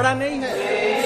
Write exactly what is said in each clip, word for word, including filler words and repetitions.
बड़ा नहीं है।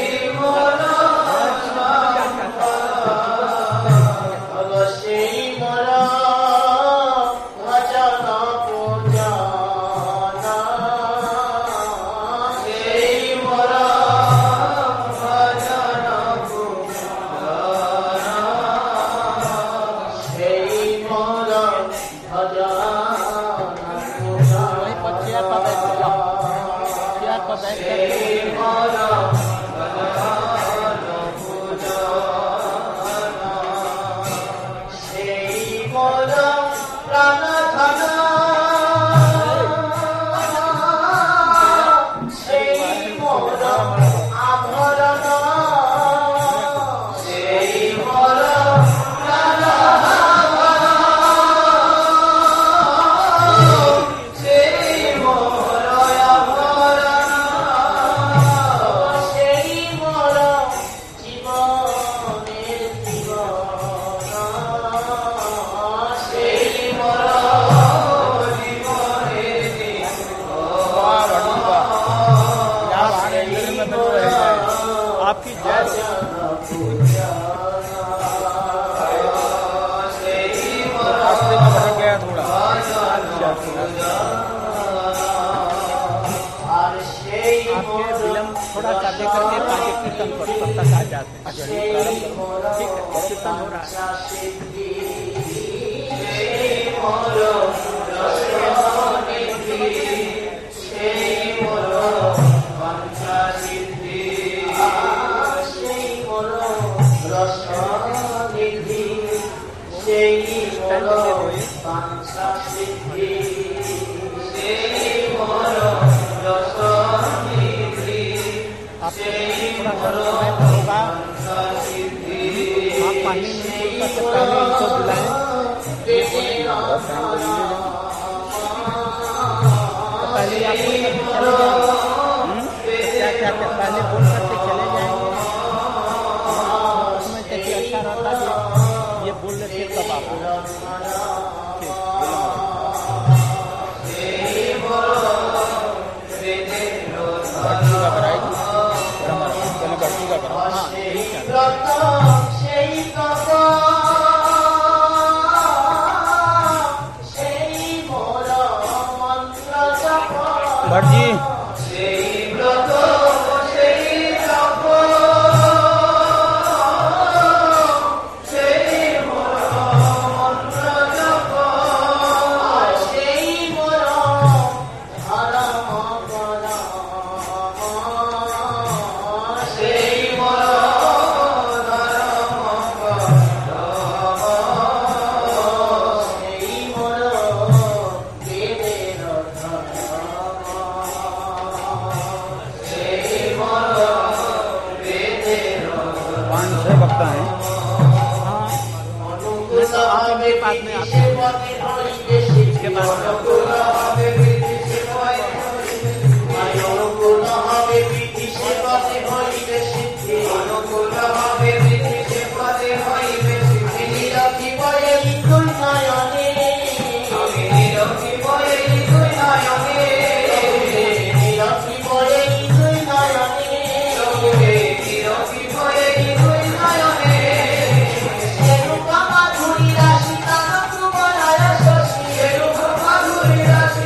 थोड़ा सा देख करके आगे कीर्तन पर तक आ जाते हैं। ठीक है, कीर्तन हो रहा होगा। आप पानी में से पहले इनको बुलाएं, पहले आप बोल करके चले जाएंगे। क्या क्या क्या पहले बोल करके चले जाएंगे, उसमें देखिए अच्छा रहता है। ये बोल लेते तब आप भट जी बाद में आते हैं। इसके बाद Yes.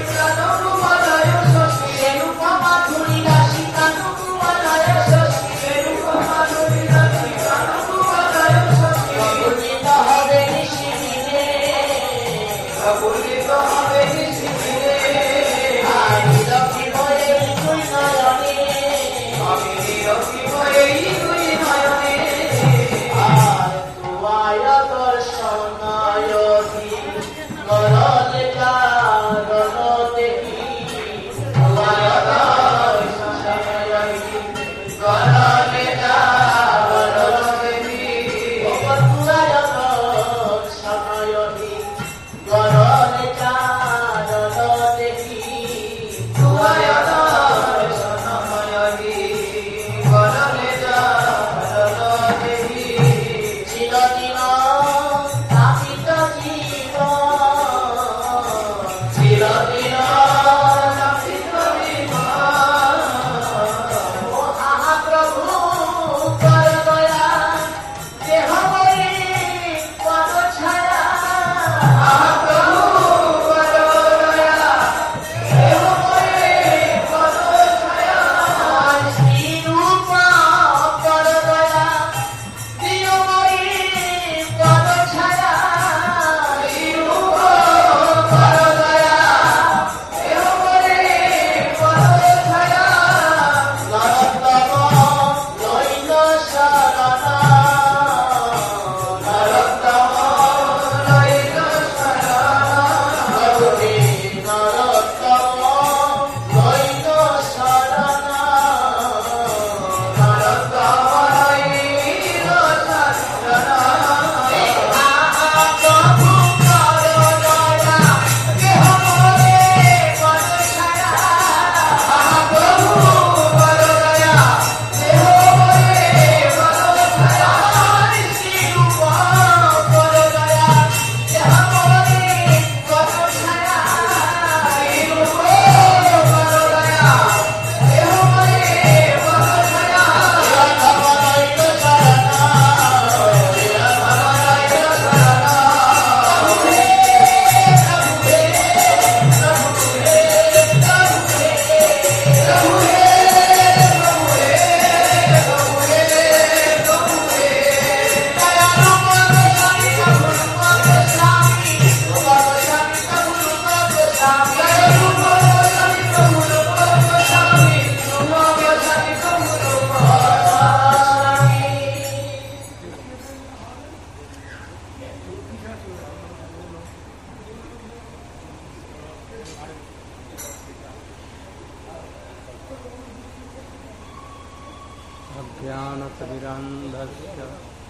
अज्ञानतिमिरान्धस्य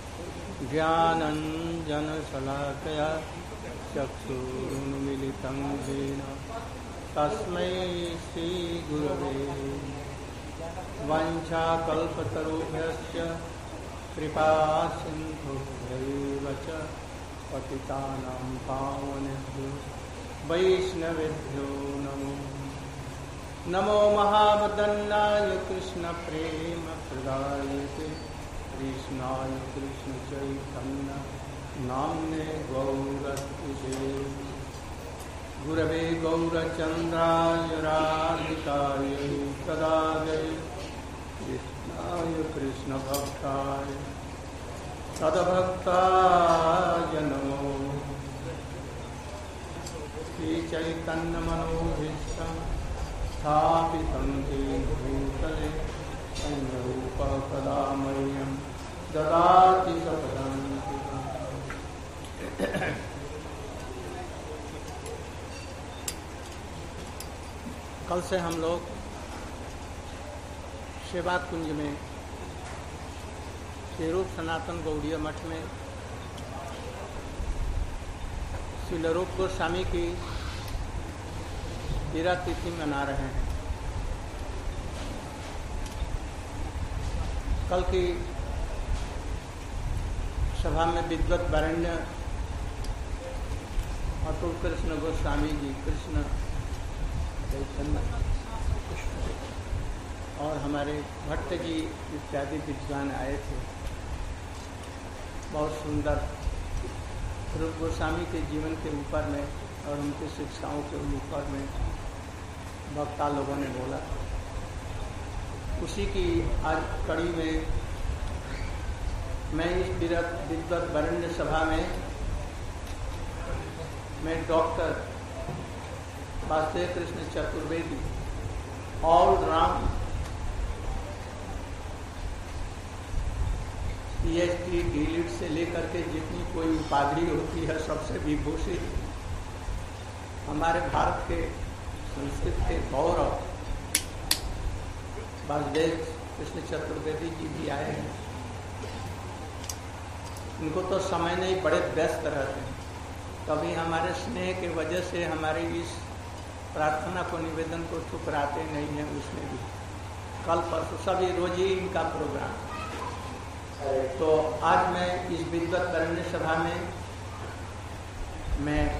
ज्ञानञ्जनशलाकया चक्षुरुन्मीलितं येन तस्मै श्रीगुरवे वञ्चाकल्पतरुभ्यश्च कृपासिन्धुभ्यैव च पतितानां पावनेभ्यो वैष्णवेभ्यो नमो नमो महावदन्नाय कृष्णप्रेम प्रदायते कृष्णाय कृष्णचैतन्य नाम्ने गौरत्रिषे गुरवे गौरचन्द्राय राधिकाय तदालय कृष्णाय कृष्णभक्ताय तद्भक्ताय नमो श्रीचैतन्यमनोभीष्टं स्थापितं येन भूतले स्वयं कदा मह्यं ददाति सपदं। कल से हम लोग सेवा कुंज में श्री रूप सनातन गौड़ीय मठ में श्री रूप गोस्वामी की हीरा तिथि मना रहे हैं। कल की सभा में विद्वत वरेण्य अतुल कृष्ण गोस्वामी जी, कृष्ण और हमारे भट्ट जी इत्यादि विद्वान आए थे। बहुत सुंदर रूप गोस्वामी के जीवन के ऊपर में और उनकी शिक्षाओं के ऊपर में वक्ता लोगों ने बोला। उसी की आज कड़ी में मैं इस विद्वत वरेण्य सभा में मैं doctor Vasudev Krishna Chaturvedi all round PhD DLitt से लेकर के जितनी कोई उपाधि होती है सबसे विभूषित हमारे भारत के संस्कृत के गौरव वासुदेव कृष्ण चतुर्वेदी जी भी आए हैं। इनको तो समय नहीं, बड़े व्यस्त रहते हैं। कभी हमारे स्नेह के वजह से हमारी इस प्रार्थना को निवेदन को ठुकराते नहीं हैं। उसमें भी कल परसों सभी रोज ही इनका प्रोग्राम। तो आज मैं इस विद्वत वरेण्य सभा में मैं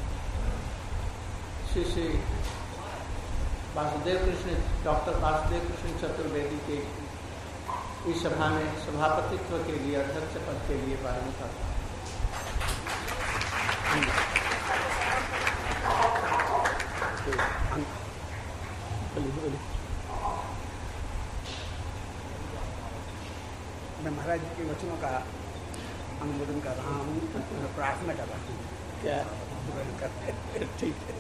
श्री श्री वासुदेव कृष्ण डॉक्टर वासुदेव कृष्ण चतुर्वेदी के इस सभा में सभापतित्व के लिए अध्यक्ष पद के लिए वारण करता हूँ। मैं महाराज जी के वचनों का अनुमोदन कर रहा हूँ, प्रार्थना कर रहा हूँ। क्या ठीक है।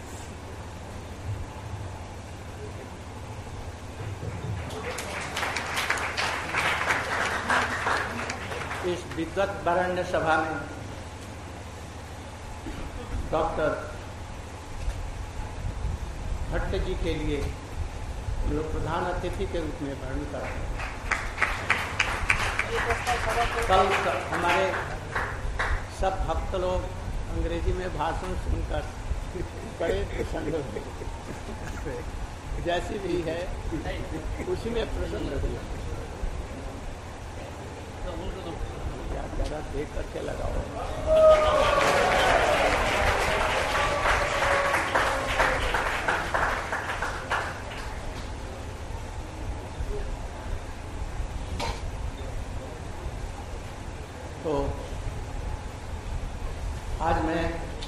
इस विद्वत वरेण्य सभा में डॉक्टर भट्ट जी के लिए लोग प्रधान अतिथि के रूप में वर्ण कर रहे हैं। कल हमारे सब भक्त लोग अंग्रेजी में भाषण सुनकर बड़े प्रसन्न हुए। जैसी भी है उसी में प्रसन्न हुए। क्या जरा देख करके लगाओ। तो आज मैं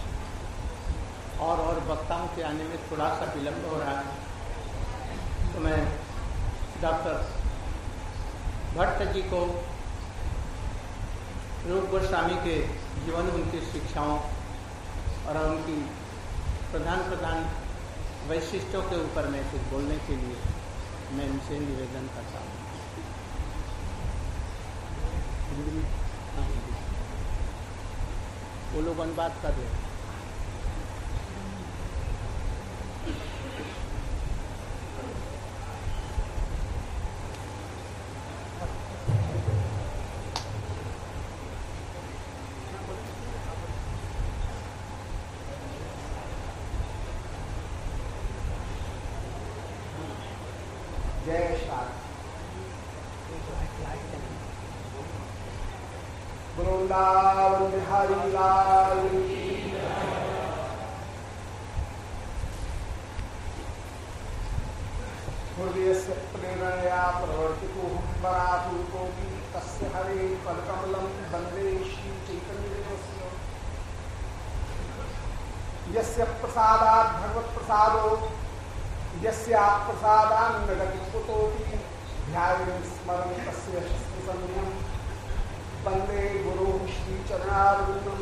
और और वक्ताओं के आने में थोड़ा सा विलंब हो रहा है, तो मैं डॉक्टर भट्ट जी को रूप गोस्वामी के जीवन, उनकी शिक्षाओं और उनकी प्रधान प्रधान वैशिष्टों के ऊपर में कुछ बोलने के लिए मैं इनसे निवेदन करता हूँ। वो लोग अनुवाद कर रहे हैं। वृंदावन बिहारी लाल हृदय से प्रेरणया प्रवर्तितो बराधूकोऽपि तस्य हरे पदकमलं वन्दे श्री चैतन्यदेवस्य यस्य प्रसादात् भगवत् प्रसादो यस्यात् प्रसादान् नगतिकुतोऽपि ध्यायन् स्मरन् तस्य शस्त्रसंज्ञं वन्दे गुरुं श्रीचरणारविन्दम्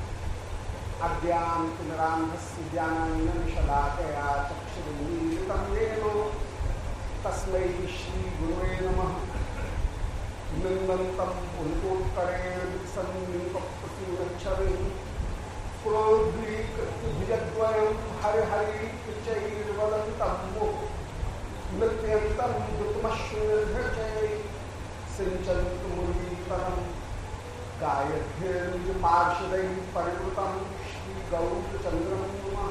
अज्ञानतिमिरान्धस्य ज्ञानाञ्जनशलाकया चक्षुरुन्मीलितं येन तस्मै श्रीगुरुवे नमः। निन्दन्तं पुनकोत्तरेण सन्निपप्रसूरच्छवेन् क्रोधीकृत्य भुजद्वयं हरिहरिचैर्वदन्तं नृत्यन्तं दुतमश्रुनिर्भृचै सिञ्चन्तु मुरलीतरं गायद्भिर्निजपार्षदैः परिवृतं श्रीगौरचन्द्रं नमः।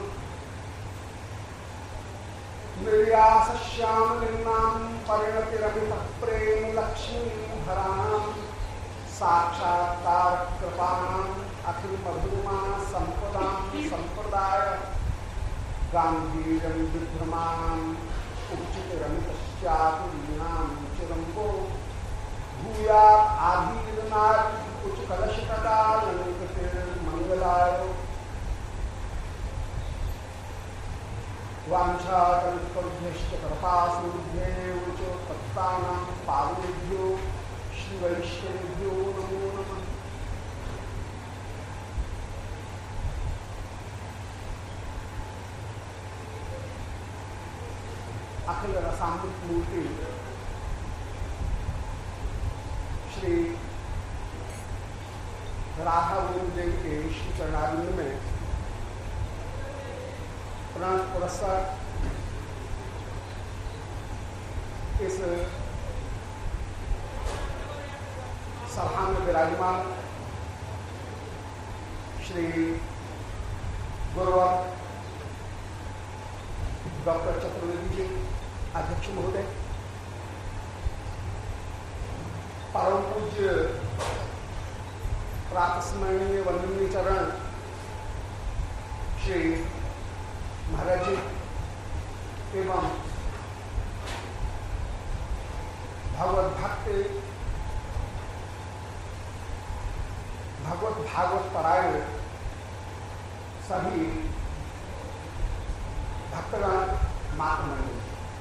निर्यासश्यामलिन्नां परिणतिरमितः प्रेम लक्ष्मीधराणां साक्षात्कारकृपाणाम् अखिल मधुमा संपदां संप्रदाय गांधीर्यं विभ्रमाणां उच्चतिरमितश्चातुर्यां चिरम्बो भूयात् आधीर्नात् उच्चकलशकटालङ्कृतिर्मङ्गलाय वाञ्छाकल्पतरुभ्यश्च कृपासिन्धुभ्येव च पतितानां पावनेभ्यो श्रीवैष्णवेभ्यो नमो नमः। अखिल रसामृत मूर्ति श्री राधा गोविंद देव के श्री चरणारविंद में प्रण पुरस्कार इस सभा में विराजमान श्री गुरुवर डॉक्टर चतुर्वेदी जी अध्यक्ष महोदय, परम पूज्य प्रातस्मरणीय वंदनीय चरण श्री महाराज जी एवं भगवत भक्त भगवत भागवत परायण सभी भक्तगण मातृमंडल,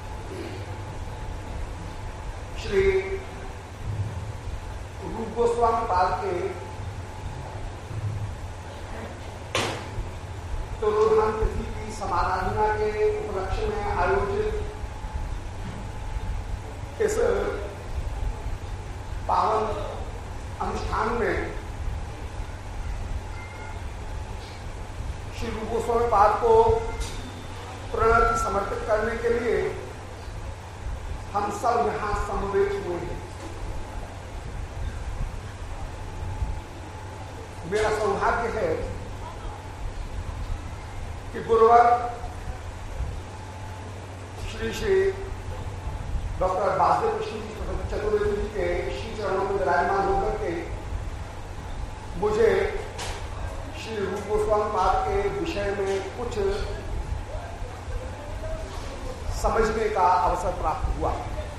श्री रूप गोस्वामी पाद के तिरोधान तिथि की समाराधना के उपलक्ष्य में आयोजित इस पावन अनुष्ठान में श्री रूप गोस्वामी पाद को प्रणति समर्पित करने के लिए हम सब यहां समवेत हुए हैं। मेरा सौभाग्य है कि गुरुवार श्री श्री डॉक्टर वासुदेव कृष्ण चतुर्वेदी जी के श्री चरणों में विराजमान होकर के मुझे श्री रूप गोस्वामी पाद के विषय में कुछ समझने का अवसर प्राप्त हुआ।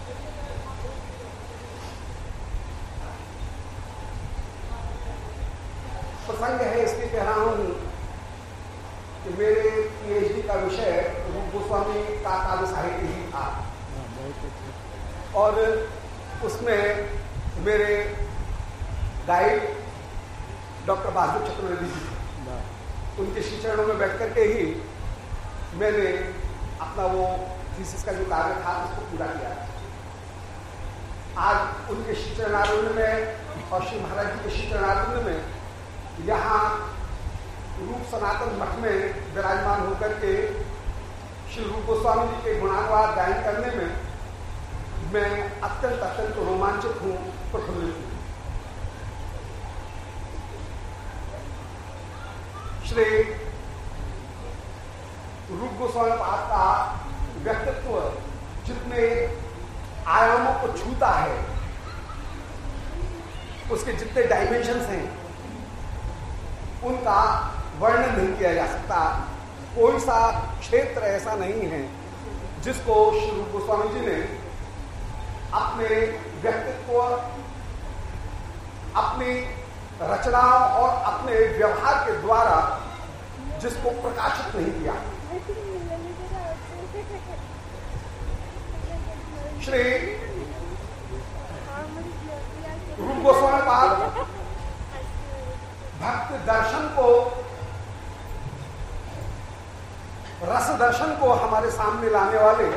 प्रसंग है इसलिए कह रहा हूं कि मेरे पीएचडी का विषय रूप गोस्वामी का काव्य साहित्य ही था और उसमें मेरे गाइड डॉक्टर वासुदेव चतुर्वेदी जी, उनके श्री चरणों में बैठ करके ही मैंने अपना वो थीसिस का जो कार्य था उसको पूरा किया। आज उनके श्री चरणारविंद में और श्री महाराज जी के श्री चरणारविंद में यहाँ रूप सनातन मठ में विराजमान होकर के श्री रूप गोस्वामी जी के गुणानुवाद गायन करने में मैं अत्यंत अत्यंत रोमांचित हूँ, प्रफुल्लित हूँ। श्री रूप गोस्वामी पाद का व्यक्तित्व जितने आयामों को छूता है, उसके जितने डायमेंशंस हैं उनका वर्णन नहीं किया जा सकता। कोई सा क्षेत्र ऐसा नहीं है जिसको श्री रूप गोस्वामी जी ने अपने व्यक्तित्व, अपनी रचनाओं और अपने व्यवहार के द्वारा जिसको प्रकाशित नहीं किया। श्री रूप गोस्वामी पाद भक्त दर्शन को, रस दर्शन को हमारे सामने लाने वाले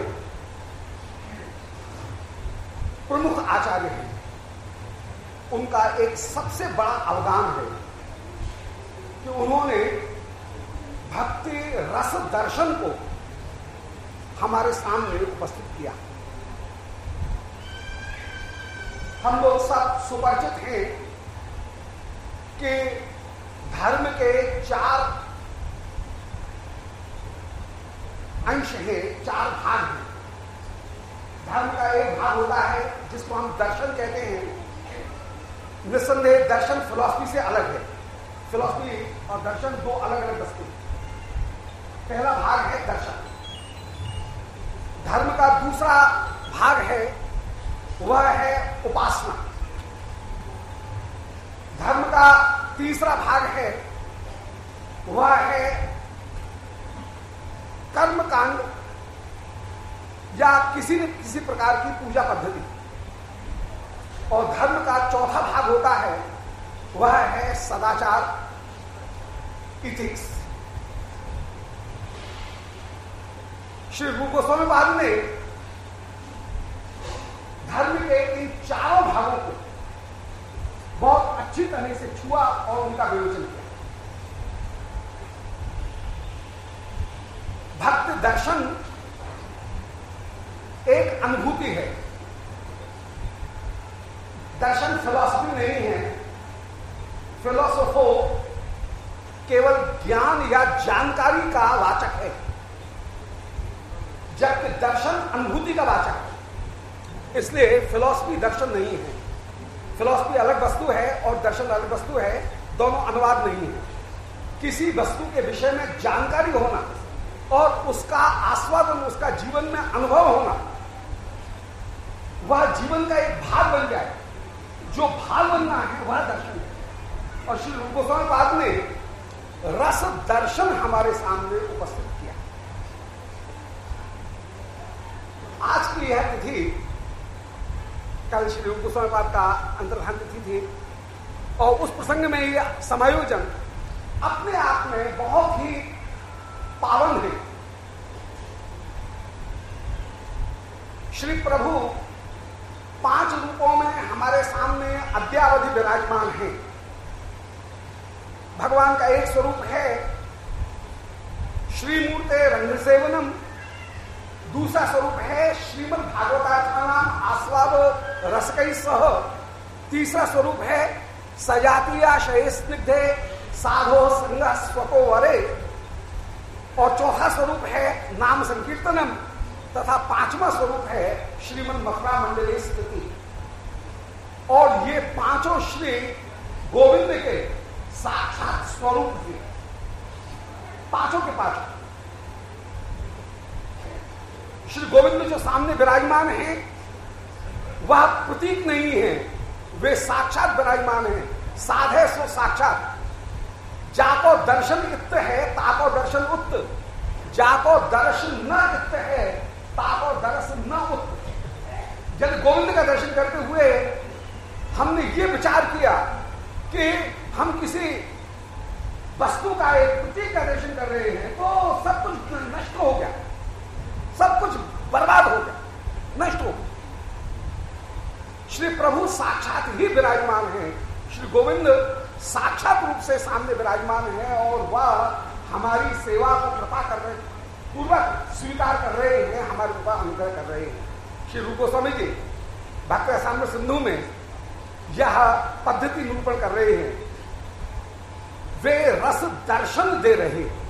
प्रमुख आचार्य हैं। उनका एक सबसे बड़ा अवदान है कि उन्होंने भक्ति रस दर्शन को हमारे सामने उपस्थित किया। हम लोग सब सुपरिचित हैं कि धर्म के चार अंश हैं, चार भाग हैं। धर्म का एक भाग होता है जिसको हम दर्शन कहते हैं। निस्संदेह दर्शन फिलॉसफी से अलग है। फिलॉसफी और दर्शन दो अलग अलग वस्तु। पहला भाग है दर्शन। धर्म का दूसरा भाग है वह है उपासना। धर्म का तीसरा भाग है वह है कर्म कांड या किसी न किसी प्रकार की पूजा पद्धति। और धर्म का चौथा भाग होता है वह है सदाचार, इथिक्स। श्री रूप गोस्वामी पाद ने धर्म के इन चारों भागों को बहुत अच्छी तरह से छुआ और उनका विवेचन किया। भक्त दर्शन एक अनुभूति है, दर्शन फिलॉसफी नहीं है। फिलॉसफो केवल ज्ञान या जानकारी का वाचक है, जबकि दर्शन अनुभूति का वाचक है। इसलिए फिलॉसफी दर्शन नहीं है। फिलॉसफी अलग वस्तु है और दर्शन अलग वस्तु है, दोनों अनुवाद नहीं है। किसी वस्तु के विषय में जानकारी होना और उसका आस्वादन, उसका जीवन में अनुभव होना, वह जीवन का एक भाग बन जाए। जो भाग बनना है वह दर्शन है। और श्री रूप गोस्वामी पाद ने रस दर्शन हमारे सामने उपस्थित किया। आज की यह तिथि, कल श्री रूप गोस्वामी पाद का अंतर्धान तिथि थी और उस प्रसंग में यह समायोजन अपने आप में बहुत ही पावन है। श्री प्रभु पांच रूपों में हमारे सामने अद्यावधि विराजमान है। भगवान का एक स्वरूप है श्रीमूर्ते रंगसेवनम, दूसरा स्वरूप है श्रीमद् भागवतार्थानाम आस्वादो रसकई सह, तीसरा स्वरूप है सजातीयाशय स्निग्धे साधो संग स्वतो वरे, और चौथा स्वरूप है नाम संकीर्तनम, तथा पांचवा स्वरूप है श्रीमद् मथुरा मंडले स्थिति। और ये पांचों श्री गोविंद के साक्षात स्वरूप थे, पांचों के पांचों। श्री गोविंद जो सामने विराजमान है वह प्रतीक नहीं है, वे साक्षात विराजमान है। साधे सो साक्षात। जाको दर्शन इत्त है ताको दर्शन उत्त, जाको दर्शन न इत्त है ताको दर्शन न उत्त। जब गोविंद का दर्शन करते हुए हमने ये विचार किया कि हम किसी वस्तु का, एक प्रतीक का दर्शन कर रहे हैं तो सब कुछ नष्ट हो गया, सब कुछ बर्बाद हो गया, नष्ट हो गया। श्री प्रभु साक्षात ही विराजमान है, श्री गोविंद साक्षात रूप से सामने विराजमान है और वह हमारी सेवा को कृपा कर रहे, पूर्वक स्वीकार कर रहे हैं, हमारे ऊपर अनुग्रह कर रहे हैं। श्री रूप गोस्वामी जी भक्त रसामृत सिंधु में यह पद्धति निरूपण कर रहे हैं। वे रस दर्शन दे रहे हैं।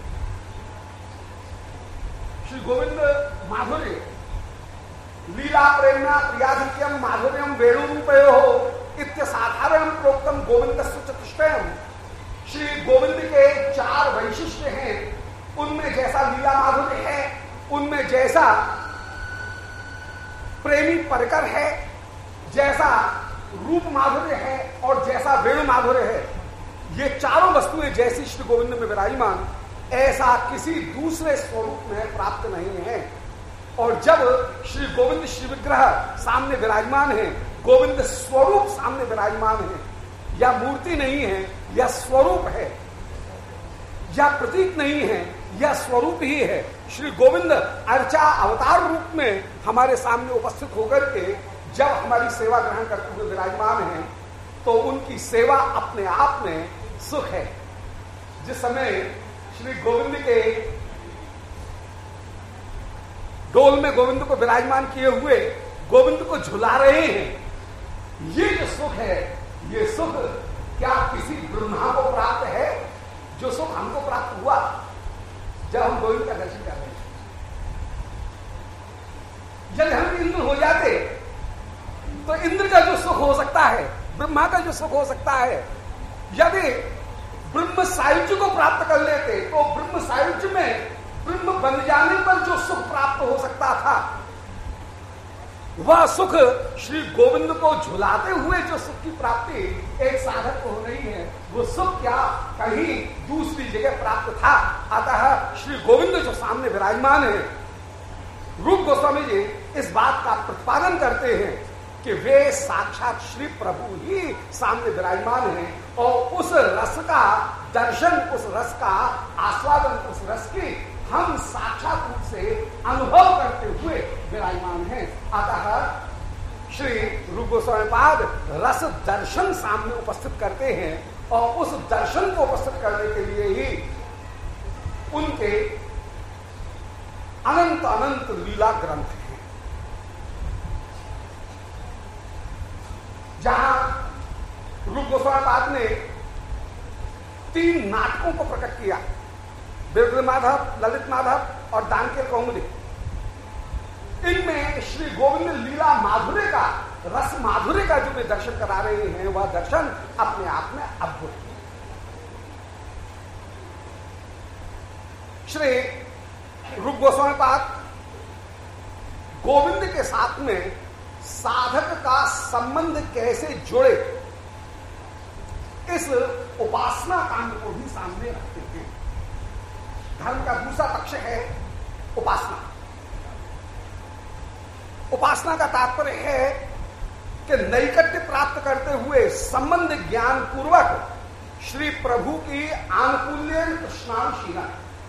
श्री गोविंद माधुर्य लीला प्रेरणा प्रियाधिक्यम माधुर्यम वेणुरूपयो इत्य साधारण प्रोक्तम गोविंद चतुष्टयम। श्री गोविंद के चार वैशिष्ट्य हैं, उनमें जैसा लीला माधुर्य है, उनमें जैसा प्रेमी परकर है, जैसा रूप माधुर्य है और जैसा वेणु माधुर्य है, ये चारों वस्तुएं जैसी श्री गोविंद में विराजमान, ऐसा किसी दूसरे स्वरूप में प्राप्त नहीं है। और जब श्री गोविंद श्री विग्रह सामने विराजमान है, गोविंद स्वरूप सामने विराजमान है, या मूर्ति नहीं है या स्वरूप है, या प्रतीक नहीं है या स्वरूप ही है, श्री गोविंद अर्चा अवतार रूप में हमारे सामने उपस्थित होकर के जब हमारी सेवा ग्रहण करते हुए विराजमान है, तो उनकी सेवा अपने आप में सुख है। जिस समय श्री गोविंद के डोल में गोविंद को विराजमान किए हुए गोविंद को झुला रहे हैं, ये जो सुख है, ये सुख क्या किसी ब्रह्मा को प्राप्त है? जो सुख हमको प्राप्त हुआ जब हम गोविंद का दर्शन कर रहे हैं। यदि हम इंद्र हो जाते तो इंद्र का जो सुख हो सकता है, ब्रह्मा का जो सुख हो सकता है, यदि ब्रह्म सायुज्य को प्राप्त कर लेते तो ब्रह्म सायुज्य में ब्रह्म बन जाने पर जो सुख प्राप्त हो सकता था, वह सुख श्री गोविंद को झुलाते हुए जो सुख की प्राप्ति एक साधक को हो रही है, वो सुख क्या कहीं दूसरी जगह प्राप्त था। अतः श्री गोविंद जो सामने विराजमान है, रूप गोस्वामी जी इस बात का प्रतिपादन करते हैं कि वे साक्षात श्री प्रभु ही सामने विराजमान हैं और उस रस का दर्शन, उस रस का आस्वादन, उस रस की हम साक्षात रूप से अनुभव करते हुए विराजमान हैं। अतः श्री रूप गोस्वामी पाद रस दर्शन सामने उपस्थित करते हैं और उस दर्शन को उपस्थित करने के लिए ही उनके अनंत अनंत लीला ग्रंथ हैं। जहां रूप गोस्वामी पाद ने तीन नाटकों को प्रकट किया, बिरबल माधव, ललित माधव और दानकेल कौमुदी। इनमें श्री गोविंद लीला माधुर्य का, रस माधुर्य का जो वे दर्शन करा रहे हैं, वह दर्शन अपने आप में अद्भुत है। श्री रूप गोस्वामी पाद गोविंद के साथ में साधक का संबंध कैसे जुड़े, इस उपासना कांड को भी सामने रखते हैं। धर्म का दूसरा पक्ष है उपासना। उपासना का तात्पर्य है कि नैकट्य प्राप्त करते हुए संबंध ज्ञान पूर्वक श्री प्रभु की आनुकूल्य कृष्णानुशीला,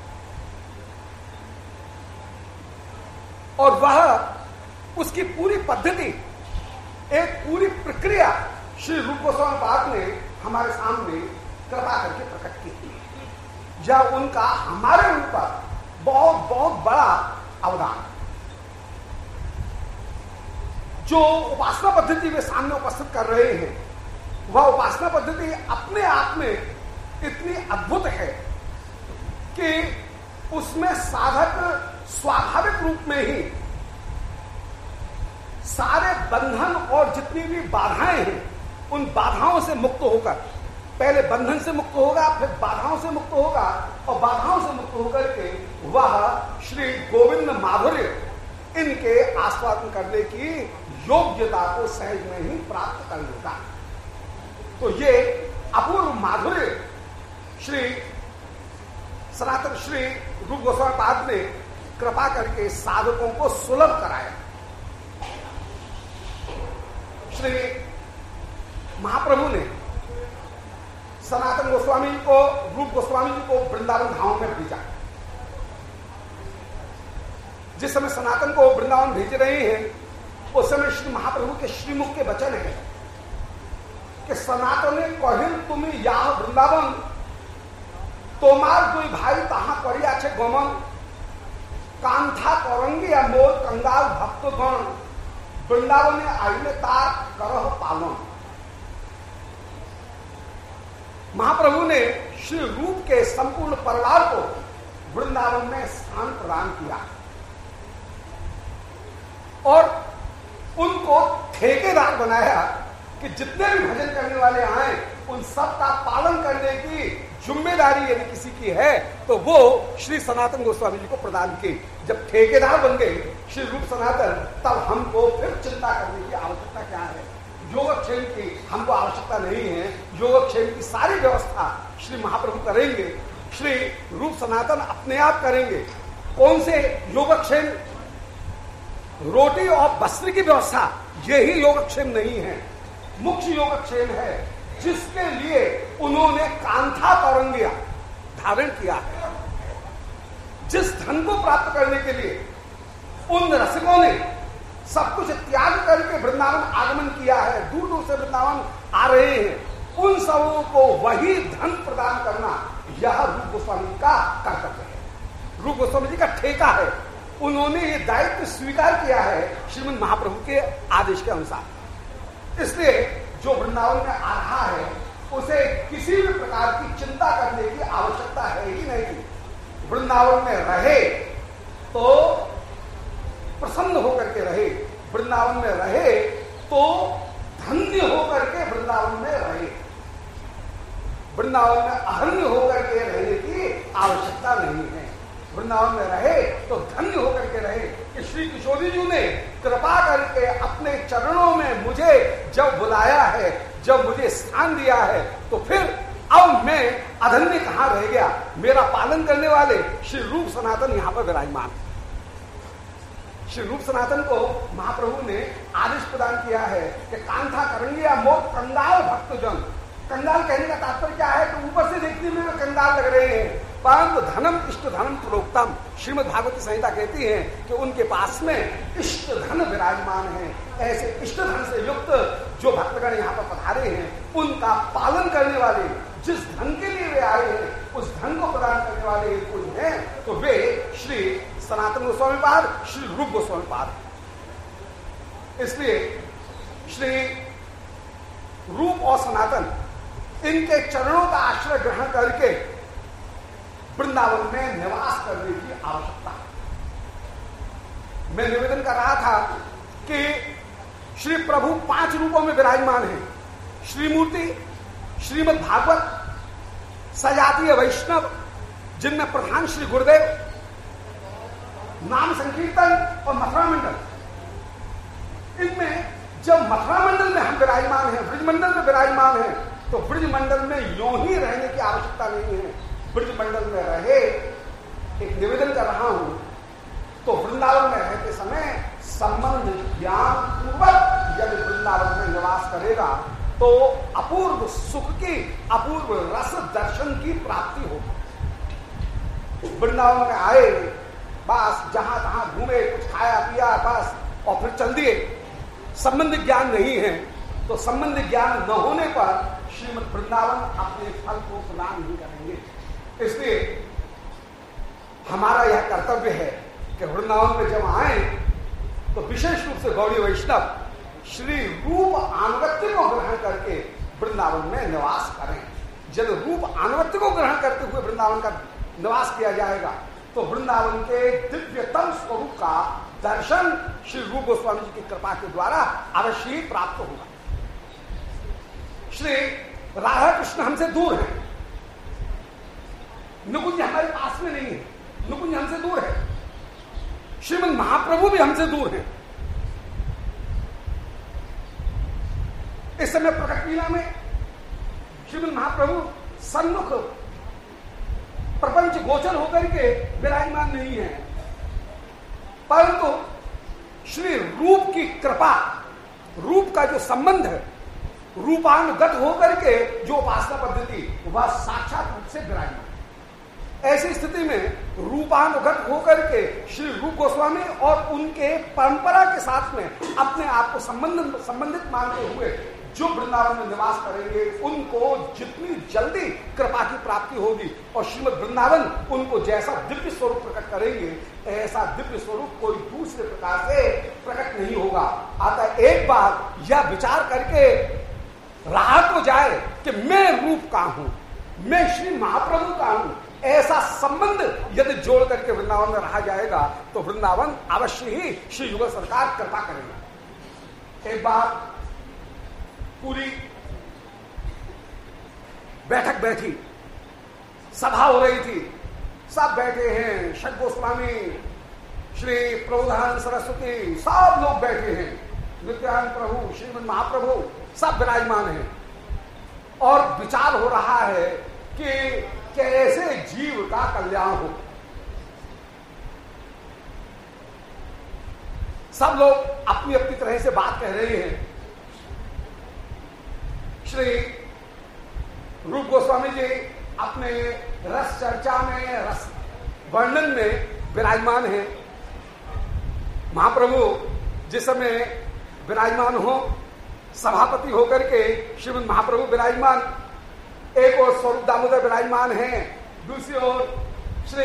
और वह उसकी पूरी पद्धति, एक पूरी प्रक्रिया श्री रूप गोस्वामी पाद ने हमारे सामने कृपा करके प्रकट की। यह उनका हमारे ऊपर बहुत बहुत बड़ा अवदान। जो उपासना पद्धति वे सामने उपस्थित कर रहे हैं, वह उपासना पद्धति अपने आप में इतनी अद्भुत है कि उसमें साधक स्वाभाविक रूप में ही सारे बंधन और जितनी भी बाधाएं हैं, उन बाधाओं से मुक्त होकर, पहले बंधन से मुक्त होगा, फिर बाधाओं से मुक्त होगा, और बाधाओं से मुक्त होकर के वह श्री गोविंद माधुर्य, इनके आस्वादन करने की योग्यता को सहज में ही प्राप्त कर लेता। तो ये अपूर्व माधुर्य श्री सनातन श्री रूप गोस्वामी पाद ने कृपा करके साधकों को सुलभ कराया। श्री महाप्रभु ने सनातन गोस्वामी को, रूप गोस्वामी जी को वृंदावन धाम में भेजा। जिस समय सनातन को वृंदावन भेज रहे हैं, उस समय श्री महाप्रभु के श्रीमुख के वचन है कि सनातन ने कहिल तुम्हें या वृंदावन, तोमार दुई भाई तहा करिया छे गमन, कांथा करंगे या मोर कंगाल भक्तगण, वृंदावन ने आईने तार करह पालन। महाप्रभु ने श्री रूप के संपूर्ण परिवार को वृंदावन में स्थान प्रदान किया और उनको ठेकेदार बनाया कि जितने भी भजन करने वाले आए उन सब का पालन करने की जिम्मेदारी यदि किसी की है तो वो श्री सनातन गोस्वामी जी को प्रदान की। जब ठेकेदार बन गए श्री रूप सनातन, तब हमको फिर चिंता करने की आवश्यकता क्या है? योगक्षेम की हमको आवश्यकता नहीं है। योगक्षेम की सारी व्यवस्था श्री महाप्रभु करेंगे, श्री रूप सनातन अपने आप करेंगे। कौन से योगक्षेम? रोटी और वस्त्र की व्यवस्था, यही योगक्षेम नहीं है। मुख्य योगक्षेम है जिसके लिए उन्होंने कांथा तौरंगिया धारण किया है। जिस धन को प्राप्त करने के लिए उन रसिकों ने सब कुछ त्याग करके वृंदावन आगमन किया है, दूर दूर से वृंदावन आ रहे हैं, उन सबों को वही धन प्रदान करना यह रूप गोस्वामी का कर्तव्य है, रूप गोस्वामी जी का ठेका है। उन्होंने ये दायित्व स्वीकार किया है श्रीमद् महाप्रभु के आदेश के अनुसार। इसलिए जो वृंदावन में आ रहा है उसे किसी भी प्रकार की चिंता करने की आवश्यकता है ही नहीं। वृंदावन में रहे तो प्रसन्न होकर के रहे, वृंदावन में रहे तो धन्य होकर के वृंदावन में रहे। वृंदावन में अहन्य होकर के रहने की आवश्यकता नहीं है। वृंदावन में रहे तो धन्य होकर के रहे कि श्री किशोरी जी ने कृपा करके अपने चरणों में मुझे जब बुलाया है, जब मुझे स्थान दिया है, तो फिर अब मैं अधन्य कहां रह गया। मेरा पालन करने वाले श्री रूप सनातन यहां पर विराजमान। श्री रूप सनातन को महाप्रभु ने आदेश प्रदान किया है कि कांथा करेंगे मोर कंगाल भक्तजन। कंगाल कहने का तात्पर्य क्या है? तो ऊपर से देखने में वे कंगाल लग रहे हैं, परंतु धनम इष्ट धनम प्रोक्तम। श्रीमद् भागवती संहिता कहती है कि उनके पास में इष्ट धन विराजमान है। ऐसे इष्ट धन से युक्त जो भक्तगण यहाँ पर पधारे हैं, उनका पालन करने वाले, जिस धन के लिए वे आए हैं उस धन को प्रदान करने वाले कोई हैं तो वे श्री सनातन गोस्वामी पाद, श्री रूप गोस्वामी पाद। इसलिए श्री रूप और सनातन इनके चरणों का आश्रय ग्रहण करके वृंदावन में निवास करने की आवश्यकता है। मैं निवेदन कर रहा था कि श्री प्रभु पांच रूपों में विराजमान हैं। श्रीमूर्ति, श्रीमद् भागवत, सजातीय वैष्णव जिनमें प्रधान श्री गुरुदेव, नाम संकीर्तन और मथुरा मंडल। इनमें जब मथुरा मंडल में हम विराजमान हैं, ब्रज मंडल में विराजमान हैं, तो ब्रज मंडल में यूं ही रहने की आवश्यकता नहीं है। ब्रज मंडल में रहे, एक निवेदन कर रहा हूं, तो वृंदावन में रहते समय संबंध ज्ञान पूर्वक यदि वृंदावन में निवास करेगा तो अपूर्व सुख की, अपूर्व रस दर्शन की प्राप्ति होगी। वृंदावन में आए, बस जहां तहां घूमे, कुछ खाया पिया बस, और फिर चल दिए, संबंध ज्ञान नहीं है, तो संबंध ज्ञान न होने पर श्रीमद् वृंदावन अपने फल को प्रदान नहीं करेंगे। इसलिए हमारा यह कर्तव्य है कि वृंदावन में जब आए तो विशेष रूप से गौड़ी वैष्णव श्री रूप आनुगत्य को ग्रहण करके वृंदावन में निवास करें। जब रूप आनुगत्य को ग्रहण करते हुए वृंदावन का निवास किया जाएगा तो वृंदावन के दिव्यतम स्वरूप का दर्शन श्री रूप गोस्वामी जी की कृपा के द्वारा अवश्य ही प्राप्त होगा। श्री राधा कृष्ण हमसे दूर है, नुकुंज हमारे पास में नहीं है, नुकुंज हमसे दूर है। श्रीमद् महाप्रभु भी हमसे दूर है। इस समय प्रकट लीला में श्रीमद् महाप्रभु सन्मुख प्रपंच गोचर होकर के विराजमान नहीं है, परंतु श्री रूप की कृपा, रूप का जो संबंध है, रूपानुगत होकर के जो उपासना पद्धति, वह साक्षात रूप से विराजमान। ऐसी स्थिति में रूपानुगत होकर के श्री रूप गोस्वामी और उनके परंपरा के साथ में अपने आप को संबंध संबंधित मानते हुए जो वृंदावन में निवास करेंगे, उनको जितनी जल्दी कृपा की प्राप्ति होगी और श्रीमद् वृंदावन उनको जैसा दिव्य स्वरूप प्रकट करेंगे, ऐसा दिव्य स्वरूप कोई दूसरे प्रकार से प्रकट नहीं होगा। अतः एक बार यह विचार करके राहत हो जाए कि मैं रूप का हूं, मैं श्री महाप्रभु का हूं, ऐसा संबंध यदि जोड़ करके वृंदावन में रहा जाएगा तो वृंदावन अवश्य ही श्री युगल सरकार कृपा करेगा। एक बार पूरी बैठक बैठी, सभा हो रही थी, सब बैठे हैं, षट गोस्वामी, श्री प्रभुधान सरस्वती, सब लोग बैठे हैं, नित्यानंद प्रभु, श्रीमद महाप्रभु सब विराजमान हैं और विचार हो रहा है कि कैसे जीव का कल्याण हो। सब लोग अपनी अपनी तरह से बात कह रहे हैं। श्री रूप गोस्वामी जी अपने रस चर्चा में, रस वर्णन में विराजमान हैं। महाप्रभु जिस समय विराजमान हो, सभापति होकर के श्रीमद महाप्रभु विराजमान, एक और स्वरूप दामोदर विराजमान हैं, दूसरी ओर श्री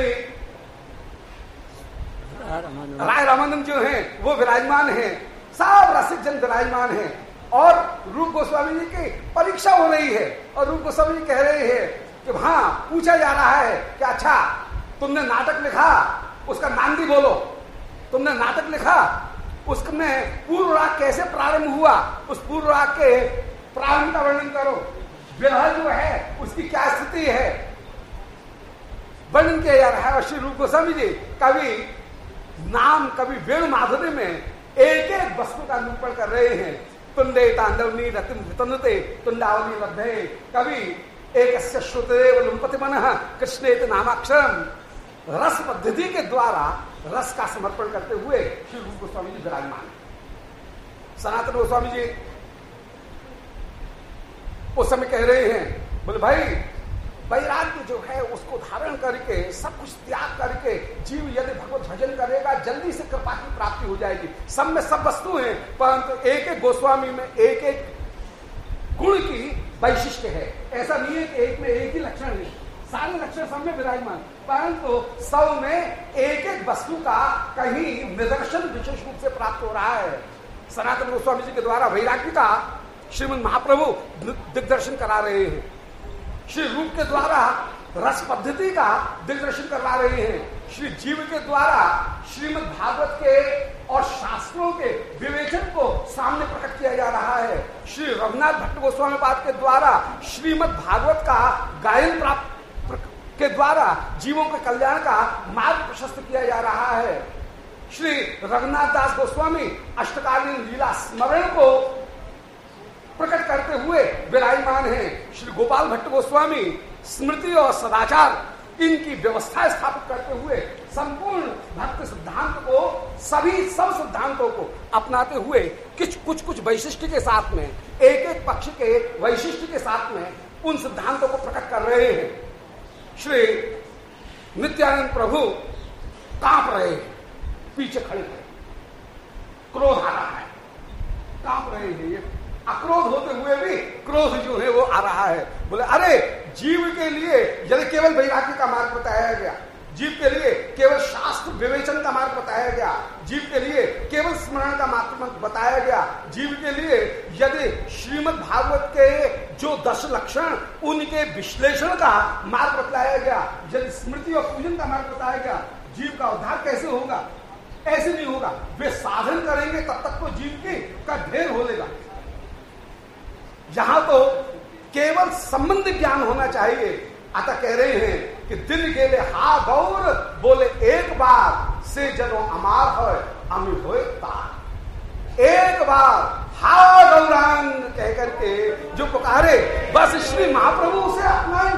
राय रामानंद जो हैं वो विराजमान हैं, सब रसिक जन विराजमान हैं और रूप गोस्वामी जी की परीक्षा हो रही है। और रूप गोस्वामी जी कह रहे हैं कि हाँ, पूछा जा रहा है कि अच्छा तुमने नाटक लिखा, उसका नांदी बोलो। तुमने नाटक लिखा, उसमें पूर्व राग कैसे प्रारंभ हुआ, उस पूर्व राग के प्रारंभ का वर्णन करो। विरह जो है उसकी क्या स्थिति है, वर्णन किया जा रहा है। और श्री रूप गोस्वामी जी कवि नाम कवि वेणु माधुर्य में एक एक वस्तु का निरूपण कर रहे हैं। तुंडे तांडवनी रतिते तुंडावली लब्धे, कवि एक श्रुतदेव लुम्पति मनः कृष्णेत नामाक्षरम, रस पद्धति के द्वारा रस का समर्पण करते हुए श्री रूप गोस्वामी जी विराजमान। सनातन गोस्वामी जी उस समय कह रहे हैं, बोले भाई वैराग्य जो है उसको धारण करके, सब कुछ त्याग करके जीव यदि भगवत भजन करेगा, जल्दी से कृपा की प्राप्ति हो जाएगी। सब में सब वस्तु है, परंतु एक एक गोस्वामी में एक एक गुण की वैशिष्ट है। ऐसा नहीं है कि एक में एक ही लक्षण है, सारे लक्षण सब में विराजमान, परंतु सब में एक एक वस्तु का कहीं निदर्शन विशेष रूप से प्राप्त हो रहा है। सनातन गोस्वामी जी के द्वारा वैराग्य का श्रीमद महाप्रभु दिग्दर्शन करा रहे हैं, श्री रूप के द्वारा रस पद्धति का दिग्दर्शन करवा रहे हैं, श्री जीव के द्वारा श्रीमद भागवत के और शास्त्रों के विवेचन को सामने प्रकट किया जा रहा है। श्री रघुनाथ भट्ट गोस्वामी पाद के द्वारा श्रीमद भागवत का गायन प्राप्त के द्वारा जीवों के कल्याण का मार्ग प्रशस्त किया जा रहा है। श्री रघुनाथ दास गोस्वामी अष्टकालीन लीला स्मरण को प्रकट करते हुए विराजमान हैं। श्री गोपाल भट्ट गोस्वामी स्मृति और सदाचार इनकी व्यवस्था स्थापित करते हुए संपूर्ण भक्त सिद्धांत को, सभी सब सिद्धांतों को अपनाते हुए कुछ कुछ कुछ वैशिष्ट के साथ में, एक एक पक्ष के वैशिष्ट के साथ में उन सिद्धांतों को प्रकट कर रहे हैं। श्री नित्यानंद प्रभु कांप रहे हैं, पीछे खड़े हैं, क्रोध आ रहा है, कांप रहे हैं। ये अक्रोध होते हुए भी क्रोध जो है वो आ रहा है। बोले अरे जीव के लिए यदि केवल वैराग्य का मार्ग बताया गया, जीव के लिए केवल शास्त्र विवेचन का मार्ग बताया गया, जीव के लिए केवल स्मरण का मार्ग बताया गया, जीव के लिए यदि श्रीमद् भागवत के जो दस लक्षण उनके विश्लेषण का मार्ग बताया गया, यदि स्मृति और पूजन का मार्ग बताया गया, जीव का उद्धार कैसे होगा? ऐसे नहीं होगा। वे साधन करेंगे तब तक तो जीव की का ढेर हो लेगा। यहां तो केवल संबंध ज्ञान होना चाहिए। अतः कह रहे हैं कि दिल गेले हा गौर, बोले एक बार से जनो अमार हो अमी होए तार। एक बार हा गौरांग कह करके जो पुकारे, बस श्री महाप्रभु से अपनाए।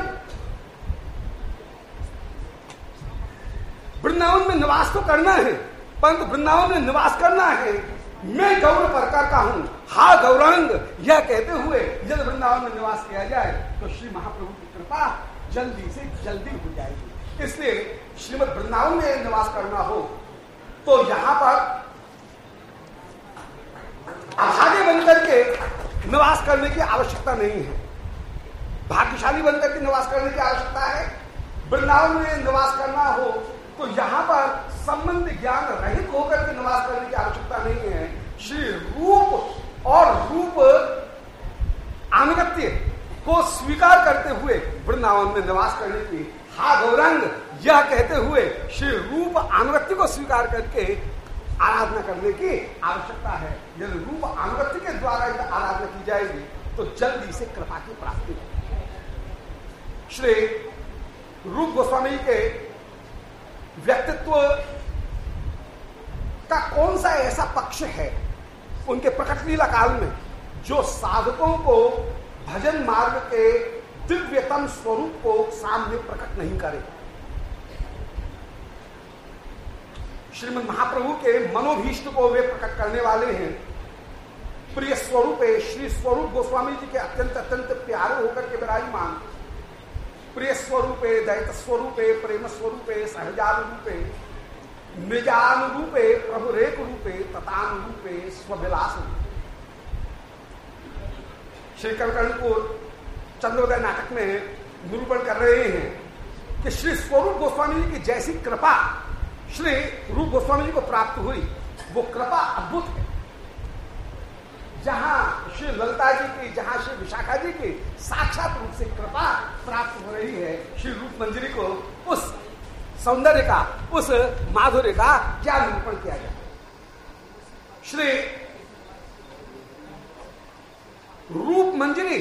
वृंदावन में निवास तो करना है, परंतु वृंदावन में निवास करना है मैं गौर प्रकार का हूं, हा गौरांग यह कहते हुए यदि वृंदावन में निवास किया जाए तो श्री महाप्रभु की कृपा जल्दी से जल्दी हो जाएगी। इसलिए श्रीमद वृंदावन में निवास करना हो तो यहां पर अभागे बनकर के निवास करने की आवश्यकता नहीं है, भाग्यशाली बनकर के निवास करने की आवश्यकता है। वृंदावन में निवास करना हो तो यहां पर संबंध ज्ञान रहित होकर के निवास करने की आवश्यकता नहीं है। श्री रूप और रूप अनुगत्य को स्वीकार करते हुए वृंदावन में निवास करने की, हा गौरंग यह कहते हुए श्री रूप अनुगत्य को स्वीकार करके आराधना करने की आवश्यकता है। यदि रूप अनुगत्य के द्वारा आराधना की जाएगी तो जल्दी से कृपा की प्राप्ति होगी। श्री रूप गोस्वामी के व्यक्तित्व का कौन सा ऐसा पक्ष है उनके प्रकट लीला काल में जो साधकों को भजन मार्ग के दिव्यतम स्वरूप को सामने प्रकट नहीं करे। श्रीमद् महाप्रभु के मनोभीष्ट को वे प्रकट करने वाले हैं। प्रिय स्वरूप श्री स्वरूप गोस्वामी जी के अत्यंत अत्यंत प्यारे होकर के विराजमान, प्रिय स्वरूपे, दैत स्वरूपे, प्रेम स्वरूपे, सहजानुरूपे, निजानुरूपे, प्रभु रेक रूपे, तथानुरूपे, स्वविलास रूपे। श्री कलकर्णपुर चंद्रोदय नाटक में निरूपण कर रहे हैं कि श्री स्वरूप गोस्वामी जी की जैसी कृपा श्री रूप गोस्वामी जी को प्राप्त हुई, वो कृपा अद्भुत है। जहां श्री ललिता जी की, जहां श्री विशाखा जी की साक्षात रूप से कृपा प्राप्त हो रही है, श्री रूप मंजरी को उस सौंदर्य का, उस माधुर्य का क्या निरूपण किया जाए। श्री रूप मंजरी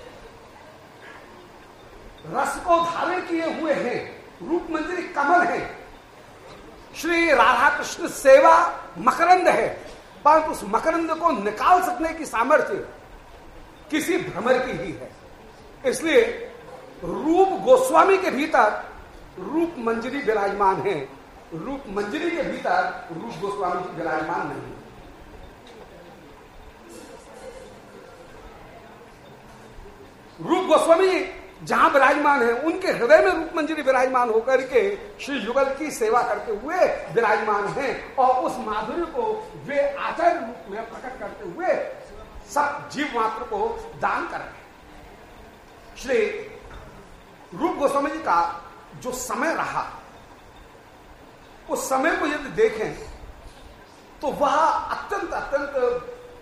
रस को धारण किए हुए हैं, रूप मंजरी कमल है। श्री राधा कृष्ण सेवा मकरंद है, परंतु उस मकरंद को निकाल सकने की सामर्थ्य किसी भ्रमर की ही है। इसलिए रूप गोस्वामी के भीतर रूप मंजरी विराजमान है, रूप मंजरी के भीतर रूप गोस्वामी जी विराजमान नहीं। रूप गोस्वामी जहां विराजमान है उनके हृदय में रूप मंजरी विराजमान होकर के श्री युगल की सेवा करते हुए विराजमान हैं और उस माधुर्य को वे आचार्य रूप में प्रकट करते हुए सब जीव मात्र को दान कर रहे हैं। श्री रूप गोस्वामी जी का जो समय रहा, उस समय को यदि देखें तो वह अत्यंत अत्यंत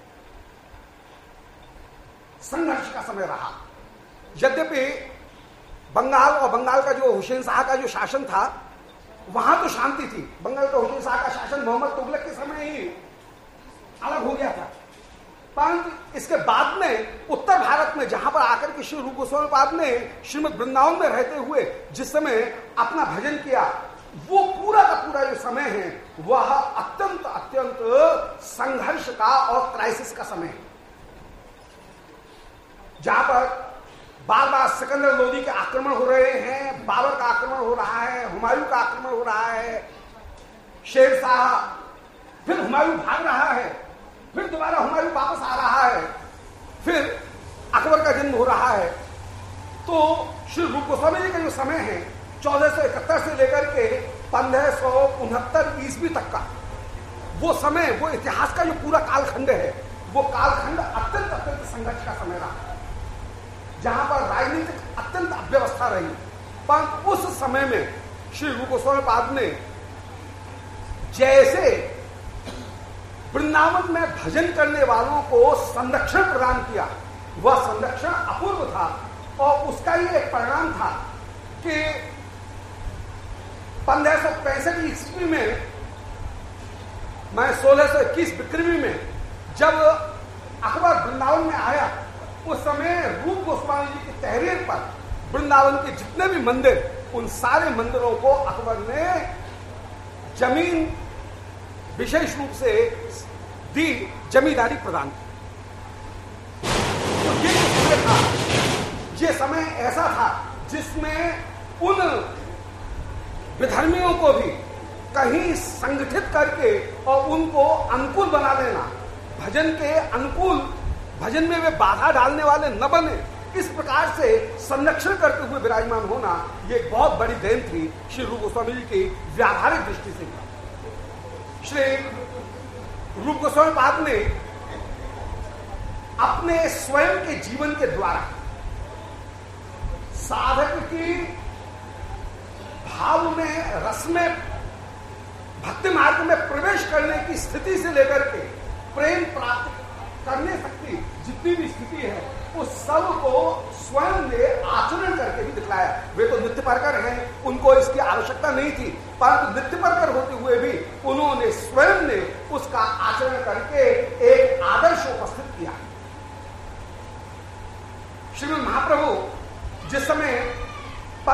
संघर्ष का समय रहा। यद्यपि बंगाल और बंगाल का जो हुसैन शाह का जो शासन था वहां तो शांति थी, बंगाल का हुसैन शाह का शासन मोहम्मद तुगलक के समय ही अलग हो गया था, परंतु इसके बाद में उत्तर भारत में जहां पर आकर के श्री रूप गोस्वामी पाद ने श्रीमद वृंदावन में रहते हुए जिस समय अपना भजन किया, वो पूरा का पूरा जो समय है वह अत्यंत अत्यंत संघर्ष का और क्राइसिस का समय है, जहां पर बार बार सिकंदर लोदी के आक्रमण हो रहे हैं, बाबर का आक्रमण हो रहा है, हुमायूं का आक्रमण हो रहा है, शेर शाह, फिर हुमायूं भाग रहा है, फिर दोबारा हुमायूं वापस आ रहा है, फिर अकबर का जन्म हो रहा है। तो श्री रूप गोस्वामी जी का जो समय है चौदह सौ इकहत्तर से लेकर के पंद्रह सौ उनहत्तर ईस्वी तक का वो समय, वो इतिहास का जो पूरा कालखंड है, वो कालखंड अत्यंत अत्यंत संघर्ष का समय रहा, जहां पर राजनीतिक अत्यंत अव्यवस्था रही। पर उस समय में श्री रूप गोस्वामी पाद ने जैसे वृंदावन में भजन करने वालों को संरक्षण प्रदान किया, वह संरक्षण अपूर्व था और उसका ही एक परिणाम था कि पंद्रह सौ पैंसठ ईस्वी में, मैं सोलह सौ इक्कीस बिक्रमी में जब अकबर वृंदावन में आया, उस समय रूप गोस्वामी जी की तहरीर पर वृंदावन के जितने भी मंदिर, उन सारे मंदिरों को अकबर ने जमीन विशेष रूप से दी, जमींदारी प्रदान की। तो ये जो समय था, ये समय ऐसा था जिसमें उन विधर्मियों को भी कहीं संगठित करके और उनको अनुकूल बना देना, भजन के अनुकूल, भजन में वे बाधा डालने वाले न बने, इस प्रकार से संरक्षण करते हुए विराजमान होना, ये बहुत बड़ी देन थी श्री रूप गोस्वामी जी की व्यावहारिक दृष्टि से। श्री रूप गोस्वामी पाद ने अपने स्वयं के जीवन के द्वारा साधक की भाव में, रस में, भक्ति मार्ग में प्रवेश करने की स्थिति से लेकर के प्रेम प्राप्त करने सकती जितनी भी स्थिति है, उस सब को स्वयं ने आचरण करके भी दिखलाया। वे तो नित्य परकर हैं, उनको इसकी आवश्यकता नहीं थी, परंतु नित्य परकर होते हुए भी उन्होंने स्वयं ने उसका आचरण करके एक आदर्श उपस्थित किया। श्रीमद् महाप्रभु जिस समय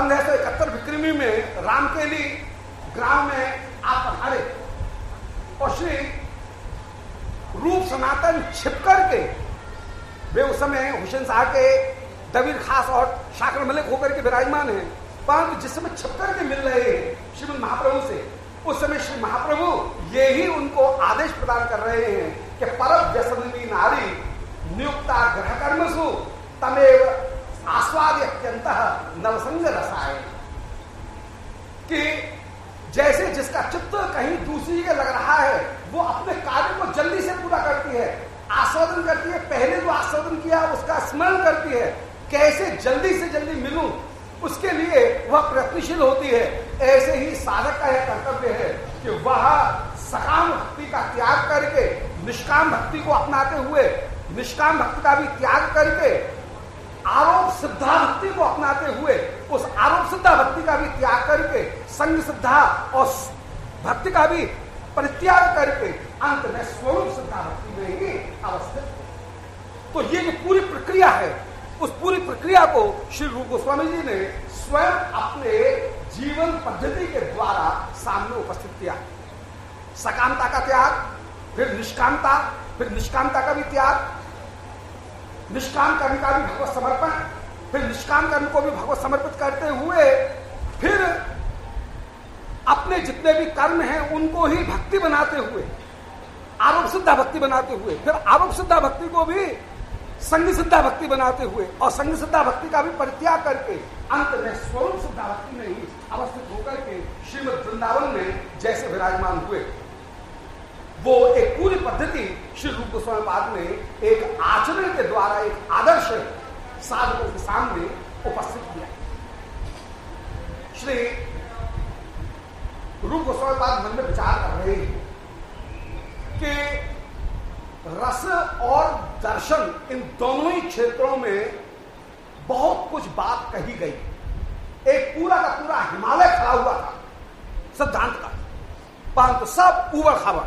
पंद्रह सौ इकहत्तर विक्रमी में रामकेली ग्राम में आप पधारे और श्री रूप सनातन छिप करके वे उस समय हुसैन शाह के दबीर खास और शाकर मलिक होकर के विराजमान हैं, परंतु जिस समय छिप करके मिल रहे हैं श्रीमद महाप्रभु से, उस समय श्री महाप्रभु ये ही उनको आदेश प्रदान कर रहे हैं कि परम व्यसनी नारी नियुक्ता ग्रह कर्मसु तमेव आस्वाद अत्यंत नवसंग रसाय, कि जैसे जिसका चित्त कहीं दूसरी के लग रहा है वो अपने कार्य को जल्दी से पूरा करती है, आस्वादन करती है, पहले जो आस्वादन किया उसका स्मरण करती है, कैसे जल्दी से जल्दी मिलूं उसके लिए वह प्रयत्नशील होती है। ऐसे ही साधक का यह कर्तव्य है कि वह सकाम भक्ति का त्याग करके निष्काम भक्ति को अपनाते हुए, निष्काम भक्ति का भी त्याग करके आरोप सिद्धा भक्ति को अपनाते हुए उस आरोप सिद्धा भक्ति का भी त्याग करके संग सिद्धा और भक्ति का भी परित्याग करके अंत में स्वरूप सिद्धा भक्ति में ही अवस्थित हो। तो ये जो पूरी प्रक्रिया है, उस पूरी प्रक्रिया को श्री रूप गोस्वामी जी ने स्वयं अपने जीवन पद्धति के द्वारा सामने उपस्थित किया। सकामता का त्याग, फिर निष्कामता, फिर निष्कामता का भी त्याग, निष्काम कर्म का भी भगवत समर्पण, फिर निष्काम कर्म को भी भगवत समर्पित करते हुए फिर अपने जितने भी कर्म हैं उनको ही भक्ति बनाते हुए, आरोप सिद्धा भक्ति बनाते हुए, फिर आरोप सिद्धा भक्ति को भी संग सिद्धा भक्ति बनाते हुए और संग सिद्धा भक्ति का भी परित्याग करके अंत में स्वरूप सिद्धा भक्ति में ही अवस्थित होकर के श्रीमद वृंदावन में जैसे विराजमान हुए, वो एक पूरी पद्धति श्री रूप गोस्वामी पाद ने एक आचरण के द्वारा एक आदर्श साधकों के सामने उपस्थित किया। श्री रूप गोस्वामी पाद मन में विचार कर रहे हैं कि रस और दर्शन इन दोनों ही क्षेत्रों में बहुत कुछ बात कही गई। एक पूरा का पूरा हिमालय खड़ा हुआ था सिद्धांत का, परंतु सब ऊबड़ खाबड़।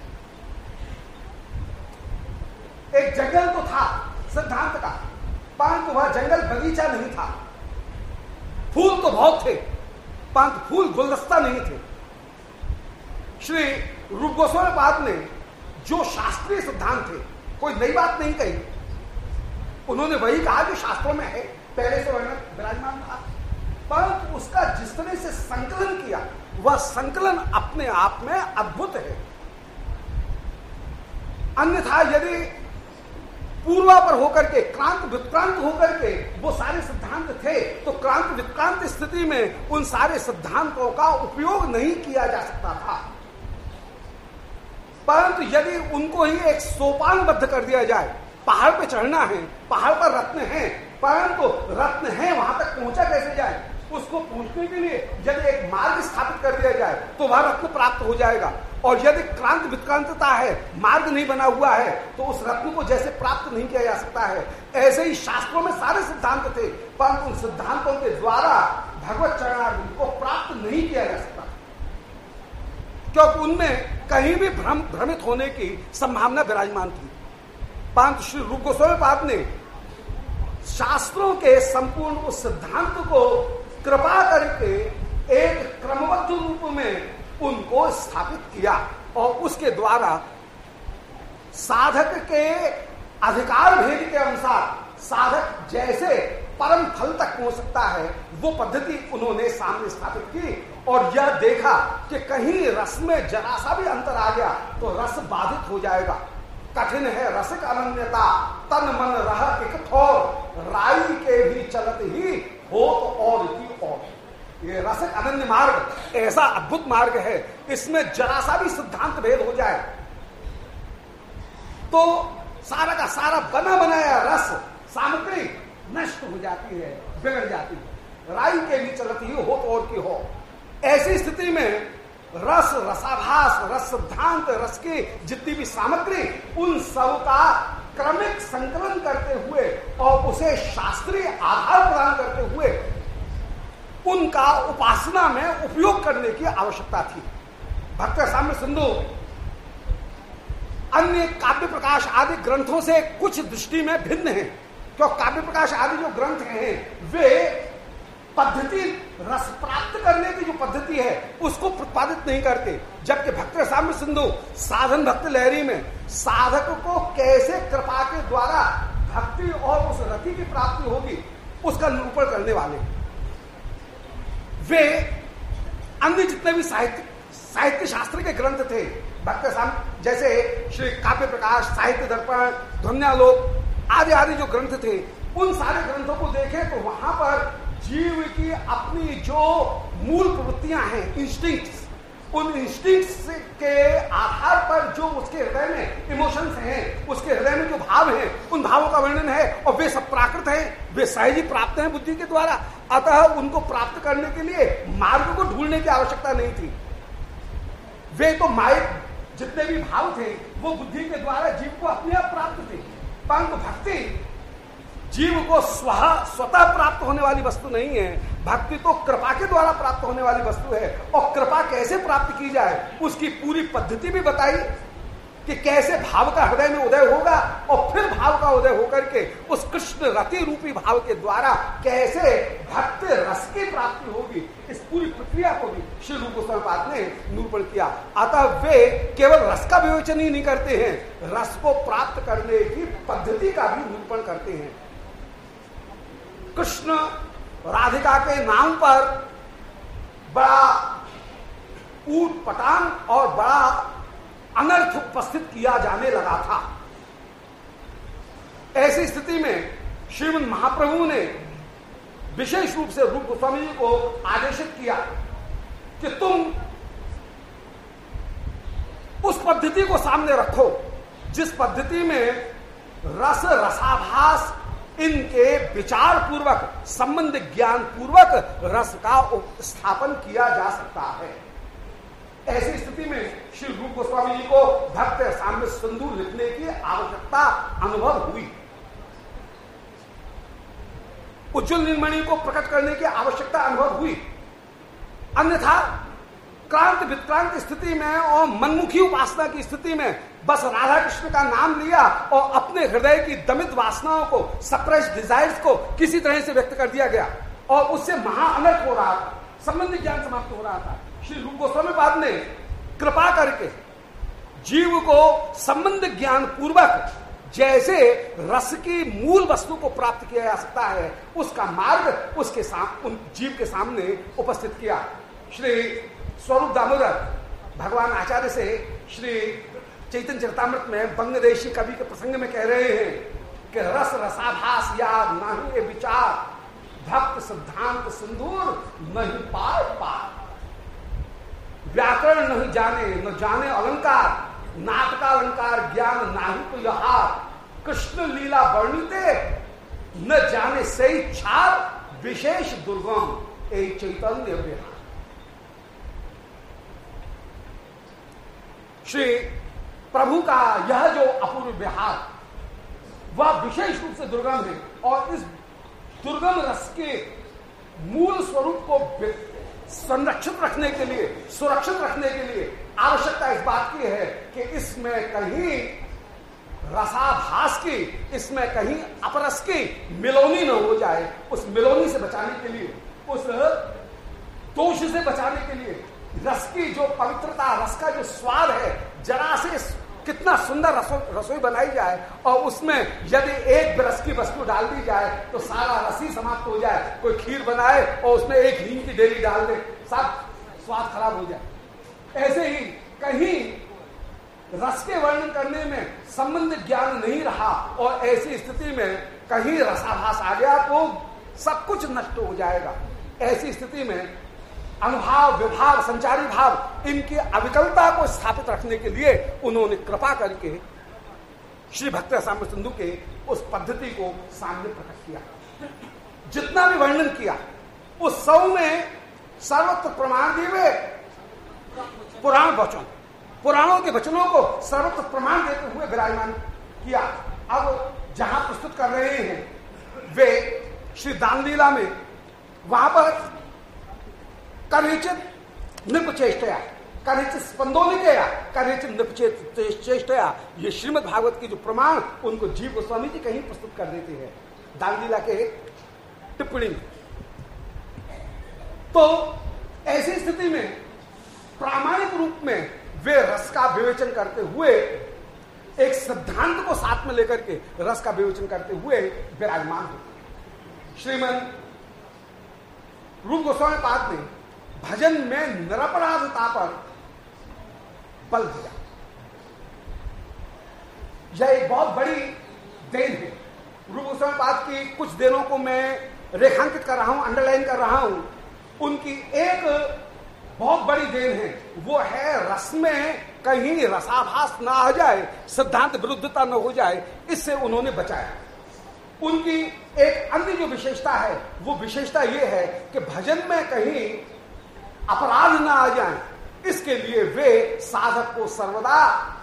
एक जंगल तो था सिद्धांत का, परंतु वह जंगल बगीचा नहीं था। फूल तो बहुत थे, परंतु फूल गुलदस्ता नहीं थे। श्री रूप गोस्वामी पाद ने जो शास्त्रीय सिद्धांत थे, कोई नई बात नहीं कही, उन्होंने वही कहा जो शास्त्रों में है, पहले से वर्णन विराजमान था, परंतु उसका जिस तरह से संकलन किया वह संकलन अपने आप में अद्भुत है। अन्यथा यदि पूर्वापर होकर के क्रांत विक्रांत होकर के वो सारे सिद्धांत थे तो क्रांत विक्रांत स्थिति में उन सारे सिद्धांतों का उपयोग नहीं किया जा सकता था। परंतु यदि उनको ही एक सोपानबद्ध कर दिया जाए, पहाड़ पे चढ़ना है, पहाड़ पर रत्न है, परंतु रत्न है वहां तक पहुंचा कैसे जाए, उसको पहुंचने के लिए यदि एक मार्ग स्थापित कर दिया जाए तो वह रत्न प्राप्त हो जाएगा। और यदि क्रांत विक्रांतता है, मार्ग नहीं बना हुआ है, तो उस रत्न को जैसे प्राप्त नहीं किया जा सकता है, ऐसे ही शास्त्रों में सारे सिद्धांत थे, परंतु उन सिद्धांतों के द्वारा भगवत चरणारविंद को प्राप्त नहीं किया जा सकता, क्योंकि उनमें कहीं भी भ्रम भ्रमित होने की संभावना विराजमान थी। परंतु श्री रूप गोस्वामी पाद ने शास्त्रों के संपूर्ण उस सिद्धांत को कृपा करके एक क्रमबद्ध रूप में उनको स्थापित किया और उसके द्वारा साधक के अधिकार भेद के अनुसार साधक जैसे परम फल तक पहुंच सकता है वो पद्धति उन्होंने सामने स्थापित की। और यह देखा कि कहीं रस में जरा सा भी अंतर आ गया तो रस बाधित हो जाएगा। कठिन है रसिक अनन्यता, तन मन रह एक ठोर, राई के भी चलत ही हो तो और की और। ये रसिक अनन्य मार्ग ऐसा अद्भुत मार्ग है, इसमें जरा सा भी सिद्धांत भेद हो जाए तो सारा का सारा बना बनाया रस सामग्री नष्ट हो जाती है, बिगड़ जाती है। राई के भी चलती ही हो तो और की हो। ऐसी स्थिति में रस, रसाभास, रस सिद्धांत, रस की जितनी भी सामग्री, उन सब का क्रमिक संकलन करते हुए और उसे शास्त्रीय आधार प्रदान करते हुए उनका उपासना में उपयोग करने की आवश्यकता थी। भक्त साम्य सिंधु अन्य काव्य प्रकाश आदि ग्रंथों से कुछ दृष्टि में भिन्न है, क्योंकि काव्य प्रकाश आदि जो ग्रंथ हैं वे पद्धति, रस प्राप्त करने की जो पद्धति है उसको प्रतिपादित नहीं करते। जबकि भक्त रसामृत सिंधु साधन भक्त लहरी में साधक को कैसे कृपा के द्वारा भक्ति और उस रति की प्राप्ति होगी उसका निरूपण करने वाले। वे अन्य जितने भी साहित्य साहित्य शास्त्र के ग्रंथ थे भक्त रसामृत, जैसे श्री काव्य प्रकाश, साहित्य दर्पण, ध्वन्यालोक आदि आदि जो ग्रंथ थे, उन सारे ग्रंथों को देखें तो वहां पर जीव की अपनी जो मूल प्रवृत्तियां हैं, इंस्टिंक्ट्स, उन इंस्टिंक्ट्स के आधार पर जो उसके हृदय में इमोशंस हैं, उसके हृदय में जो भाव हैं, उन भावों का वर्णन है। और वे सब प्राकृत हैं, वे सहज ही प्राप्त हैं बुद्धि के द्वारा। अतः उनको प्राप्त करने के लिए मार्ग को ढूंढने की आवश्यकता नहीं थी। वे तो माइक जितने भी भाव थे वो बुद्धि के द्वारा जीव को अपने आप प्राप्त थे। परंतु भक्ति जीव को स्व स्वतः प्राप्त होने वाली वस्तु नहीं है। भक्ति तो कृपा के द्वारा प्राप्त होने वाली वस्तु है। और कृपा कैसे प्राप्त की जाए उसकी पूरी पद्धति भी बताई कि कैसे भाव का हृदय में उदय होगा और फिर भाव का उदय होकर के उस कृष्ण रति रूपी भाव के द्वारा कैसे भक्त रस की प्राप्ति होगी। इस पूरी प्रक्रिया को भी श्री रूप गोस्वामी पाद ने निरूपण किया। अतः वे केवल रस का विवेचन ही नहीं करते हैं, रस को प्राप्त करने की पद्धति का भी निरूपण करते हैं। कृष्ण राधिका के नाम पर बड़ा ऊट पटांग और बड़ा अनर्थ उपस्थित किया जाने लगा था। ऐसी स्थिति में श्रीमद् महाप्रभु ने विशेष रूप से रूप गोस्वामी जी को आदेशित किया कि तुम उस पद्धति को सामने रखो जिस पद्धति में रस रसाभास इनके विचार पूर्वक, संबंध ज्ञान पूर्वक रस का स्थापन किया जा सकता है। ऐसी स्थिति में श्री रूप गोस्वामी जी को भक्त रसामृत सिंधु लिखने की आवश्यकता अनुभव हुई। उज्ज्वल नीलमणि को प्रकट करने की आवश्यकता अनुभव हुई। अन्यथा क्रांत विक्रांत स्थिति में और मनमुखी उपासना की स्थिति में बस राधा कृष्ण का नाम लिया और अपने हृदय की दमित वासनाओं को, सप्रेस डिजायर्स को किसी तरह से व्यक्त कर दिया गया और उससे महाअनर्थ हो रहा था, संबंध ज्ञान समाप्त हो रहा था। श्री रूप गोस्वामी पाद ने कृपा करके जीव को संबंध ज्ञान पूर्वक जैसे रस की मूल वस्तु को प्राप्त किया जा सकता है उसका मार्ग उसके सामने, उन जीव के सामने उपस्थित किया। श्री स्वरूप दामोदर भगवान आचार्य से श्री चैतन्य चरितामृत में बंगदेशी कवि के प्रसंग में कह रहे हैं कि रस रसाभास या नहीं विचार, भक्त सिद्धांत सिंदूर नहीं पार पार। व्याकरण नहीं जाने न जाने अलंकार, नाटकालंकार ज्ञान नाही तो यहार। कृष्ण लीला वर्णिते न जाने से छार, विशेष दुर्गम ए चैतन्य विहार। श्री प्रभु का यह जो अपूर्व विहार वह विशेष रूप से दुर्गम है और इस दुर्गम रस के मूल स्वरूप को संरक्षित रखने के लिए, सुरक्षित रखने के लिए आवश्यकता इस बात की है कि इसमें कहीं रसाभास की, इसमें कहीं अपरस की मिलोनी न हो जाए। उस मिलोनी से बचाने के लिए, उस दोष से बचाने के लिए रस की जो पवित्रता, रस का जो स्वाद है, जरा से कितना सुंदर रसो, रसोई बनाई जाए और उसमें यदि एक रस की वस्तु डाल दी जाए तो सारा रस ही समाप्त हो जाए। कोई खीर बनाए और उसमें एक हींग की डेली डाल दे, सब स्वाद खराब हो जाए। ऐसे ही कहीं रस के वर्णन करने में संबंध ज्ञान नहीं रहा और ऐसी स्थिति में कहीं रसाभास आ गया तो सब कुछ नष्ट हो जाएगा। ऐसी स्थिति में अनुभाव, विभाव, संचारी भाव, इनकी अविकलता को स्थापित रखने के लिए उन्होंने कृपा करके श्री भक्त रसामृत सिंधु के उस पद्धति को सामने प्रकट किया। जितना भी वर्णन किया उस सब में सर्वत्र प्रमाण दिए पुराण वचन, पुराणों के वचनों को सर्वत्र प्रमाण देते हुए विराजमान किया। अब जहां प्रस्तुत कर रहे हैं वे श्री दानलीला में, वहां पर कनिचित निपचेष्टया, कनिचित स्पंदोनिकया, कनिचित निपचेष्टया, ये श्रीमद् भागवत के जो प्रमाण उनको जीव गोस्वामी जी कहीं प्रस्तुत कर देते हैं दानलीला के टिप्पणी में। तो ऐसी स्थिति में प्रामाणिक रूप में वे रस का विवेचन करते हुए, एक सिद्धांत को साथ में लेकर के रस का विवेचन करते हुए विराजमान होते। श्रीमन रूप गोस्वामी पाद ने भजन में निरपराधता पर बल दिया। यह एक बहुत बड़ी देन है। रूप गोस्वामी पाद की कुछ देनों को मैं रेखांकित कर रहा हूं, अंडरलाइन कर रहा हूं। उनकी एक बहुत बड़ी देन है, वो है रस में कहीं रसाभास ना आ जाए, सिद्धांत विरुद्धता न हो जाए, इससे उन्होंने बचाया। उनकी एक अन्य जो विशेषता है, वो विशेषता ये है कि भजन में कहीं अपराध ना आ जाए, इसके लिए वे साधक को सर्वदा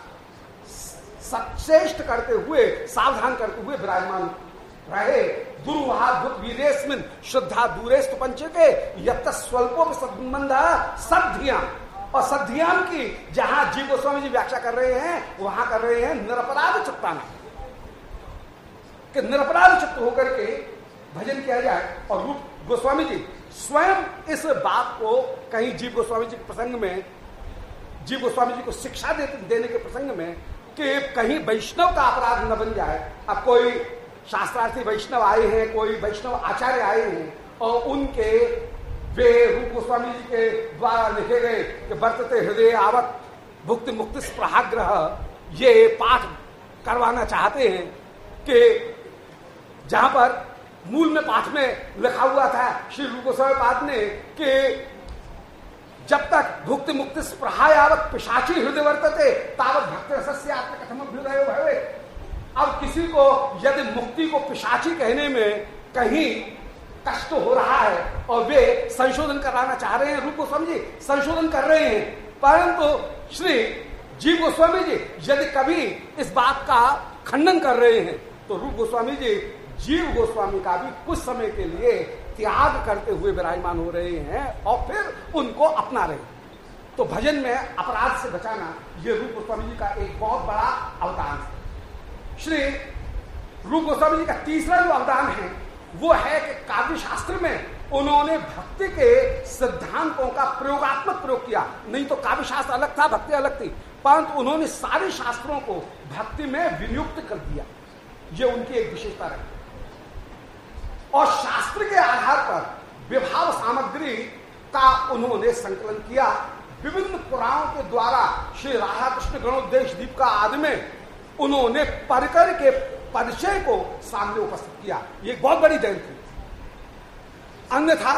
सचेष्ट करते हुए, सावधान करते हुए विराजमान रहे। दुर्वाहास्मिन श्रद्धा दूरेस्तु पंचे के यत स्वल्पो संबंध सद्धियां, और सद्धियां की जहां जीव गोस्वामी जी व्याख्या कर रहे हैं, वहां कर रहे हैं निरपराध चित्ताना, कि निरपराध चित्त होकर के भजन किया जाए। और रूप गोस्वामी जी स्वयं इस बात को कहीं जीव गोस्वामी जी के प्रसंग में, जीव गोस्वामी जी को शिक्षा दे, देने के प्रसंग में, कि कहीं वैष्णव का अपराध न बन जाए। अब कोई शास्त्रार्थी वैष्णव आए हैं, कोई वैष्णव आचार्य आए हैं, और उनके वे रूप गोस्वामी जी के द्वारा लिखे गए कि वर्तते हृदय आवत भुक्ति मुक्ति स्पृहाग्रह, ये पाठ करवाना चाहते हैं, कि जहां पर मूल में पाठ में लिखा हुआ था श्री रूप गोस्वामी पाद ने कि जब तक भुक्ति मुक्ति स्पृहायावत पिशाची हृदय वर्तते तावत भक्त रसस्य आत्मकथम अभ्युदयो भवे। अब किसी को यदि मुक्ति को पिशाची कहने में कहीं कष्ट हो रहा है और वे संशोधन कराना चाह रहे हैं, रूप गोस्वामी जी संशोधन कर रहे हैं, परंतु श्री जीव गोस्वामी जी यदि कभी इस बात का खंडन कर रहे हैं, तो रूप गोस्वामी जी जीव गोस्वामी का भी कुछ समय के लिए त्याग करते हुए विराजमान हो रहे हैं और फिर उनको अपना रहे हैं। तो भजन में अपराध से बचाना, यह रूप गोस्वामी जी का एक बहुत बड़ा अवदान है। श्री रूप गोस्वामी जी का तीसरा जो अवदान है, वो है कि काव्य शास्त्र में उन्होंने भक्ति के सिद्धांतों का प्रयोगात्मक प्रयोग किया। नहीं तो काव्य शास्त्र अलग था, भक्ति अलग थी, परंतु उन्होंने सारे शास्त्रों को भक्ति में विनियुक्त कर दिया। ये उनकी एक विशेषता रही। और शास्त्र के आधार पर विभाव सामग्री का उन्होंने संकलन किया। विभिन्न पुराणों के द्वारा श्री राधा कृष्ण गणोद्देश दीप का आदि में उन्होंने परिकर के परिचय को सामने उपस्थित किया। ये एक बहुत बड़ी देन थी। अन्यथा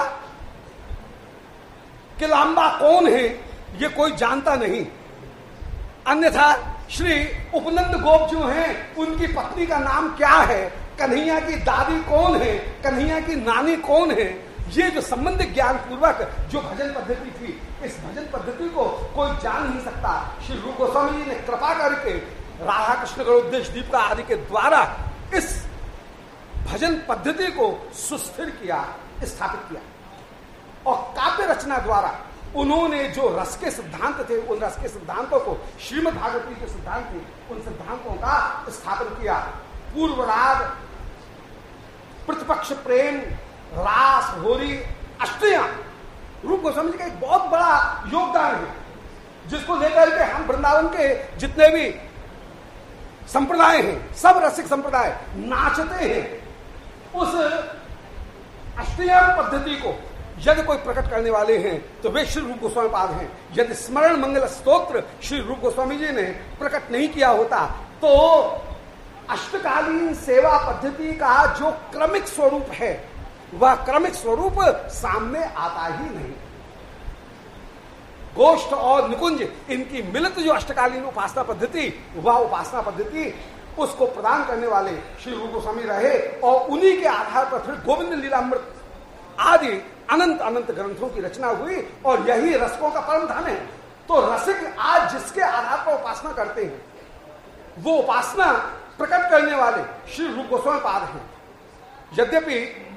कि लांबा कौन है ये कोई जानता नहीं। अन्यथा श्री उपनंद गोप जो हैं, उनकी पत्नी का नाम क्या है, कन्हैया की दादी कौन है, कन्हैया की नानी कौन है, ये जो संबंध ज्ञान पूर्वक जो भजन पद्धति थी, इस भजन पद्धति को कोई जान नहीं सकता। श्री रूप गोस्वामी जी ने कृपा करके राधा कृष्ण गणोद्देश दीप का आदि के द्वारा इस भजन पद्धति को सुस्थिर किया, स्थापित किया। और काव्य रचना द्वारा उन्होंने जो रस के सिद्धांत थे, उन रस के सिद्धांतों को, श्रीमद् भागवती के सिद्धांत थे, उन सिद्धांतों का स्थापन किया। पूर्व राग, प्रतिपक्ष प्रेम, रास, होरी, अष्टयां, रूप गोस्वामी जी का एक बहुत बड़ा योगदान है, जिसको लेकर के हम वृंदावन के जितने भी संप्रदाय हैं, सब रसिक संप्रदाय नाचते हैं। उस अष्टयां पद्धति को यदि कोई प्रकट करने वाले हैं तो वे श्री रूप गोस्वामी पाद हैं। यदि स्मरण मंगल स्तोत्र श्री रूप गोस्वामी जी ने प्रकट नहीं किया होता तो अष्टकालीन सेवा पद्धति का जो क्रमिक स्वरूप है, वह क्रमिक स्वरूप सामने आता ही नहीं। गोष्ठ और निकुंज, इनकी मिलित जो अष्टकालीन उपासना पद्धति, वह उपासना पद्धति उसको प्रदान करने वाले श्री रूप गोस्वामी रहे। और उन्हीं के आधार पर फिर गोविंद लीलामृत आदि अनंत अनंत ग्रंथों की रचना हुई, और यही रसकों का परम धन है। तो रसिक आज जिसके आधार पर उपासना करते हैं, वो उपासना प्रकट करने वाले श्री रूप गोस्वामी पाद हैं। यद्यपि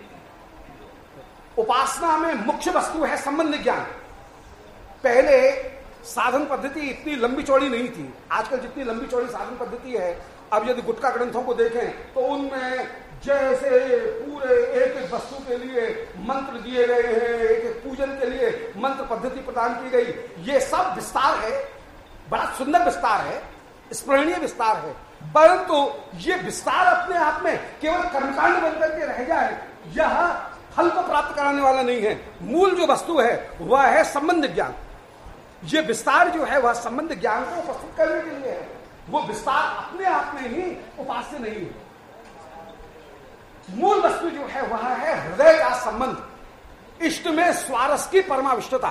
उपासना में मुख्य वस्तु है संबंध ज्ञान। पहले साधन पद्धति इतनी लंबी चौड़ी नहीं थी। आजकल जितनी लंबी चौड़ी साधन पद्धति है, अब यदि गुटका ग्रंथों को देखें तो उनमें जैसे पूरे एक एक वस्तु के लिए मंत्र दिए गए हैं, एक एक पूजन के लिए मंत्र पद्धति प्रदान की गई, ये सब विस्तार है, बड़ा सुंदर विस्तार है, स्मरणीय विस्तार है। परंतु ये विस्तार अपने आप में केवल कर्मकांड बनकर के रह जाए, यह फल को प्राप्त कराने वाला नहीं है। मूल जो वस्तु है वह है संबंध ज्ञान। ये विस्तार जो है वह संबंध ज्ञान को उपस्थित करने के लिए है। वो विस्तार अपने आप में ही उपास्य नहीं है। मूल वस्तु जो है वह है हृदय का संबंध, इष्ट में स्वारस की परमाविष्टता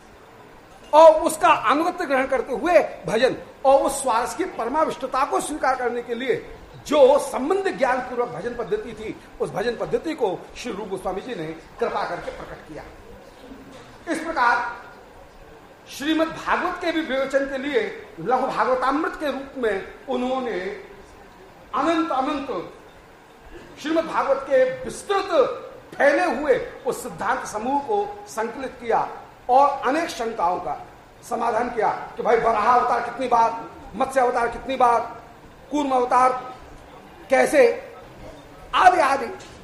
और उसका अनुगत्य ग्रहण करते हुए भजन, और उस स्वारस की परमाविष्टता को स्वीकार करने के लिए जो संबंध ज्ञान पूर्वक भजन पद्धति थी, उस भजन पद्धति को श्री रूप गोस्वामी जी ने कृपा करके प्रकट किया। इस प्रकार श्रीमद् भागवत के भी विवेचन के लिए लघु भागवतामृत के रूप में उन्होंने अनंत अनंत श्रीमद् भागवत के विस्तृत फैले हुए उस सिद्धांत समूह को संकलित किया और अनेक शंकाओं का समाधान किया कि भाई वराह अवतार कितनी बार, मत्स्य अवतार कितनी बार, कूर्म अवतार कैसे, आदि आदि,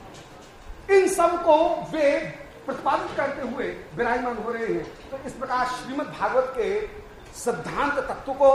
इन सब को वे प्रतिपादित करते हुए विराजमान हो रहे हैं। तो इस प्रकार श्रीमद् भागवत के सिद्धांत तत्व को,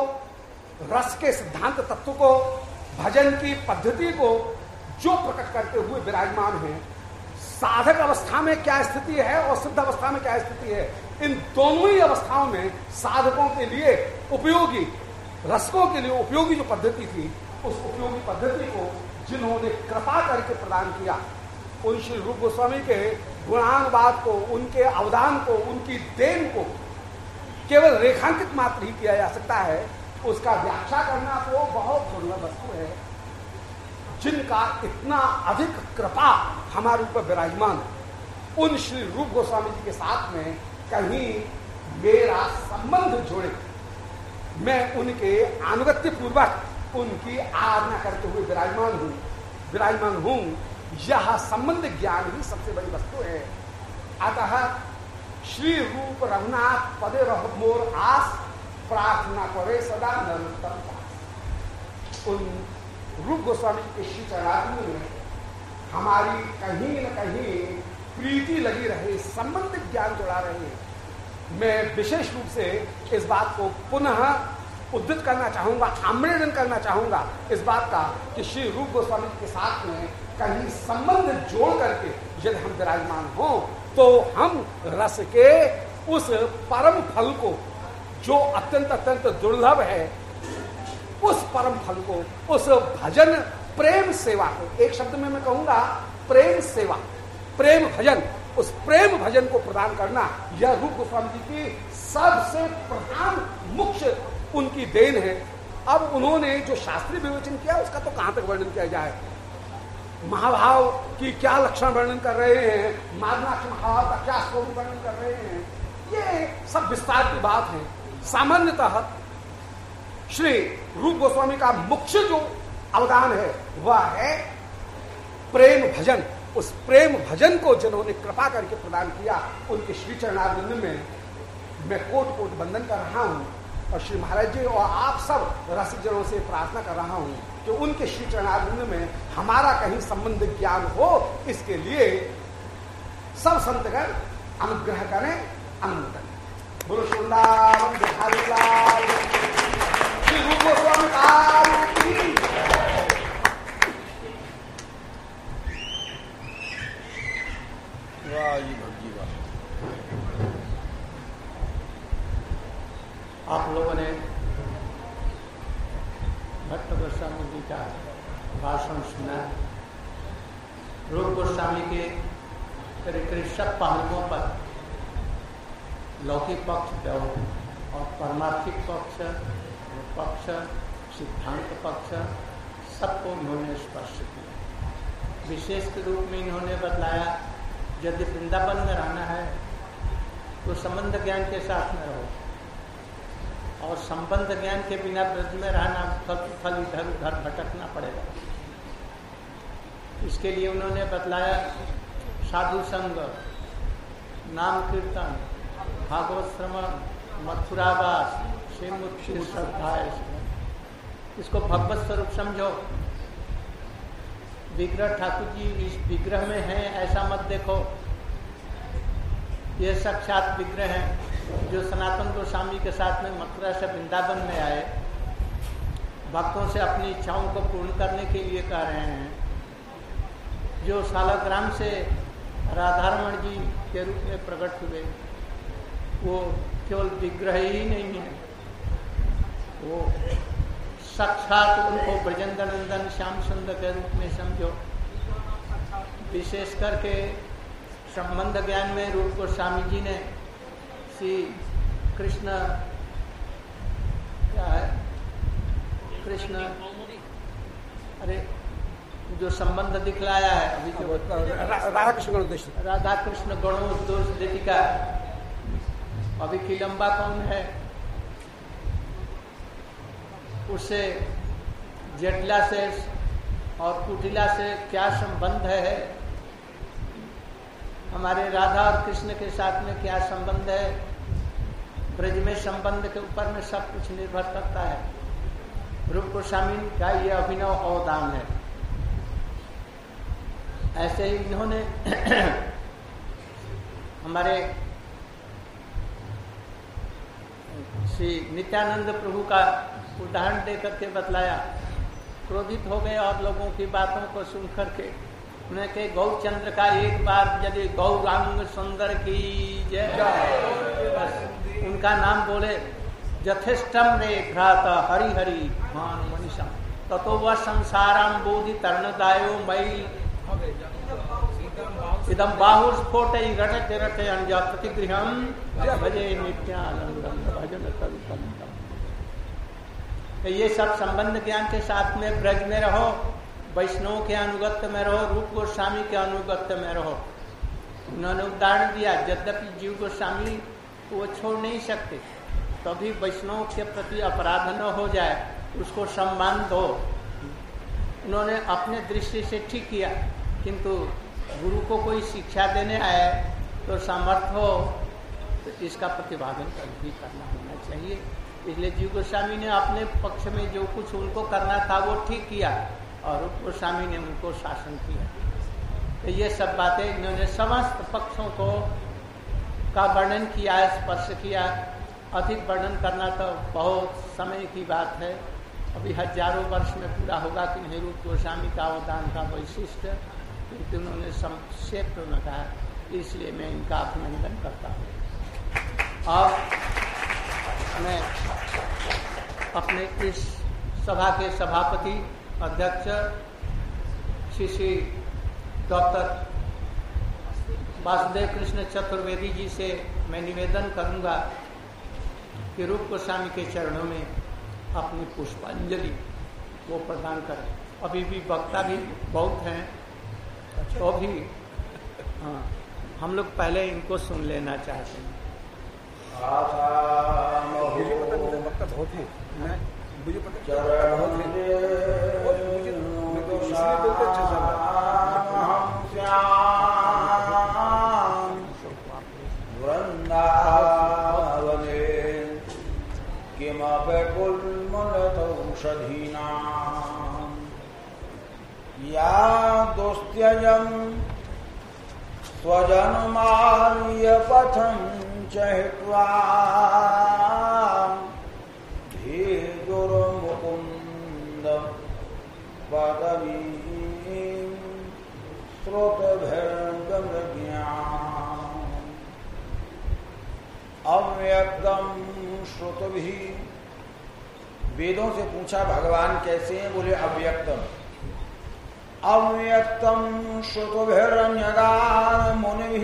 रस के सिद्धांत तत्व को, भजन की पद्धति को जो प्रकट करते हुए विराजमान है, साधक अवस्था में क्या स्थिति है और सिद्ध अवस्था में क्या स्थिति है, इन दोनों ही अवस्थाओं में साधकों के लिए उपयोगी, रसकों के लिए उपयोगी जो पद्धति थी, उस उपयोगी पद्धति को जिन्होंने कृपा करके प्रदान किया, उन श्री रूप गोस्वामी के गुणानुवाद को, उनके अवदान को, उनकी देन को केवल रेखांकित मात्र ही किया जा सकता है। उसका व्याख्या करना तो बहुत दुर्लभ वस्तु है। जिनका इतना अधिक कृपा हमारे ऊपर विराजमान, उन श्री रूप गोस्वामी जी के साथ में कहीं मेरा संबंध जोड़े, मैं उनके अनुगत्य पूर्वक उनकी आराधना करते हुए विराजमान हूं विराजमान हूं यह संबंध ज्ञान ही सबसे बड़ी वस्तु है। अतः श्री रूप रघुनाथ पदे रह मोर आस, प्रार्थना करे सदा नरोत्तम दास। उन रूप गोस्वामी के श्री चरणारविंद में हमारी कहीं न कहीं प्रीति लगी रहे, संबंध ज्ञान जुड़ा रहे। मैं विशेष रूप से इस बात को पुनः उद्धृत करना चाहूंगा, आम्रेडन करना चाहूंगा इस बात का कि श्री रूप गोस्वामी के साथ में कहीं संबंध जोड़ करके यदि हम विराजमान हो तो हम रस के उस परम फल को, जो अत्यंत अत्यंत दुर्लभ है, उस परम फल को, उस भजन प्रेम सेवा को, एक शब्द में मैं कहूंगा प्रेम सेवा, प्रेम भजन, उस प्रेम भजन को प्रदान करना, यह रूप गोस्वामी जी की सबसे प्रधान मुख्य उनकी देन है। अब उन्होंने जो शास्त्रीय विवेचन किया उसका तो कहां तक वर्णन किया जाए। महाभाव की क्या लक्षण वर्णन कर रहे हैं, मादनाक्ष महाभाव का क्या स्वरूप वर्णन कर रहे हैं, ये सब विस्तार की बात है। सामान्यतः श्री रूप गोस्वामी का मुख्य जो अवदान है वह है प्रेम भजन। उस प्रेम भजन को जिन्होंने कृपा करके प्रदान किया, उनके श्री चरणारविंद में मैं कोट कोट वंदन कर रहा हूं और श्री महाराज जी और आप सब रसिकजनों से प्रार्थना कर रहा हूं कि उनके श्री चरणारविंद में हमारा कहीं संबंध ज्ञान हो, इसके लिए सब संतगण अनुग्रह करें, अनुमोदन करें। बोलो वृंदावन बिहारी लाल श्री रूप गोस्वामी काल की। वाह जी भक्ति वाह। आप लोगों ने भट्ट गोस्वामी जी का भाषण सुना। रूप गोस्वामी के करीब करीब सब पहलुओं पर, लौकिक पक्ष और परमार्थिक पक्ष, पक्ष सिद्धांत पक्ष, सबको उन्होंने स्पर्श किया। विशेष के रूप में इन्होंने बतलाया यदि वृंदावन में रहना है तो संबंध ज्ञान के साथ में रहो, और संबंध ज्ञान के बिना ब्रज में रहना फल फल इधर उधर भटकना पड़ेगा। इसके लिए उन्होंने बतलाया साधु संग, नाम कीर्तन, भागवत श्रवण, मथुरावास, श्रीमुखी श्रद्धा। इसको भगवत स्वरूप समझो। विग्रह ठाकुर जी इस विग्रह में हैं ऐसा मत देखो, ये साक्षात विग्रह हैं जो सनातन गोस्वामी के साथ में मथुरा से वृंदावन में आए, भक्तों से अपनी इच्छाओं को पूर्ण करने के लिए कह रहे हैं। जो सालग्राम से राधारमण जी के रूप में प्रकट हुए वो केवल विग्रह ही नहीं है, वो साक्षात उनको ब्रजेंद्र नंदन श्याम सुंदर के रूप में समझो। विशेष करके संबंध ज्ञान में रूप गोस्वामी जी ने श्री कृष्ण क्या है कृष्ण अरे जो संबंध दिखलाया है अभी जो राधा कृष्ण गणोद्देश राधा कृष्ण गणोद्देश दीपिका, अभी किलम्बा कौन है, उससे जटिला से और कुटिला से क्या संबंध है, हमारे राधा और कृष्ण के साथ में क्या संबंध है, ब्रज में संबंध के ऊपर में सब कुछ निर्भर करता है। रूप गोस्वामी का ये अभिनव अवदान है। ऐसे ही इन्होंने हमारे श्री नित्यानंद प्रभु का उदाहरण दे करके बतलाया। क्रोधित हो गए और लोगों की बातों को सुन करके उन्हें कहे गौचंद्र का एक बार यदि गौरांग सुंदर की जय, बस उनका नाम बोले यथेष्टम रे भ्राता हरि हरि मान मनीषा ततो वह संसाराम बोधि तरणदायो मई इदम बाहुस्फोट रटते रटे अंजा प्रतिगृहम भजे नित्यानंदम भजन कवितम। तो ये सब संबंध ज्ञान के साथ में ब्रज में रहो, वैष्णव के अनुगत्य में रहो, रूप गोस्वामी के अनुगत्य में रहो। उन्होंने उदाहरण दिया, यद्यपि जीव गोस्वामी को छोड़ नहीं सकते, तभी वैष्णव के प्रति अपराध न हो जाए, उसको सम्मान दो। उन्होंने अपने दृष्टि से ठीक किया, किंतु गुरु को कोई शिक्षा देने आए तो सामर्थ्य हो तो इसका प्रतिपादन भी करना होना चाहिए। इसलिए जीव गोस्वामी ने अपने पक्ष में जो कुछ उनको करना था वो ठीक किया और रूप गोस्वामी ने उनको शासन किया। तो ये सब बातें इन्होंने समस्त पक्षों को का वर्णन किया, स्पर्श किया। अधिक वर्णन करना तो बहुत समय की बात है, अभी हजारों वर्ष में पूरा होगा कि नहीं रूप गोस्वामी का अवदान का वैशिष्ट, क्योंकि उन्होंने संक्षेप में कहा, इसलिए मैं इनका अभिनंदन करता हूँ। और मैं अपने इस सभा के सभापति अध्यक्ष श्री श्री डॉक्टर वासुदेव कृष्ण चतुर्वेदी जी से मैं निवेदन करूंगा कि रूप गोस्वामी के चरणों में अपनी पुष्पांजलि वो प्रदान करें। अभी भी वक्ता भी बहुत हैं, तो भी हाँ हम लोग पहले इनको सुन लेना चाहते हैं। वक्ता बहुत है, मुझे पता वृंदावने किमपकुल्मलतौषधीनां या दोस्त्ययं स्वजन्मार्यपथं च हित्वा धीर्मुकुन्दं पदवीं श्रुतभिर्गमज्ञाम् अव्यक्तं श्रुतभिः। वेदों से पूछा भगवान कैसे हैं, बोले अव्यक्तम। अव्यक्तम श्रुतभिरन्यगान मुनिभिः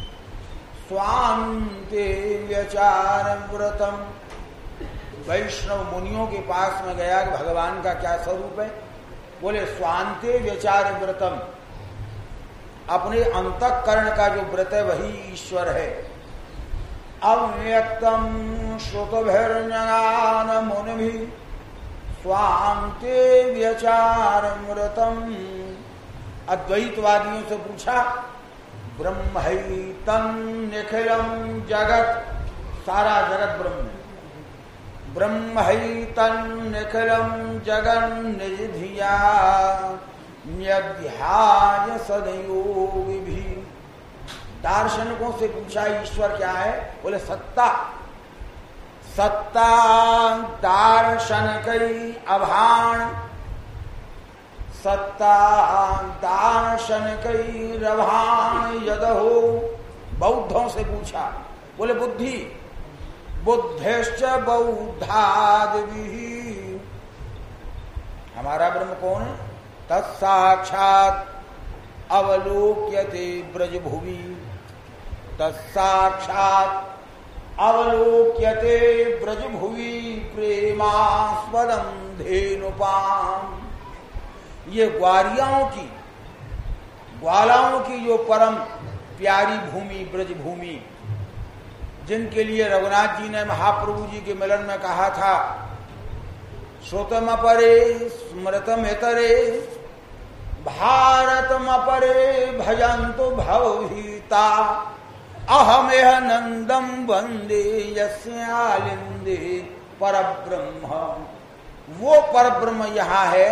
स्वान्ते व्यचार व्रतम। वैष्णव मुनियों के पास में गया कि भगवान का क्या स्वरूप है, बोले स्वान्ते व्यचार व्रतम, अपने अंतःकरण का जो व्रत है वही ईश्वर है। अव्यक्तम श्रुतभिर्ज्ञान मुनिभिः स्वान्ते व्यचारमृतम। अद्वैतवादियों से पूछा ब्रह्मैतन्निखिलम जगत, सारा जगत ब्रह्म है। ब्रह्मैतन्निखिलम जगन निज धिया न्यध्याय सदयोगी भी। दार्शनिकों से पूछा ईश्वर क्या है? बोले सत्ता। सत्ता दार्शनिकई अभाण, सत्ता दार्शनिकई रभाण यदहो। बौद्धों से पूछा, बोले बुद्धि। बुद्धिश्च बौद्धादिभिः। हमारा ब्रह्म कौन है? तत्साक्षात् अवलोक्यते ब्रजभुवि, तत्साक्षात् अवलोक्यते ब्रजभुवि प्रेमास्पदं धेनुपाम। ये ग्वारियाओं की, ग्वालाओं की जो परम प्यारी भूमि ब्रज भूमि, जिनके लिए रघुनाथ जी ने महाप्रभु जी के मिलन में कहा था, श्रोतम अपरे स्मृतम इतरे भारतम अपरे भजन्तु भवभीता, अहमेह नंदम वंदे यस्यालिंदे परब्रह्म। वो परब्रह्म यहाँ है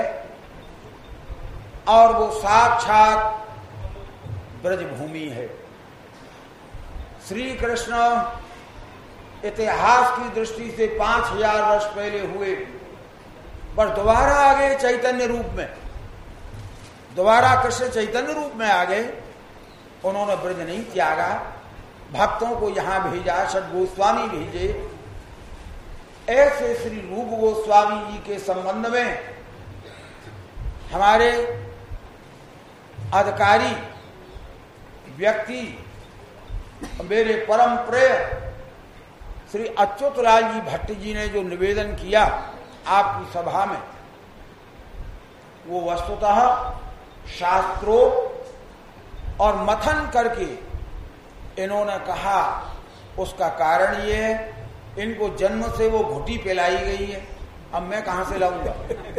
और वो साक्षात ब्रजभूमि है। श्री कृष्ण इतिहास की दृष्टि से पांच हजार वर्ष पहले हुए, पर दोबारा आ गए चैतन्य रूप में। दोबारा कृष्ण चैतन्य रूप में आ गए। उन्होंने ब्रज नहीं त्यागा, भक्तों को यहां भेजा, षट गोस्वामी भेजे। ऐसे श्री रूप गोस्वामी जी के संबंध में हमारे अधिकारी व्यक्ति, मेरे परम प्रिय श्री अच्युतलाल जी भट्ट जी ने जो निवेदन किया आपकी सभा में, वो वस्तुतः शास्त्रों और मथन करके इन्होंने कहा। उसका कारण ये है, इनको जन्म से वो घुटी पिलाई गई है। अब मैं कहां से लाऊंगा?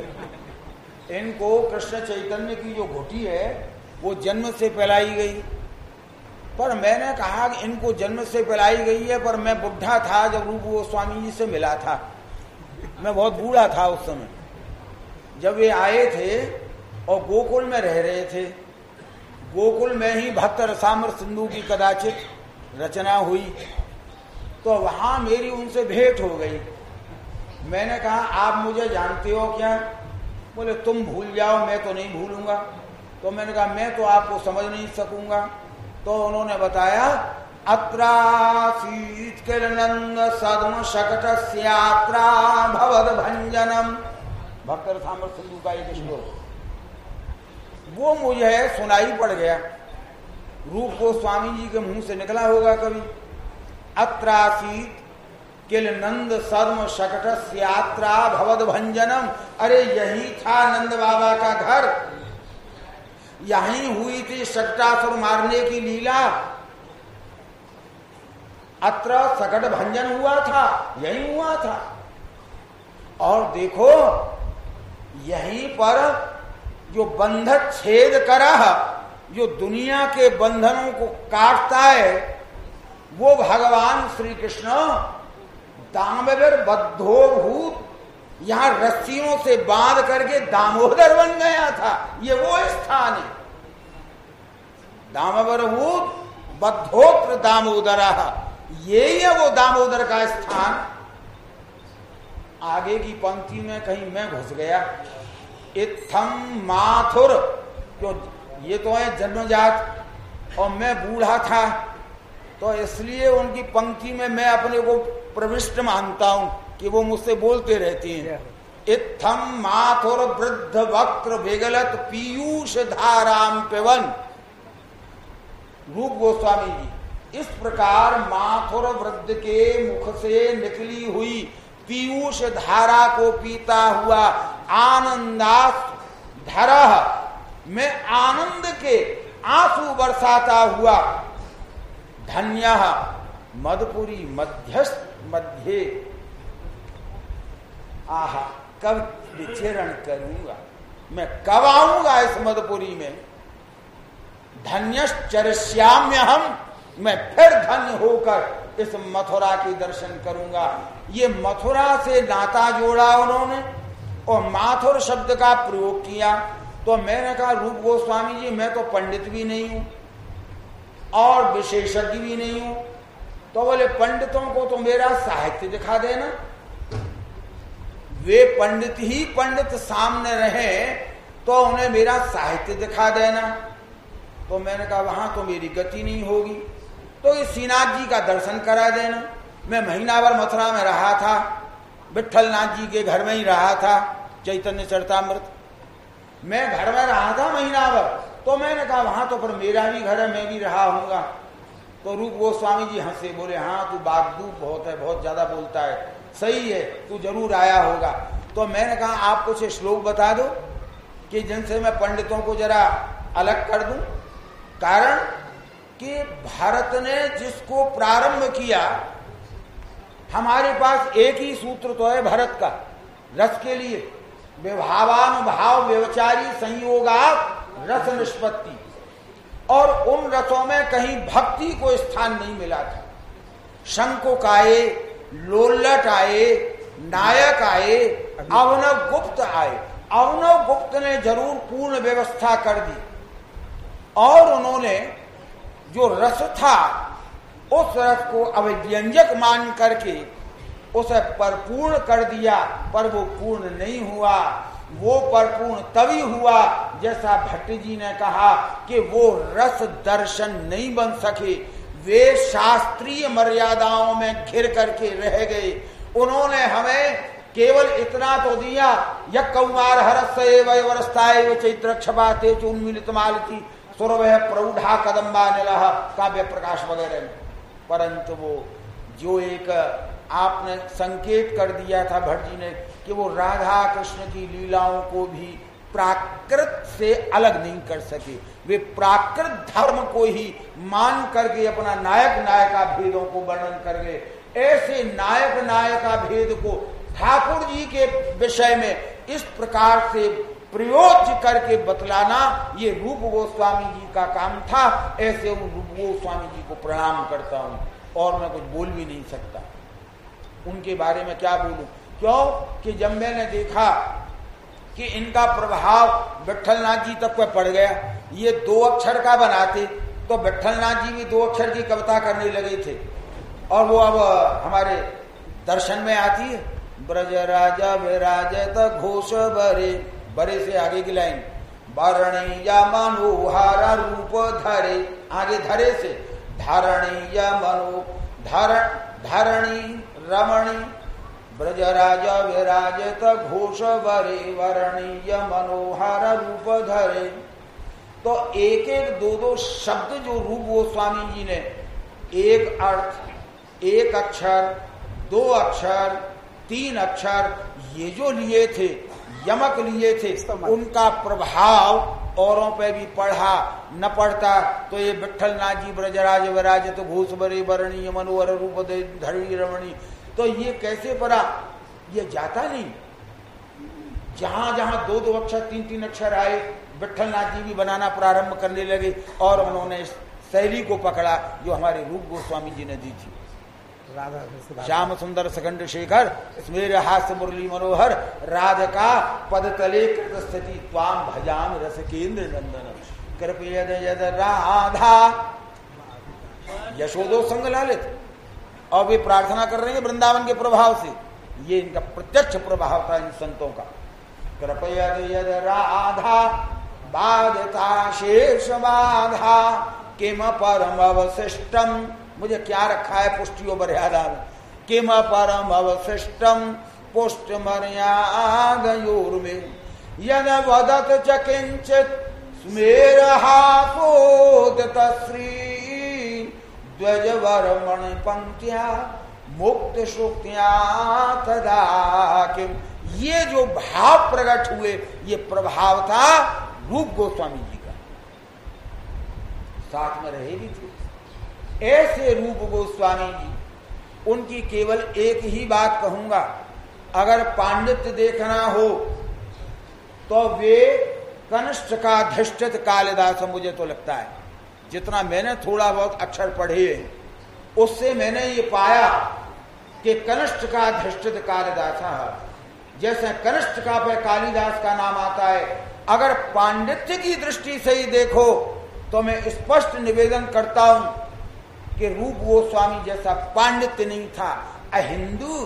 इनको कृष्ण चैतन्य की जो घुटी है वो जन्म से पिलाई गई। पर मैंने कहा कि इनको जन्म से पिलाई गई है, पर मैं बुढ़ा था जब रूप गोस्वामी जी से मिला था। मैं बहुत बूढ़ा था उस समय जब वे आए थे और गोकुल में रह रहे थे। गोकुल में ही भक्त रसामृत सिंधु की कदाचित रचना हुई, तो वहां मेरी उनसे भेंट हो गई। मैंने कहा आप मुझे जानते हो क्या? बोले तुम भूल जाओ, मैं तो नहीं भूलूंगा। तो मैंने कहा मैं तो आपको समझ नहीं सकूंगा। तो उन्होंने बताया, अत्रासीत किरणंद सद्म शकटस्यात्रा भवद भंजनम। भक्त रसामृत सिंधु का एक श्लोक, वो मुझे सुनाई पड़ गया। रूप गोस्वामी जी के मुंह से निकला होगा कभी। अत्रासीत किल नंद सद्म शकटस्यात्रा भवद भंजनम। अरे यही था नंद बाबा का घर, यहीं हुई थी शकटासुर मारने की लीला। अत्र सकट भंजन हुआ था, यही हुआ था। और देखो यहीं पर जो बंधक छेद करा, जो दुनिया के बंधनों को काटता है, वो भगवान श्री कृष्ण दामोदर बद्धोभूत यहां रस्सियों से बांध करके दामोदर बन गया था। ये वो स्थान है, दामोदरभूत बद्धोत्र दामोदर। ये है वो दामोदर का स्थान। आगे की पंक्ति में कहीं मैं घुस गया। इत्थम माथुर, जो ये तो है जन्मजात और मैं बूढ़ा था, तो इसलिए उनकी पंक्ति में मैं अपने को प्रविष्ट मानता हूं कि वो मुझसे बोलते रहती हैं। इत्थम माथुर वृद्ध वक्र विगलत पीयूष धाराम पिवन। रूप गोस्वामी जी, इस प्रकार माथुर वृद्ध के मुख से निकली हुई पीयूष धारा को पीता हुआ आनंदास धरा में आनंद के आंसू बरसाता हुआ धन्य मधुपुरी मध्यस्थ मध्य। आहा, कब विचरण करूंगा मैं, कब आऊंगा इस मधुपुरी में। धन्यश्चर्याम्य हम, मैं फिर धन्य होकर इस मथुरा के दर्शन करूंगा। ये मथुरा से नाता जोड़ा उन्होंने और माथुर शब्द का प्रयोग किया। तो मैंने कहा रूप गोस्वामी जी मैं तो पंडित भी नहीं हूं और विशेषज्ञ भी नहीं हूं। तो बोले पंडितों को तो मेरा साहित्य दिखा देना, वे पंडित ही पंडित सामने रहे तो उन्हें मेरा साहित्य दिखा देना। तो मैंने कहा वहां तो मेरी गति नहीं होगी, तो इस श्रीनाथ जी का दर्शन करा देना। मैं महीना भर मथुरा में रहा था, विट्ठल नाथ जी के घर में ही रहा था, चैतन्य चरितामृत मैं घर में रहा था महीना भर। तो मैंने कहा वहां तो पर मेरा भी घर है, मैं भी रहा हूंगा। तो रूप गोस्वामी जी हंसे, बोले हाँ तू बागडूब बहुत है, बहुत ज्यादा बोलता है, सही है तू जरूर आया होगा। तो मैंने कहा आप कुछ श्लोक बता दो कि जिनसे मैं पंडितों को जरा अलग कर दूं। कारण कि भारत ने जिसको प्रारंभ किया, हमारे पास एक ही सूत्र तो है भरत का रस के लिए, विभावानुभाव व्यवचारी संयोगात रस निष्पत्ति, और उन रसों में कहीं भक्ति को स्थान नहीं मिला था। शंकुक आए, लोल्लट आए, नायक आए, अवनव गुप्त आए। अवनव गुप्त ने जरूर पूर्ण व्यवस्था कर दी और उन्होंने जो रस था उस रस को अभिव्यंजक मान करके उसे परिपूर्ण कर दिया, पर वो पूर्ण नहीं हुआ। वो परिपूर्ण तभी हुआ जैसा भट्ट जी ने कहा कि वो रस दर्शन नहीं बन सके, वे शास्त्रीय मर्यादाओं में घिर करके रह गए। उन्होंने हमें केवल इतना तो दिया, यक कौमार हरस्ये वयवरस्ताये चैत्र क्षपाते चुन्मिलित मालती सुरभय प्रौढ़ा कदम्बा निलह काव्य प्रकाश वगैरह में, परंतु वो जो एक आपने संकेत कर दिया था भट्ट जी ने कि वो राधा कृष्ण की लीलाओं को भी प्राकृत से अलग नहीं कर सके, वे प्राकृत धर्म को ही मान करके अपना नायक नायिका भेदों को वर्णन कर गए। ऐसे नायक नायिका भेद को ठाकुर जी के विषय में इस प्रकार से प्रयोज्य करके बतलाना ये रूप गोस्वामी जी का काम था। ऐसे उन रूप गोस्वामी जी को प्रणाम करता हूं और मैं कुछ बोल भी नहीं सकता। उनके बारे में क्या बोलूं, क्यों कि जब मैंने देखा कि इनका प्रभाव विट्ठलनाथ जी तक पर पड़ गया, ये दो अक्षर का बनाते तो विट्ठलनाथ जी भी दो अक्षर की कविता करने लगे थे, और वो अब हमारे दर्शन में आती है, ब्रज राजा विराजत घोष बरे, बरे से आगे की लाइन, वारणीय मनोहारा रूप धरे, आगे धरे से धारणीय मनो धारण धारणी रमणी, ब्रज राजा विराजत घोष बरे, वर्णीय मनोहर रूप धरे। तो एक एक दो दो शब्द जो रूप गोस्वामी जी ने एक अर्थ, एक अक्षर, दो अक्षर, तीन अक्षर ये जो लिए थे, यमक लिए थे, उनका प्रभाव औरों पे भी पढ़ा न पढ़ता तो ये विट्ठलनाथ जी ब्रजराज विराजत घोष बरे, वर्णीय मनोहर रूप धरी रमणी, तो ये कैसे पढ़ा, ये जाता नहीं। जहां जहां दो दो अक्षर तीन तीन अक्षर आए, विट्ठलनाथ जी भी बनाना प्रारंभ करने लगे और उन्होंने शैली को पकड़ा जो हमारे रूप गोस्वामी जी ने दी थी। श्याम सुंदर सखंड शेखर स्मेर हास्य मुरली मनोहर, राधिका पद तले कृत स्थिति त्वाम भजाम रस केंद्र नंदन, कृपया यद राधा। यशोदो संग लालित, और वे प्रार्थना कर रहे हैं वृंदावन के प्रभाव से, ये इनका प्रत्यक्ष प्रभाव था इन संतों का। कृपया यद राधा बाधता शेष बाधा किम परम अवशिष्टम, मुझे क्या रखा है पुष्टियो मर्यादा में, किम परम अवशिष्टम पुष्ट मर्यादयोर में, यद वदत च किंचित स्मेर हासोदत श्री द्वजवर मणि पंक्तिया मुक्त शुक्तिया तदा किम। ये जो भाव प्रकट हुए ये प्रभाव था रूप गोस्वामी जी का, साथ में रहे भी थे। ऐसे रूप गोस्वामी जी, उनकी केवल एक ही बात कहूंगा, अगर पांडित्य देखना हो तो वे कनिष्ठ का अधिष्ठित कालिदास, मुझे तो लगता है जितना मैंने थोड़ा बहुत अक्षर पढ़े उससे मैंने ये पाया कि कनिष्ठ का अधिष्ठित कालिदास, जैसे कनिष्ठ का पे कालिदास का नाम आता है अगर पांडित्य की दृष्टि से ही देखो तो मैं स्पष्ट निवेदन करता हूं कि रूप गोस्वामी जैसा पांडित्य नहीं था। अहिंदू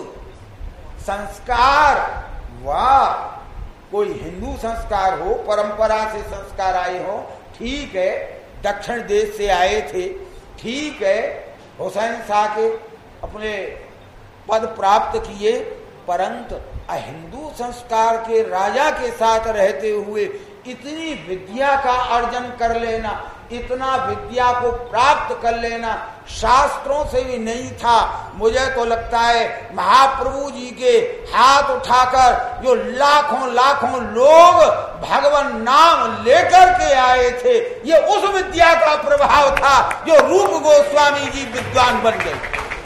संस्कार, वाह, कोई हिंदू संस्कार हो, परंपरा से संस्कार आए हो, ठीक है, दक्षिण देश से आए थे, ठीक है, हुसैन शाह के अपने पद प्राप्त किए, परंतु अहिंदू संस्कार के राजा के साथ रहते हुए इतनी विद्या का अर्जन कर लेना, इतना विद्या को प्राप्त कर लेना शास्त्रों से भी नहीं था। मुझे तो लगता है महाप्रभु जी के हाथ उठाकर जो लाखों लाखों लोग भगवान नाम लेकर के आए थे, ये उस विद्या का प्रभाव था जो रूप गोस्वामी जी विद्वान बन गए।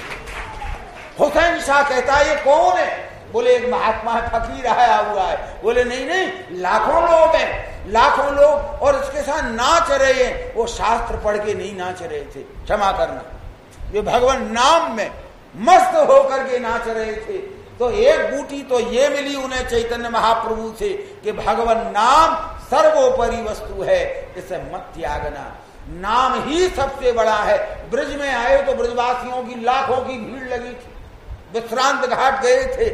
हुसैन शाह कहता है ये कौन है? बोले एक महात्मा फकीर आया हुआ है। बोले नहीं नहीं, लाखों लोग हैं, लाखों लोग, और इसके साथ नाच रहे हैं। वो शास्त्र पढ़ के नहीं नाच रहे थे, क्षमा करना, ये भगवान नाम में मस्त होकर के नाच रहे थे। तो एक बूटी तो ये मिली उन्हें चैतन्य महाप्रभु से कि भगवान नाम सर्वोपरि वस्तु है, इसे मत त्यागना, नाम ही सबसे बड़ा है। ब्रज में आए तो ब्रजवासियों की लाखों की भीड़ लगी थी, विश्रांत घाट गए थे।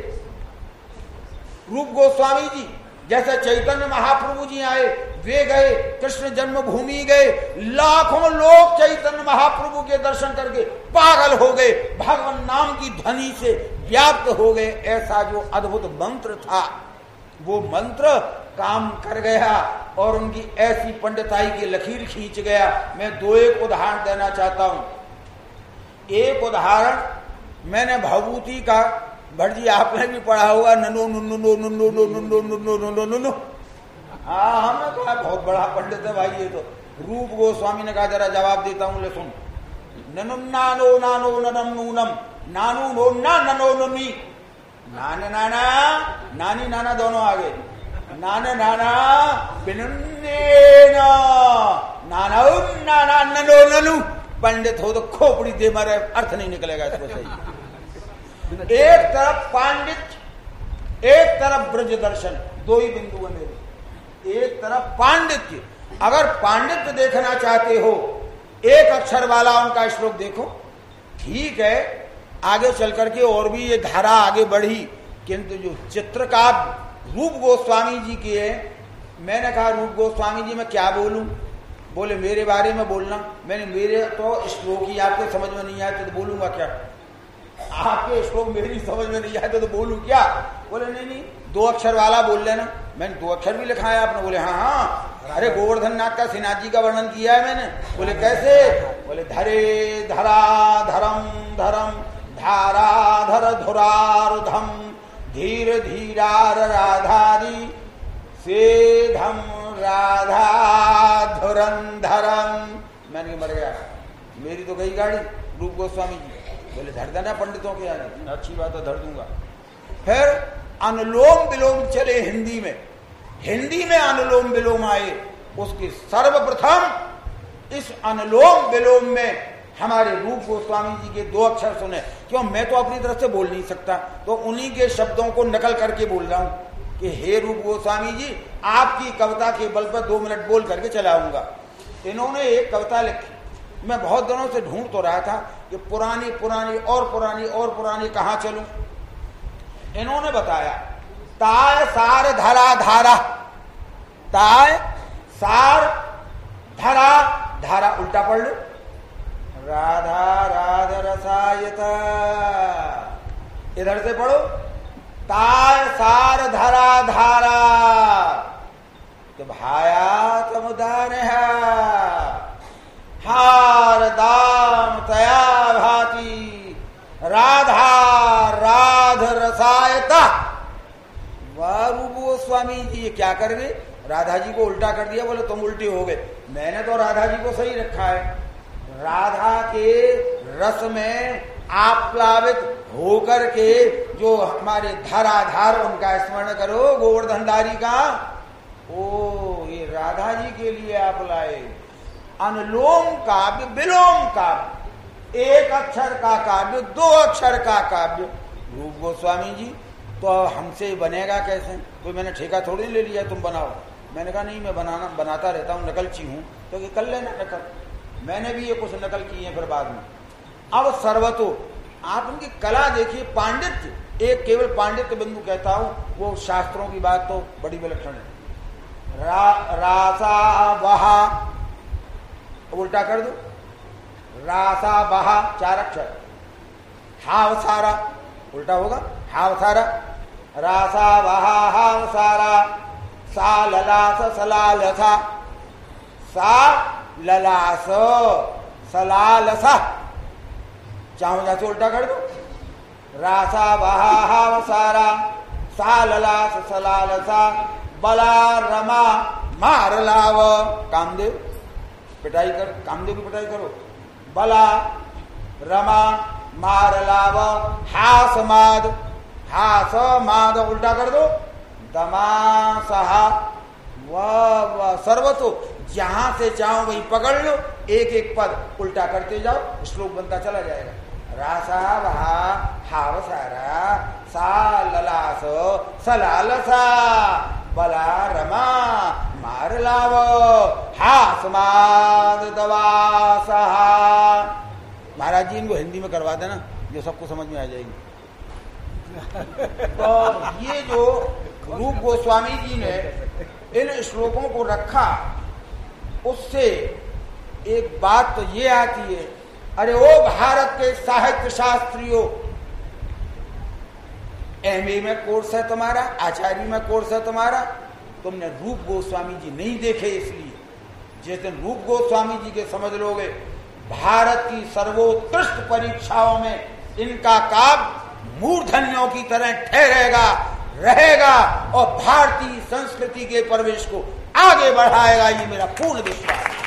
रूप गोस्वामी जी जैसे चैतन्य महाप्रभु जी आए, वे गए, कृष्ण जन्मभूमि गए, लाखों लोग चैतन्य महाप्रभु के दर्शन करके पागल हो गए, भगवान नाम की ध्वनि से व्याप्त हो गए। ऐसा जो अद्भुत मंत्र था, वो मंत्र काम कर गया और उनकी ऐसी पंडिताई की लकीर खींच गया। मैं दो एक उदाहरण देना चाहता हूं। एक उदाहरण मैंने भभूति का, भट्ट जी आपने भी पढ़ा होगा, ननो नुनो नो नुनो नो नुनो नुनो नुनो नुनो। हाँ, हमने कहा बहुत बड़ा पंडित है भाई ये तो। रूप गोस्वामी ने कहा जरा जवाब देता हूं, ले सुन। ननु नानो नानो ननम नूनम नानू नो ना ननो नुनी, नाने नाना, नानी नाना दोनों आगे, नाने नाना बिनुन्ने ना नाना नाना ननो ननु। पंडित हो तो खोपड़ी दे मारे, अर्थ नहीं निकलेगा इसको सही। एक तरफ पांडित्य, एक तरफ ब्रज दर्शन, दो ही बिंदु है मेरे। एक तरफ पांडित्य, अगर पांडित्य देखना चाहते हो, एक अक्षर वाला उनका श्लोक देखो, ठीक है, आगे चल करके और भी ये धारा आगे बढ़ी, किंतु जो चित्रकार रूप गोस्वामी जी की है, मैंने कहा रूप गोस्वामी जी मैं क्या बोलूं? बोले मेरे बारे में बोलना। मैंने मेरे तो श्लोक ही आपके समझ में नहीं आए तो बोलूंगा क्या? आपके श्लोक मेरी समझ में नहीं आए तो बोलूं क्या? बोले नहीं नहीं, दो अक्षर वाला बोल लेना। मैंने दो अक्षर भी लिखा है आपने? बोले हाँ हाँ, अरे गोवर्धन नाथ का सिन्हा जी का वर्णन किया है मैंने। बोले कैसे? बोले धरे धरा धरम धरम धारा धर धुरारुधम धीर धीरार राधारी सेधम राधा धुरंधरम। मैंने मर गया, मेरी तो गई गाड़ी। रूप गोस्वामी जी बोले धर देना पंडितों के आने, अच्छी बात है धर दूंगा। फिर अनुलोम विलोम चले हिंदी में, हिंदी में अनुलोम विलोम आए। उसके सर्वप्रथम इस अनुलोम विलोम में हमारे रूप गोस्वामी जी के दो अक्षर सुने। क्यों? मैं तो अपनी तरफ से बोल नहीं सकता, तो उन्हीं के शब्दों को नकल करके बोल रहा हूं कि हे रूप गोस्वामी जी, आपकी कविता के बल पर दो मिनट बोल करके चलाऊंगा। इन्होंने एक कविता लिखी, मैं बहुत दिनों से ढूंढ तो रहा था कि पुरानी पुरानी और पुरानी और पुरानी कहां चलूं। इन्होंने बताया ताय सार धरा धारा, ताय सार धरा धारा, उल्टा पढ़ लो, राधा राध रसायता, इधर से पढ़ो ताय सार धरा धारा, तो भाया समुदान है हार दाम तया भाती राधा राध रसायता। वाह रूप गोस्वामी जी, ये क्या कर गए? राधा जी को उल्टा कर दिया। बोले तुम उल्टे हो गए। मैंने तो राधा जी को सही रखा है। राधा के रस में आप्लावित होकर के जो हमारे धराधार, उनका स्मरण करो, गोवर्धनधारी का। ओ, ये राधा जी के लिए आप लाए। अनुलोम काव्य, विलोम काव्य, एक अक्षर का काव्य, दो अक्षर का काव्य। रूप गोस्वामी जी, तो हमसे बनेगा कैसे? कोई मैंने ठेका थोड़ी ले लिया तुम बनाओ। मैंने कहा नहीं, मैं बनाना बनाता रहता हूँ, नकलची हूँ, तो कि कर लेना नकल। मैंने भी ये कुछ नकल की है फिर बाद में। अब सर्वतो आप उनकी कला देखिए, पांडित्य, एक केवल पांडित्य बिंदु कहता हूं, वो शास्त्रों की बात तो बड़ी विलक्षण है। रा, रासा बहा, उल्टा कर दो, रासा बहा चार अक्षर, हाव सारा उल्टा होगा, हाव सारा, रासा बहा हाव सारा, सा ललास सलालसा, सा ललास सलालसा, चाहो जाते उल्टा कर दो, रासा बहा हाव सारा, सा ललास सलालसा, बला रमा मार लाव, कामदेव पिटाई कर, कामदेव की पिटाई करो, बला रमा मार लाव, हास माद, हास माद उल्टा कर दो, दमा सहा, व सर्वतो जहां से चाहो वहीं पकड़ लो, एक एक पद उल्टा करते जाओ, श्लोक बनता चला जाएगा। रासा वहा हाव सारा, सा ललास सलालसा, बला रमा मार लाव, हास माद दवा सहा। महाराज जी इनको हिंदी में करवा देना, जो सबको समझ में आ जाएगी। तो ये जो रूप गोस्वामी जी ने इन श्लोकों को रखा, उससे एक बात तो ये आती है, अरे ओ भारत के साहित्य शास्त्रियों, एमए में कोर्स है तुम्हारा, आचार्य में कोर्स है तुम्हारा, तुमने रूप गोस्वामी जी नहीं देखे, इसलिए जिस दिन रूप गोस्वामी जी के समझ लोगे, भारत की सर्वोत्कृष्ट परीक्षाओं में इनका काव्य मूर्धन्यों की तरह ठहरेगा, रहेगा और भारतीय संस्कृति के प्रवेश को आगे बढ़ाएगा, ये मेरा पूर्ण विश्वास है।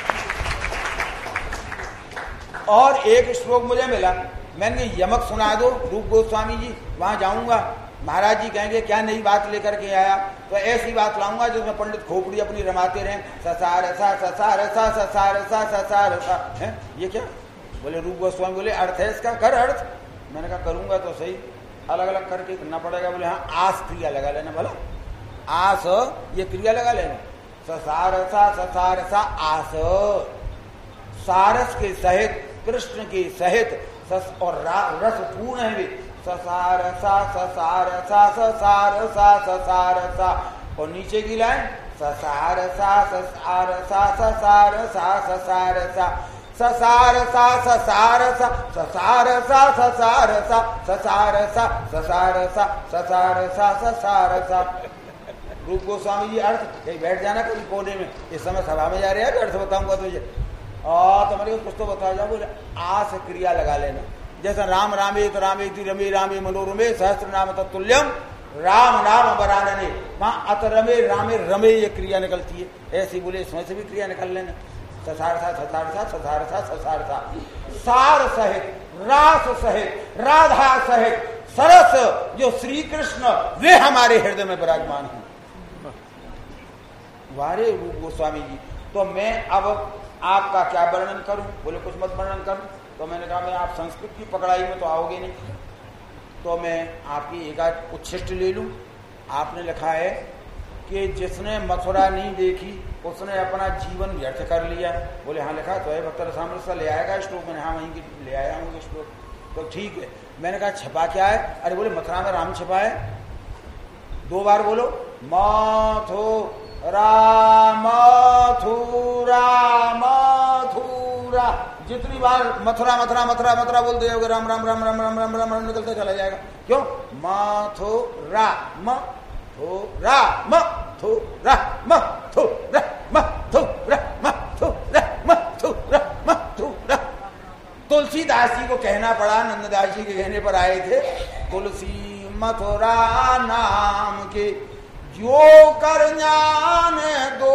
और एक श्लोक मुझे मिला, मैंने यमक सुना दो रूप गोस्वामी जी, वहां जाऊंगा, महाराज जी कहेंगे क्या नई बात लेकर के आया, तो ऐसी बात लाऊंगा जिसमें पंडित खोपड़ी अपनी रमाते रहे, ससार सा ससार सा ससार सा ससार सा, है ये क्या? बोले रूप गोस्वामी बोले अर्थ है इसका, कर अर्थ। मैंने कहा करूंगा तो सही, अलग अलग करके करना पड़ेगा। बोले हाँ, आस क्रिया लगा लेना, बोला आस ये क्रिया लगा लेना, ससार सा ससार सा आस, सारस के सहित, कृष्ण के सहित, सस और रस पूर्ण है वे, ससार सा ससार सा ससार सा ससार सा, और नीचे की लाइन ससार सा ससार सा ससार सा ससार सा, ससार सा ससार सा ससार सा ससार सा ससार सा ससार सा ससार सा ससार सा। रूप गोस्वामी जी अर्थ, कहीं बैठ जाना कभी कोने में, इस समय सभा में जा रहे हैं, अर्थ बताऊंगा तुझे, और तुम्हारे को कुछ तो बता जाओ। बोले आस क्रिया लगा लेना, जैसा राम रामे तो रामे रमे रामे मनोरमे सहस्त्र नाम तत्तुल्यम राम नाम बरानने, वहां अत रमे रामे रमे ये क्रिया निकलती है, ऐसी बोले इसमें से भी क्रिया निकल लेना, ससार सा ससार सा ससार सा ससार सा, सार सहित, रास सहित, राधा सहित, सरस जो श्री कृष्ण वे हमारे हृदय में विराजमान हैं, वारे रूप गोस्वामी जी। तो मैं अब आपका क्या वर्णन करूं? बोले कुछ मत वर्णन करूं। तो मैंने कहा मैं आप संस्कृत की पकड़ाई में तो आओगे नहीं, तो मैं आपकी एक आध उच्छिष्ट ले लूं। आपने लिखा है कि जिसने मथुरा नहीं देखी उसने अपना जीवन व्यर्थ कर लिया। बोले हाँ लिखा तो है, भक्त रसामृत ले आएगा श्लोक, मैंने हाँ वहीं ले आया हूँ श्लोक, तो ठीक है। मैंने कहा छपा क्या है? अरे बोले मथुरा में राम छपा है, दो बार बोलो, मथुरा मथुरा मथुरा, जितनी बार मथुरा मथुरा मथुरा मथुरा बोलते जाओगे राम राम राम राम राम राम राम राम निकलते चला जाएगा। क्यों? मथुरा मथुरा मथुरा मथुरा मथुरा मथुरा मथुरा मथुरा। तुलसीदास जी को कहना पड़ा, नंददास जी के कहने पर आए थे, तुलसी मथुरा नाम के जो कर ज्ञान दो,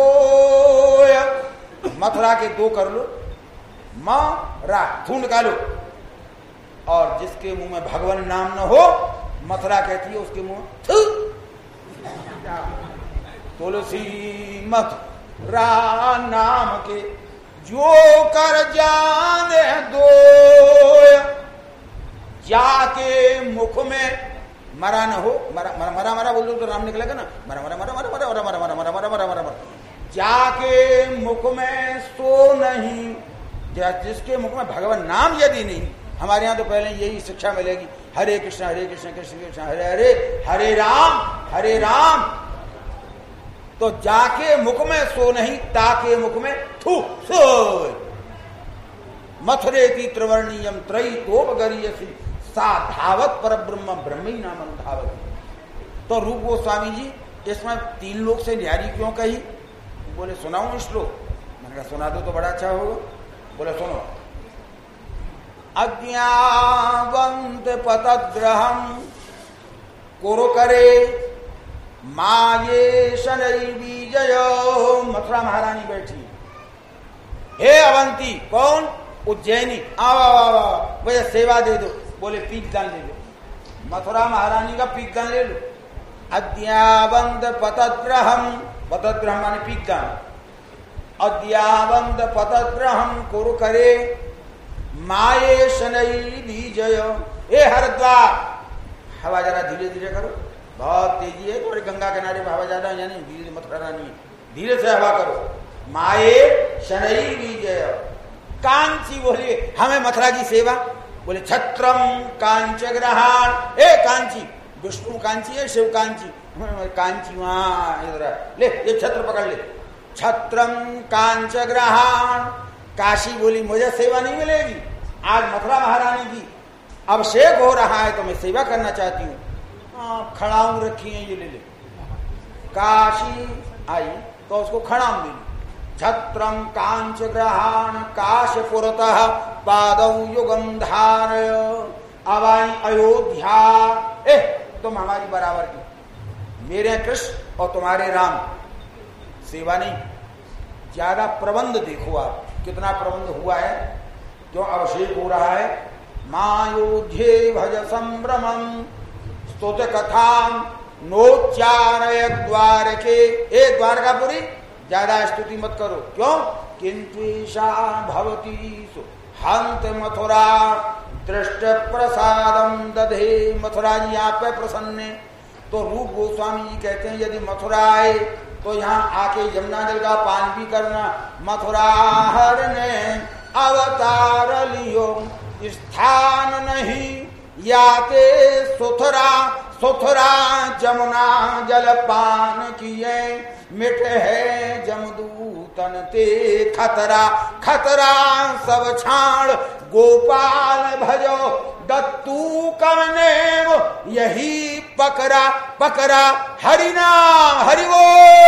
मथुरा के दो कर लो, मरा थू निकालो, और जिसके मुंह में भगवान नाम न हो, मथुरा कहती है उसके मुंह थू। तुलसी मथुरा नाम के जो कर जान दो, जाके मुख में मरा न हो, मरा मरा मरा मरा बोल दो तो राम निकलेगा ना, मरा मरा मरा मरा मरा मरा मरा मरा मरा मरा मरा मरा मरा जाके मुख में सो नहीं, जिसके मुख में भगवान नाम यदि नहीं, हमारे यहाँ तो पहले यही शिक्षा मिलेगी, हरे कृष्ण हरे कृष्ण कृष्ण कृष्ण हरे हरे, हरे राम हरे राम। तो जाके मुख में सो नहीं, ताके मुख में थू सो। मथुरेति त्रिवर्णीयम त्रयी तोप गरीयसी सा धावत पर ब्रह्म ब्रह्मी नाम अनुधावत। तो रूप गोस्वामी जी इसमें तीन लोग से न्यारी क्यों कही? बोले सुनाऊं श्लोक? मैंने कहा सुना दो तो बड़ा अच्छा होगा। बोले सुनो। अज्ञावंत पतद्रहम कुरु करे माये शनै बीजय। मथुरा महारानी बैठी, हे अवंती, कौन? उज्जैनी। आओ आओ आओ, भैया सेवा दे दो। बोले पीकदान ले लो। मथुरा महारानी का पीकदान ले लो। अद्यावंद पतद्रहम, पतद्रहम माने पीकदान। अद्यावंद पतद्रहम कुरु करे माये शनै बीजय। ए हरिद्वार, हवा जरा धीरे धीरे करो, बहुत तेजी है, थोड़ी गंगा किनारे में हवा ज्यादा, यानी धीरे मथुरा रानी धीरे से हवा करो। माये शनै बीजय। कांची बोलिए हमें मथुरा की सेवा। बोले छत्रम कांच ग्रहण। ए कांची, विष्णु कांची है, शिव कांची, कांची वहां इधर ले, ये छत्र पकड़ ले। छत्रम कांच ग्रहण। काशी बोली मुझे सेवा नहीं मिलेगी, आज मथुरा महारानी की अभिषेक हो रहा है तो मैं सेवा करना चाहती हूँ। खड़ाऊ रखी है, ये ले ले। काशी आई तो उसको खड़ाऊ मिली। छत्रम कांच ग्रहण काश पुरतः पादौ युगम धारय। अब आई अयोध्या। ए तुम हमारी बराबर की, मेरे कृष्ण और तुम्हारे राम। सेवा नहीं, ज्यादा प्रबंध देखो आप, कितना प्रबंध हुआ है, क्यों अभिषेक हो रहा है। मायोध्ये भज संभ्रमम स्तुत कथा नोच्चारय द्वारके। ए द्वारकापुरी, ज्यादा स्तुति मत करो, क्यों? किंतु ईशा भवती हंत मथुरा दृष्ट प्रसादम दधे। मथुरा जी आप पे प्रसन्न है। तो रूप गोस्वामी जी कहते हैं यदि मथुरा आए तो यहाँ आके यमुना जल का पान भी करना। मथुरा हर ने अवतार लियो, स्थान नहीं याते सुथरा सुथरा जमुना जल पान किए। मिट है जमदूतन ते खतरा खतरा सब छाण। गोपाल भजो दत्तू कवनेव, यही पकड़ा पकड़ा हरि नाम हरि वो।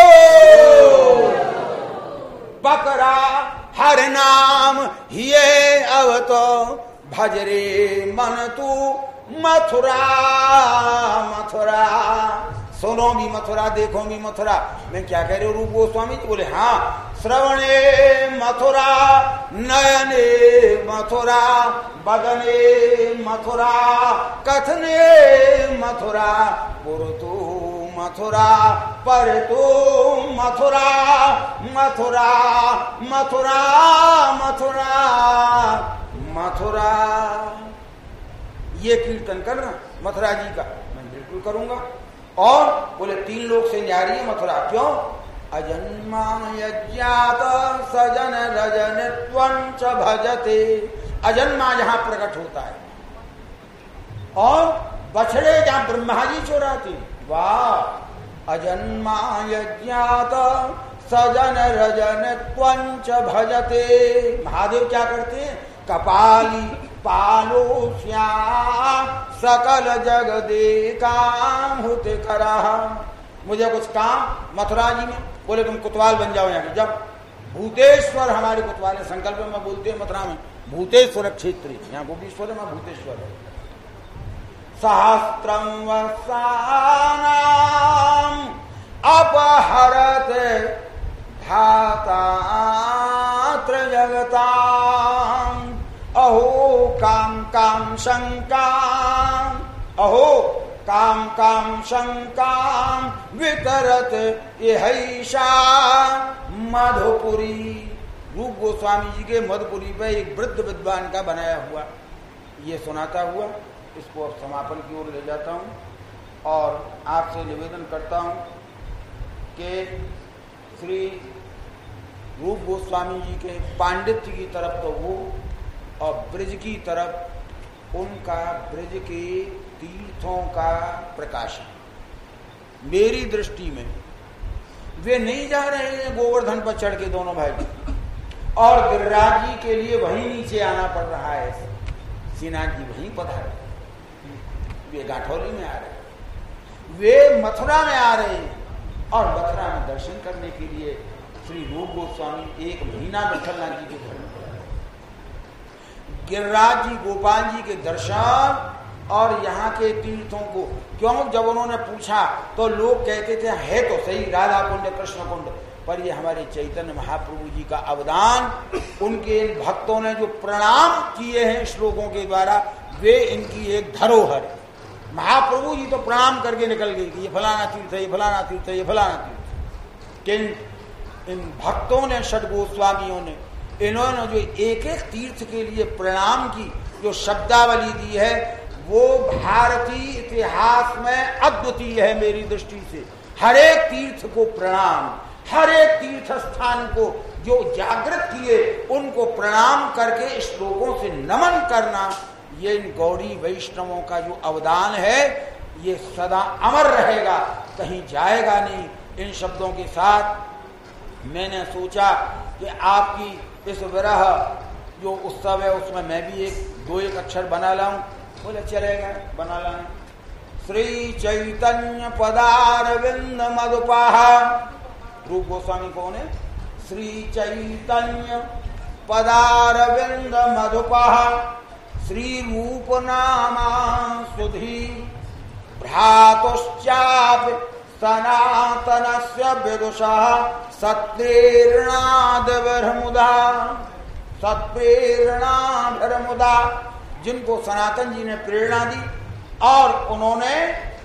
पकड़ा हरि नाम हिये अब तो भजरे मन तू मथुरा मथुरा। सुनो भी मथुरा, देखो भी मथुरा। मैं क्या कह रही हूँ रूप गोस्वामी जी? बोले हाँ। श्रवणे मथुरा नयने मथुरा बदने मथुरा कथने मथुरा पुरतु मथुरा परतु मथुरा मथुरा मथुरा मथुरा मथुरा। ये कीर्तन करना मथुरा जी का मैं बिल्कुल करूंगा। और बोले तीन लोग से न्यारी है मथुरा, क्यों? अजन्मा यज्ञात सजन रजन त्वंच भजते। अजन्मा जहां प्रकट होता है और बछड़े जहां ब्रह्मा जी चोराते। वाह। अजन्मा यज्ञात सजन रजन त्वंच भजते। महादेव क्या करते हैं? कपाली पालो श्याम सकल जग दे काम होते करा। मुझे कुछ काम मथुरा जी में। बोले तुम कुतवाल बन जाओ यहाँ। जब भूतेश्वर हमारे कुतवाल है, संकल्प में बोलते हैं मथुरा में भूतेश्वर क्षेत्र, यहाँ गोपीश्वर है, वहां भूतेश्वर है। सहस्त्रम वसानाम अपहरत धाता जगताम। अहो काम काम शंकाम, अहो काम काम शंकाम वितरत यहैषा मधुपुरी। रूप गोस्वामी जी के मधुपुरी पे एक वृद्ध विद्वान का बनाया हुआ ये सुनाता हुआ इसको अब समापन की ओर ले जाता हूँ और आपसे निवेदन करता हूँ कि श्री रूप गोस्वामी जी के पांडित्य की तरफ तो वो, और ब्रज की तरफ उनका ब्रज के तीर्थों का प्रकाशन। मेरी दृष्टि में वे नहीं जा रहे हैं गोवर्धन पर चढ़ के दोनों भाई, और गिरिराज जी के लिए वहीं नीचे आना पड़ रहा है। श्रीनाथ जी वहीं पधारे, वे गाठौली में आ रहे हैं, वे मथुरा में आ रहे हैं, और मथुरा में दर्शन करने के लिए श्री रूप गोस्वामी एक महीना विठलनाथ जी के घर में पधारे। गिरिराज जी गोपाल जी के दर्शन और यहाँ के तीर्थों को, क्यों जब उन्होंने पूछा तो लोग कहते थे है तो सही राधा कुंड कृष्ण कुंड, पर ये हमारे चैतन्य महाप्रभु जी का अवदान, उनके इन भक्तों ने जो प्रणाम किए हैं श्लोकों के द्वारा, वे इनकी एक धरोहर है। महाप्रभु जी तो प्रणाम करके निकल गए कि ये फलाना तीर्थ है, ये फलाना तीर्थ है, ये फलाना तीर्थ। किन इन भक्तों ने, षट गोस्वामियों ने, इन्होंने जो एक एक तीर्थ के लिए प्रणाम की जो शब्दावली दी है, वो भारतीय इतिहास में अद्वितीय है मेरी दृष्टि से। हर एक तीर्थ को प्रणाम, हर एक तीर्थ स्थान को जो जागृत किए उनको प्रणाम करके श्लोकों से नमन करना, ये इन गौड़ी वैष्णवों का जो अवदान है, ये सदा अमर रहेगा, कहीं जाएगा नहीं। इन शब्दों के साथ मैंने सोचा कि आपकी इस विरह जो उत्सव है उसमें मैं भी एक दो एक अक्षर बना लाऊं। बोले चलेगा, बना लाऊं। श्री चैतन्य पदारविंद मधुपाह, रूप गोस्वामी कौन है? श्री चैतन्य पदारविंद मधुपाह श्री रूप नामा सुधी भ्रातुश्चापि सनातनस्य विदुषः सत्प्रेरणाद्भिर्मुदा सत्प्रेरणाद्भिर्मुदा, जिनको सनातन जी ने प्रेरणा दी और उन्होंने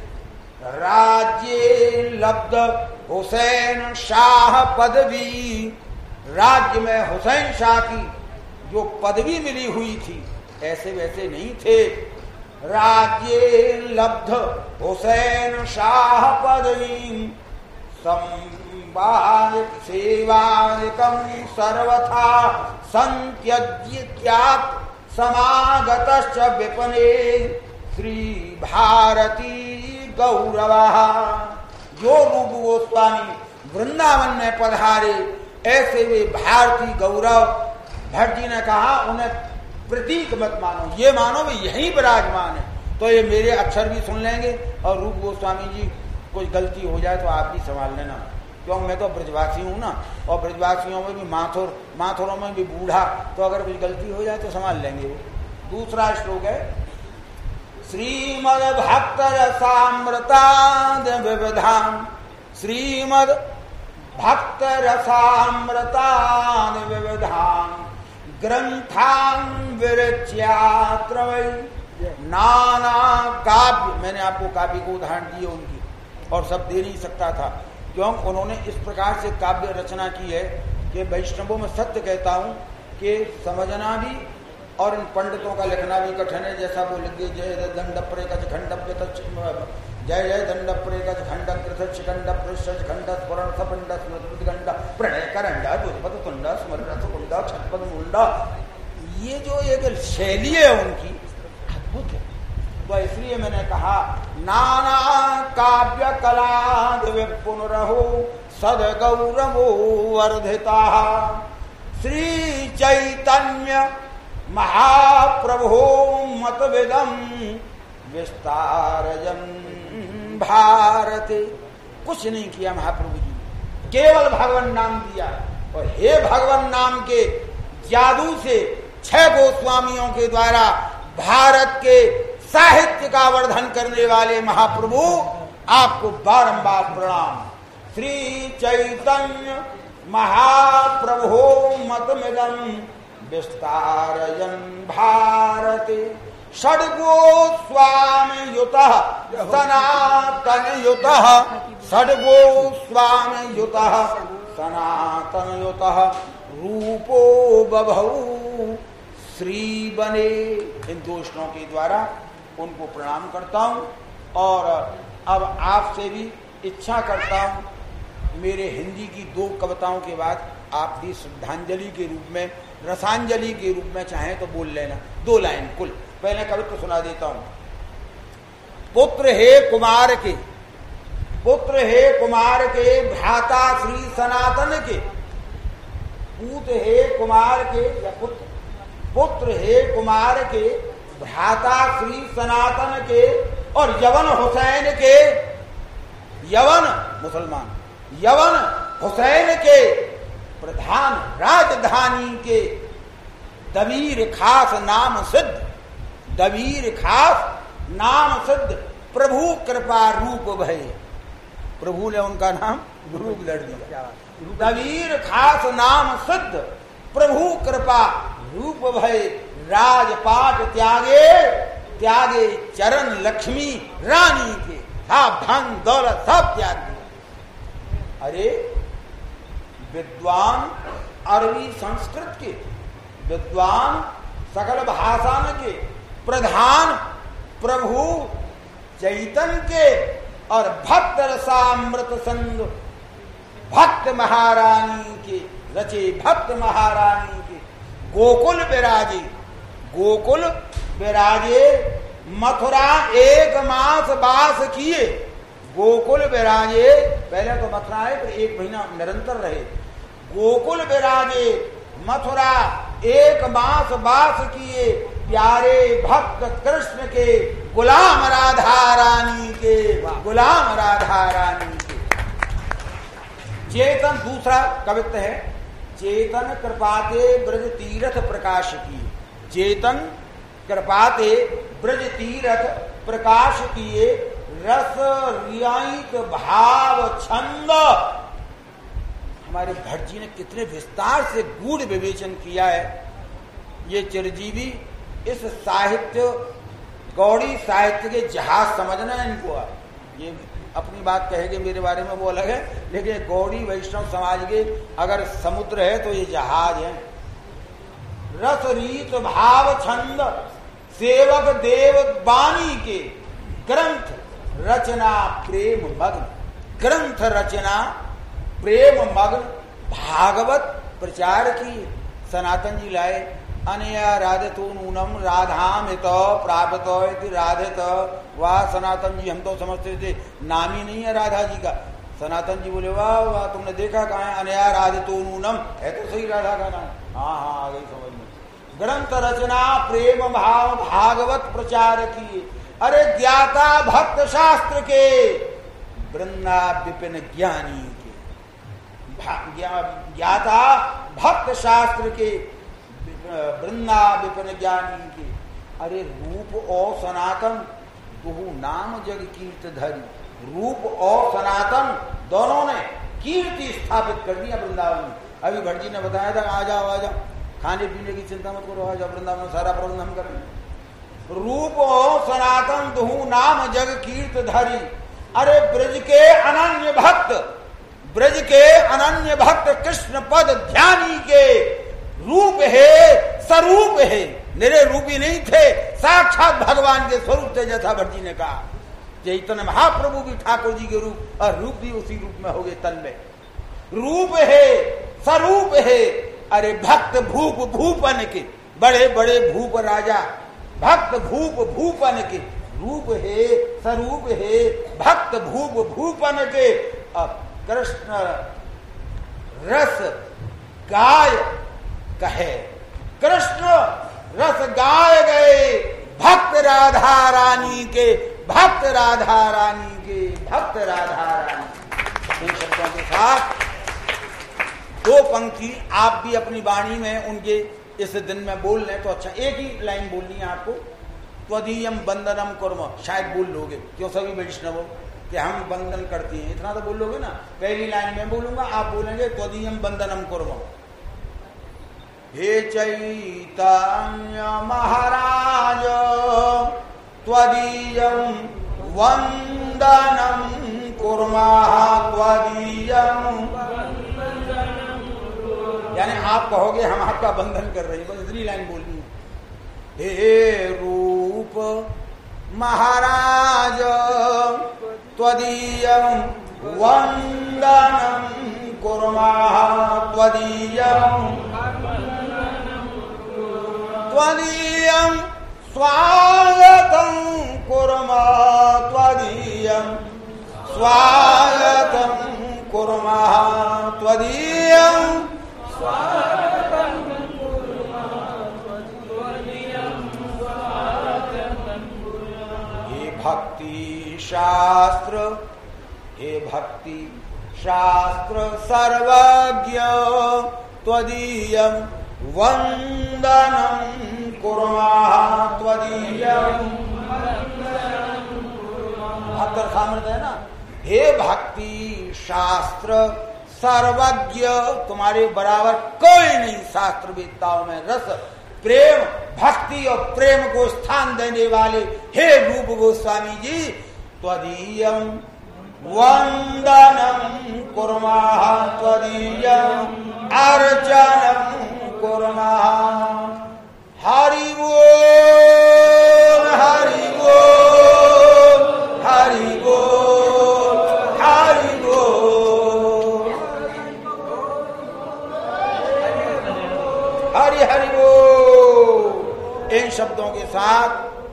राज्य लब्ध हुसैन शाह पदवी, राज्य में हुसैन शाह की जो पदवी मिली हुई थी, ऐसे वैसे नहीं थे। राज्य लब्ध हुसैन शाह पदवी संवादित सेवादिकम सर्वथा संत्यज्यात् समागतश्च विपने श्री भारती गौरवा। जो रूप गोस्वामी वृंदावन में पधारे, ऐसे वे भारती गौरव। भट्ट जी ने कहा उन्हें प्रतीक मत मानो, ये मानो वे यहीं विराजमान है। तो ये मेरे अक्षर भी सुन लेंगे, और रूप गोस्वामी जी कोई गलती हो जाए तो आप भी संभाल लेना, क्योंकि मैं तो ब्रजवासी हूँ ना, और ब्रजवासियों में भी माथुर माथुरों में भी बूढ़ा, तो अगर कुछ गलती हो जाए तो संभाल लेंगे वो। दूसरा श्लोक है श्रीमद भक्त रसामृताद विविधान, श्रीमद भक्त रसामृताद विविधान ग्रंथान विरच्यात्र नाना काव्य। मैंने आपको काव्य को उदाहरण दिए उनकी, और सब दे नहीं सकता था, क्यों उन्होंने इस प्रकार से काव्य रचना की है कि वैष्णवों में सत्य कहता हूं कि समझना भी और इन पंडितों का लिखना भी कठिन है। जैसा वो लिख दिए जय दंड प्रेकच खंड जय जय दंड प्रेकच खंड कृथ खंड पृष्ठ खंड स्मरण सपंड स्मृति खंड प्रणय करंड दुष्पद तुंड स्मरण कुंड छटपद मुंड, ये जो एक शैली है उनकी अद्भुत है। तो इसलिए मैंने कहा नाना काव्य कला विपुनरहो सद गौरवो वर्धिता श्री चैतन्य महाप्रभो मतविदम विस्तारजन भारते। कुछ नहीं किया महाप्रभु जी, केवल भगवान नाम दिया, और हे भगवान नाम के जादू से छह गोस्वामियों के द्वारा भारत के साहित्य का वर्धन करने वाले महाप्रभु, आपको बारंबार प्रणाम। श्री चैतन्य महाप्रभो मतमिदं विस्तारयन् भारते षड्गोस्वामी युतः सनातन युतः षड्गोस्वामी युतः सनातन युतः रूपो बभौ श्री बने। इन दो श्लोकों के द्वारा उनको प्रणाम करता हूं, और अब आपसे भी इच्छा करता हूं मेरे हिंदी की दो कविताओं के बाद आप भी श्रद्धांजलि के रूप में, रसांजलि के रूप में चाहें तो बोल लेना, दो लाइन कुल। पहले कवित्व तो सुना देता हूं। पुत्र हे कुमार के, पुत्र हे कुमार के भ्राता श्री सनातन के, पूत हे कुमार के या पुत्र, पुत्र हे कुमार के भ्राता श्री सनातन के, और यवन हुसैन के, यवन मुसलमान, यवन हुसैन के प्रधान राजधानी के दबीर खास नाम सिद्ध, दबीर खास नाम सिद्ध प्रभु कृपा रूप भय। प्रभु ने उनका नाम रूप लड़ दिया। दबीर खास नाम सिद्ध प्रभु कृपा रूप भय, राजपाट त्यागे, त्यागे चरण लक्ष्मी रानी के, हा धन दौलत सब त्याग दिया। अरे विद्वान अरबी संस्कृत के, विद्वान सकल भाषा के प्रधान प्रभु चैतन्य के, और भक्त रसामृत संग भक्त महारानी के रचे, भक्त महारानी के गोकुल विराजे, गोकुल विराजे मथुरा एक मास बास किए, गोकुल विराजे, पहले तो मथुरा है फिर एक महीना निरंतर रहे, गोकुल विराजे मथुरा एक मास बास किए, प्यारे भक्त कृष्ण के, गुलाम राधा रानी के, गुलाम राधा रानी के। चेतन दूसरा कवित्व है, चेतन कृपाते ब्रज तीरथ प्रकाश किए, चेतन कृपाते ब्रज तीरथ प्रकाश किए, रस रियायित भाव छंद। हमारे भट्ट जी ने कितने विस्तार से गूढ़ विवेचन किया है। ये चिरजीवी इस साहित्य, गौड़ी साहित्य के जहाज समझना है इनको। ये अपनी बात कहेंगे मेरे बारे में वो अलग है, लेकिन गौड़ी वैष्णव समाज के अगर समुद्र है तो ये जहाज है। रस रीत भाव छंद सेवक देव बानी के, ग्रंथ रचना प्रेम मग्न, ग्रंथ रचना प्रेम मग्न, भागवत प्रचार की सनातन जी लाए। अनया राधितो नूनम राधामित प्राप्त राधित। वाह सनातन जी, हम तो समझते थे नाम ही नहीं है राधा जी का। सनातन जी बोले वाह वाह, तुमने देखा कहाँ है? अनया राधितो नूनम है तो सही राधा का नाम। हाँ हाँ आ गई समझ में। ग्रंथ रचना प्रेम भाव भागवत प्रचार की। अरे ज्ञाता भक्त शास्त्र के, वृंदा विपिन ज्ञानी के, ज्ञाता भक्त शास्त्र के, वृंदा विपिन ज्ञानी के। अरे रूप और सनातन बहु नाम जग कीर्त धरी, रूप और सनातन दोनों ने कीर्ति स्थापित कर दिया वृंदावन में। अभी भट्ट जी ने बताया था आ जाओ आ जाओ, खाने पीने की चिंता मत करो, आ जाओ वृंदावन में सारा प्रबंध हम करेंगे। रूप और सनातन दुहु नाम जग कीर्त धरी। अरे ब्रज के अनन्य भक्त, ब्रज के अनन्य भक्त कृष्ण पद ध्यानी के, रूप है स्वरूप है, मेरे रूपी नहीं थे, साक्षात भगवान के स्वरूप थे। जैसा भट्ट जी ने कहा, चैतन्य महाप्रभु भी ठाकुर जी के रूप और रूप भी उसी रूप में हो गए तन में। रूप है स्वरूप है। अरे भक्त भूप भूपन के, बड़े बड़े भूप राजा, भक्त भूप भूपन के, रूप है स्वरूप है, भक्त भूप भूपन के। अब कृष्ण रस गाय कहे, कृष्ण रस गाय गए भक्त राधा रानी के, भक्त राधा रानी के, भक्त राधा रानी। इन शब्दों के साथ दो पंक्ति आप भी अपनी वाणी में उनके इस दिन में बोल लें तो अच्छा। एक ही लाइन बोलनी है आपको, त्वदीयम बंदनम कुर्म, शायद बोल लोगे क्यों सभी वैष्णवों कि हम बंधन करते हैं, इतना तो बोल लोगे ना। पहली लाइन में बोलूंगा, आप बोलेंगे त्वदीयम बंदनम कुर्म। हे चैतन्य महाराज त्वदीयम वंदनम कुर्मः, त्वदीयम, यानी आप कहोगे हम आपका बंधन कर रहे हैं, बस इतनी लाइन बोलनी है। हे रूप महाराज त्वदीयम वंदनम कुर्मः त्वदीयं त्वदीयं स्वागतं कुर्मः त्वदीयं स्वागतं कुर्मः त्वदीयं स्वागतं कुर्मः त्वदीयं स्वागतं कुर्मः। हे भक्ति शास्त्र हे भक्ति शास्त्र सर्वज्ञ त्वदीयं वंदनं कुर्मः त्वदीयं भक्त सामर्थ्य है ना। हे भक्ति शास्त्र सर्वज्ञ, तुम्हारे बराबर कोई नहीं शास्त्र वेत्ताओं में। रस प्रेम भक्ति और प्रेम को स्थान देने वाले हे रूप गोस्वामी जी, त्वदीयं वंदनं कुर्मः त्वदीयं अर्चनं कुर्मः। हरि बोल हरि बोल हरि बोल हरि बोल हरि हरि बोल। इन शब्दों के साथ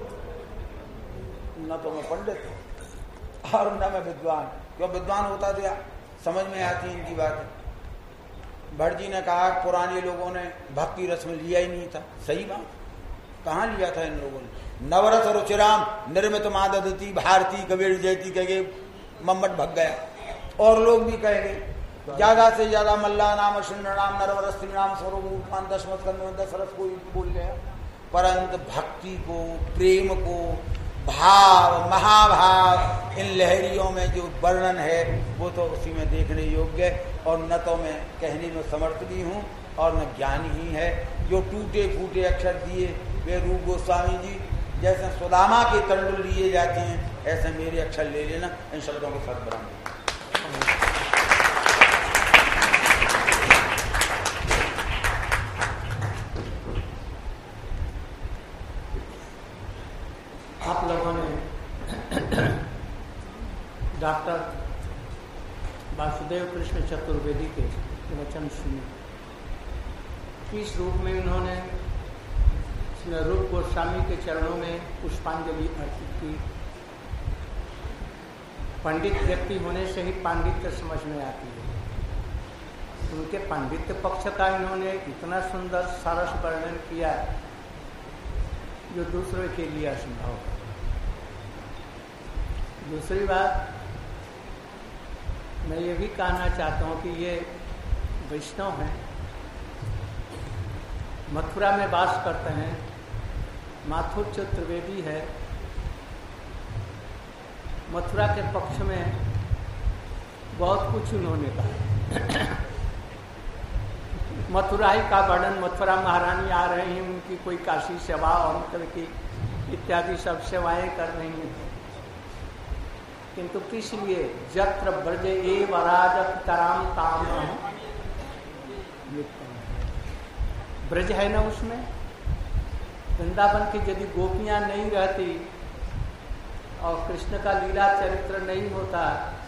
न तो मैं पंडित और न मैं विद्वान, क्यों विद्वान होता तो समझ में आती इनकी बातें। भट्ट जी ने कहा पुराने लोगों ने भक्ति रस में लिया ही नहीं था। सही बात, कहाँ लिया था इन लोगों ने। नवरस रुचिराम निर्मित मादती भारती कबीर जयती कहे मम्मट भग गया, और लोग भी कहेंगे ज्यादा से ज्यादा मल्ला नाम शुण्य नाम नरवर स्त्री नाम स्वरूप दशमत दस रस को बोल गया। परंतु भक्ति को प्रेम को भाव महाभाव इन लहरियों में जो वर्णन है वो तो उसी में देखने योग्य है। और न तो मैं कहने में समर्थ भी हूँ और न ज्ञान ही है। जो टूटे फूटे अक्षर दिए वे रूप गोस्वामी जी, जैसे सुदामा के तंडुल लिए जाते हैं ऐसे मेरे अक्षर ले लेना। इन शब्दों के साथ बराबर आप लोगों ने डॉक्टर वासुदेव कृष्ण चतुर्वेदी के वचन सुने। किस रूप में उन्होंने रूप गोस्वामी के चरणों में पुष्पांजलि अर्पित की। पंडित व्यक्ति होने से ही पांडित्य समझ में आती है। उनके पांडित्य पक्ष का इन्होंने इतना सुंदर सरस वर्णन किया जो दूसरे के लिए असंभव है। दूसरी बात मैं ये भी कहना चाहता हूँ कि ये वैष्णव हैं, मथुरा में वास करते हैं, माथुर चतुर्वेदी है। मथुरा के पक्ष में बहुत कुछ उन्होंने कहा। मथुरा ही का वर्णन, मथुरा महारानी आ रही हैं, उनकी कोई काशी सेवा और तरह की इत्यादि सब सेवाएं कर रही हैं। किंतु किस लिए जत्र ब्रज एव राजतराम ताम ब्रज है ना, उसमें वृंदावन की यदि गोपियां नहीं रहती और कृष्ण का लीला चरित्र नहीं होता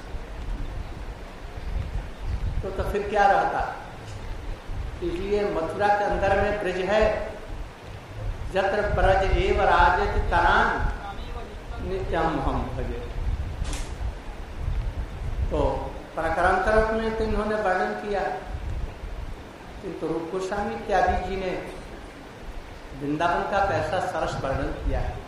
तो तो फिर क्या रहता। इसलिए मथुरा के अंदर में ब्रज है। जत्र ब्रज एव राजत तराम नित्यम हम भजे। तो प्रकरण तरफ में तो इन्होंने वर्णन किया, किंतु रूप गोस्वामी इत्यादि जी ने वृंदावन का कैसा सरस वर्णन किया है।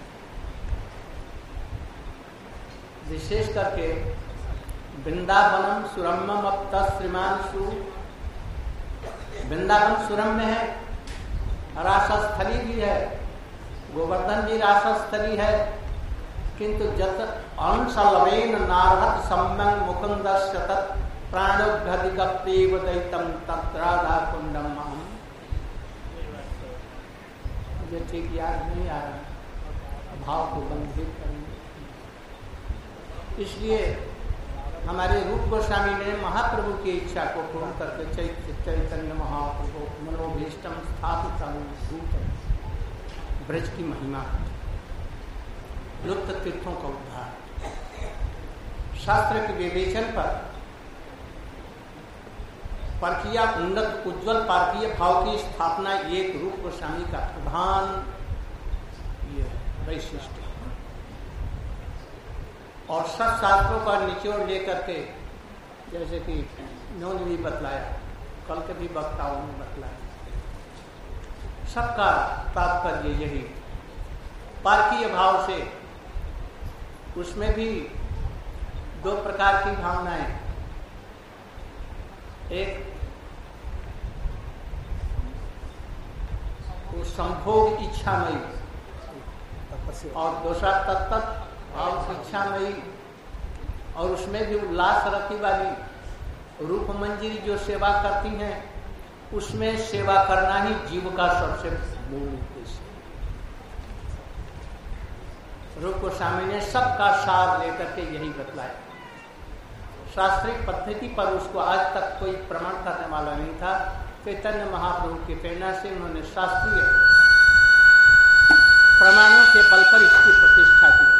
विशेष करके वृंदावनम सुरम्यम अप्त श्रीमान सु, वृंदावन सुरम्य है, रासस्थली भी है, गोवर्धन भी रासस्थली है। किंतु जत अंशलवेन नारहत सम्यं मुकुंदस्य तत् प्राणोघ्यधिगप्तेव दैतम तत्राधा कुंडम अहम्। मुझे ठीक याद नहीं आ रहा, भाव को बंधित करने। इसलिए हमारे रूप गोस्वामी ने महाप्रभु की इच्छा को पूर्ण करके चैतन्य महाप्रभु मनोभीष्टम स्थापित ब्रज की महिमा, लुप्त तीर्थों का उद्धार। शास्त्र के विवेचन पर परकीय उन्नत उज्ज्वल पारकीय भाव की स्थापना एक रूप गोस्वामी का प्रधान ये वैशिष्ट है। और सत्शास्त्रों का निचोड़ लेकर के, जैसे कि इन्होंने भी बतलाया, कल के भी वक्ताओं ने बतलाया, सबका तात्पर्य यही, पारकीय भाव से उसमें भी दो प्रकार की भावनाएं, एक तो संभोग इच्छामयी और दूसरा तत्त और इच्छामयी, और उसमें भी उल्लास रखी वाली रूप मंजिरी जो सेवा करती हैं, उसमें सेवा करना ही जीव का सबसे मूल उद्देश्य है। रूप गोस्वामी ने सबका सार लेकर के यही बतलाया। शास्त्रीय पद्धति पर उसको आज तक कोई प्रमाण करने वाला नहीं था। चैतन्य महाप्रभु की प्रेरणा से उन्होंने शास्त्रीय प्रमाणों के बल पर इसकी प्रतिष्ठा की।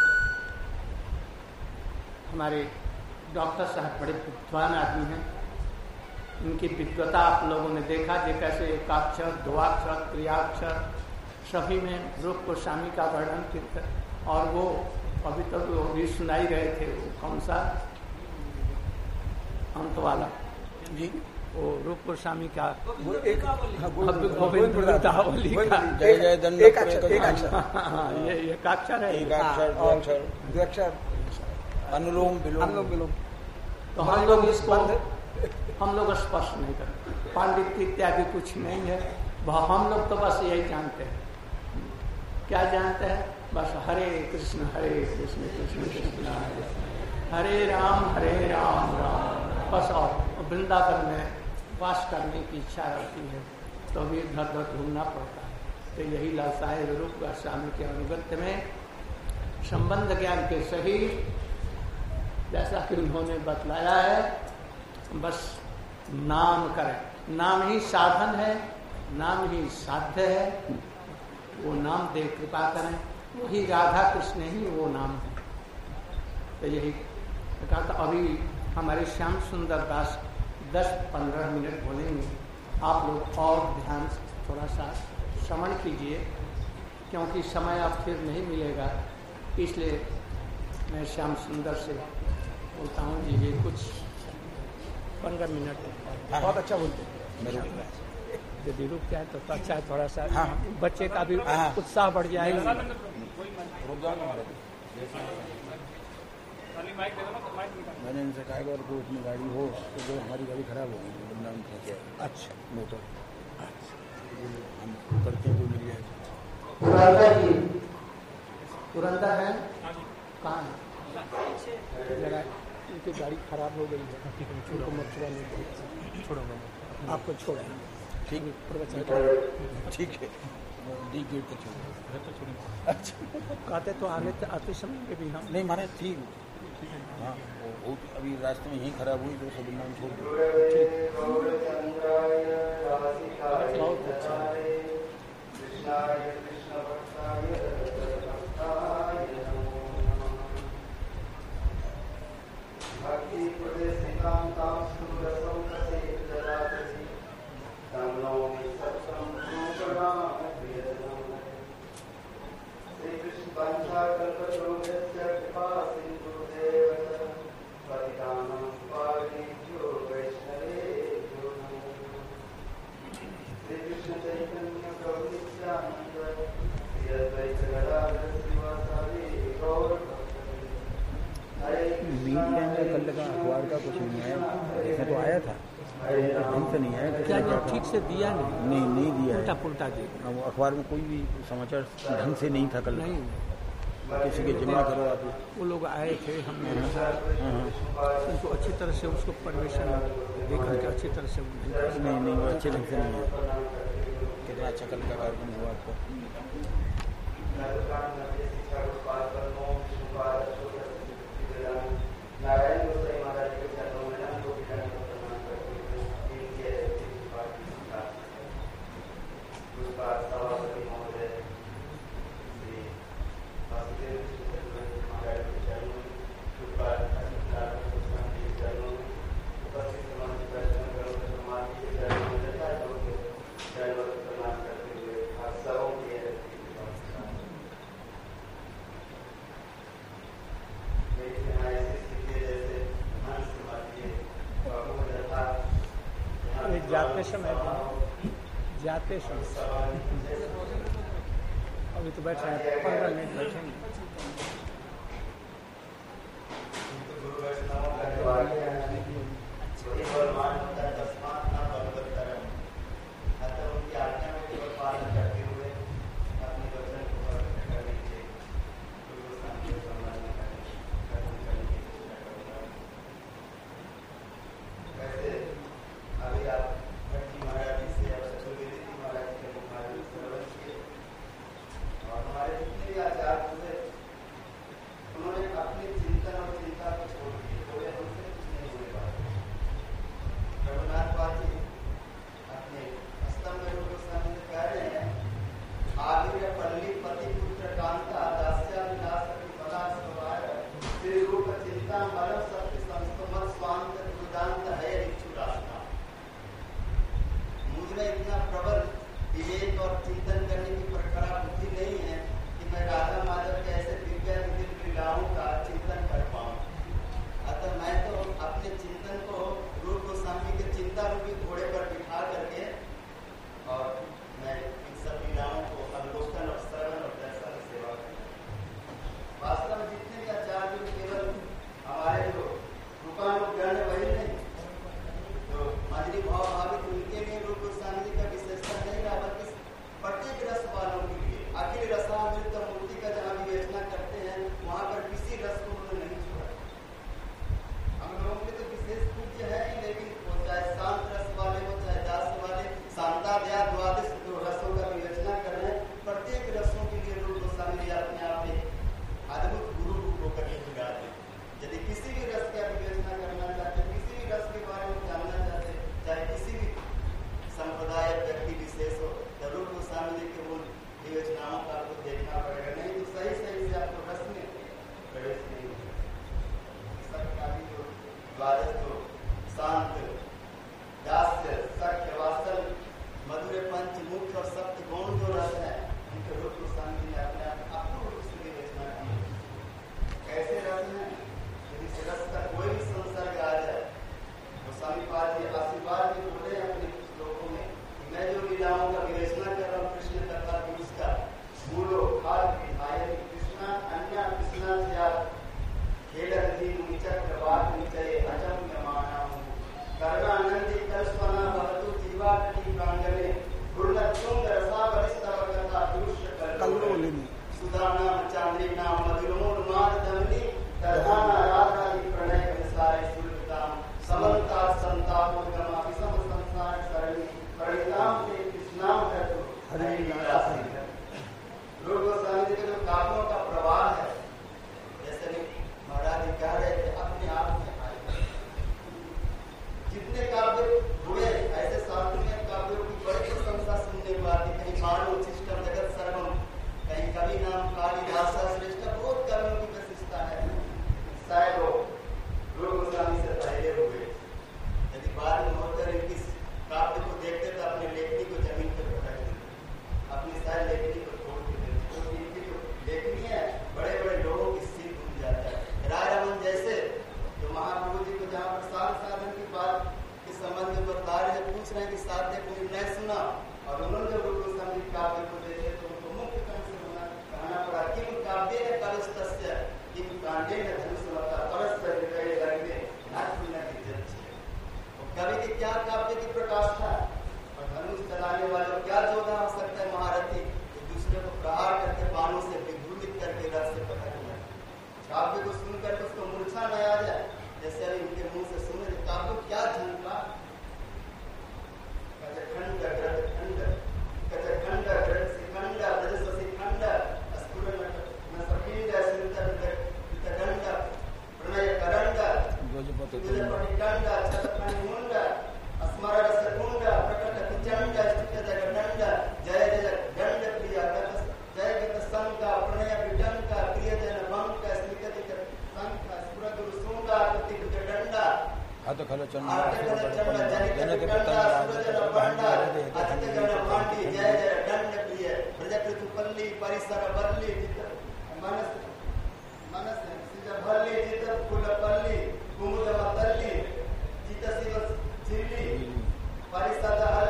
हमारे डॉक्टर साहब बड़े विद्वान आदमी हैं, इनकी विद्वता आप लोगों ने देखा, जे कैसे एकाक्षर, द्वाक्षर, त्रियाक्षर सभी में रूप गोस्वामी का वर्णन किया। और वो अभी तक वो भी सुनाई रहे थे, वो कौन सा अंत वाला जी, वो रूप गोस्वामी का वो एक गोविंद वृंदावली का जय जय दंड एक अक्षर, एक अक्षर, हाँ, ये एक अक्षर है, एक अक्षर, दो अक्षर, दो अक्षर, अनुलोम विलोम, अनुलोम विलोम। तो हम लोग इसको हम लोग स्पर्श नहीं करते, पांडित्य इत्यादि कुछ नहीं है। हम लोग तो बस यही जानते हैं। क्या जानते हैं? बस हरे कृष्ण हरे कृष्ण कृष्ण कृष्ण हरे हरे राम हरे राम राम, बस। और वृंदावन में वास करने की इच्छा रहती है तो भी इधर उधर घूमना पड़ता है। तो यही लालसाए रूप गोस्वामी के अनुगत्य में संबंध ज्ञान के सही, जैसा कि उन्होंने बतलाया है, बस नाम करें। नाम ही साधन है, नाम ही साध्य है। वो नाम दे कृपा करें, वही राधा कृष्ण ही वो नाम है। तो यही कहा था। अभी हमारे श्याम सुंदर दास दस पंद्रह मिनट बोलेंगे, आप लोग और ध्यान से थोड़ा सा श्रवण कीजिए, क्योंकि समय अब फिर नहीं मिलेगा। इसलिए मैं श्याम सुंदर से बोलता हूँ जी, ये कुछ पंद्रह मिनट बहुत अच्छा बोलते हैं। यदि रुक जाए तो अच्छा है, थोड़ा सा हाँ। बच्चे का भी उत्साह बढ़ जाएगा। मैंने इनसे कहा कि अगर कोई उसमें गाड़ी हो तो जो हमारी गाड़ी खराब होगी तो नाम क्या? अच्छा मोटर, हम करते हैं, कोई मिल जाएगा। पुरंदर जी, पुरंदर है कहाँ है? जरा उनकी गाड़ी खराब हो गई है, छोड़ो मत, छोड़ा नहीं, छोड़ो मत, आपको छोड़ा ठीक प्रवचन ठीक है, डी गेट तक छोड़ो। अच्छा कहते तो आने आते समय में भी हम नहीं माने ठीक, हाँ वो अभी रास्ते में यहीं खराब हुई तो सब नाम छोड़ दो। बहुत अच्छा अखबार का कुछ नहीं आया, इसमें तो आया था ढंग से नहीं आया। क्या क्या ठीक से दिया नहीं? नहीं नहीं दिया, उल्टा पुल्टा दिया। अखबार में कोई भी समाचार ढंग से नहीं था कल। नहीं, किसी के जमा करो आप। वो लोग आए थे, हमने उनको अच्छी तरह से उसको परमिशन देखा कि अच्छी तरह से नहीं नहीं वो अच्छे ढंग से नहीं है। कितना अच्छा कल का कार्यक्रम हुआ आपका। समय जाते समय अभी तो बैठ रहे हैं, पंद्रह मिनट बैठेंगे। परिसद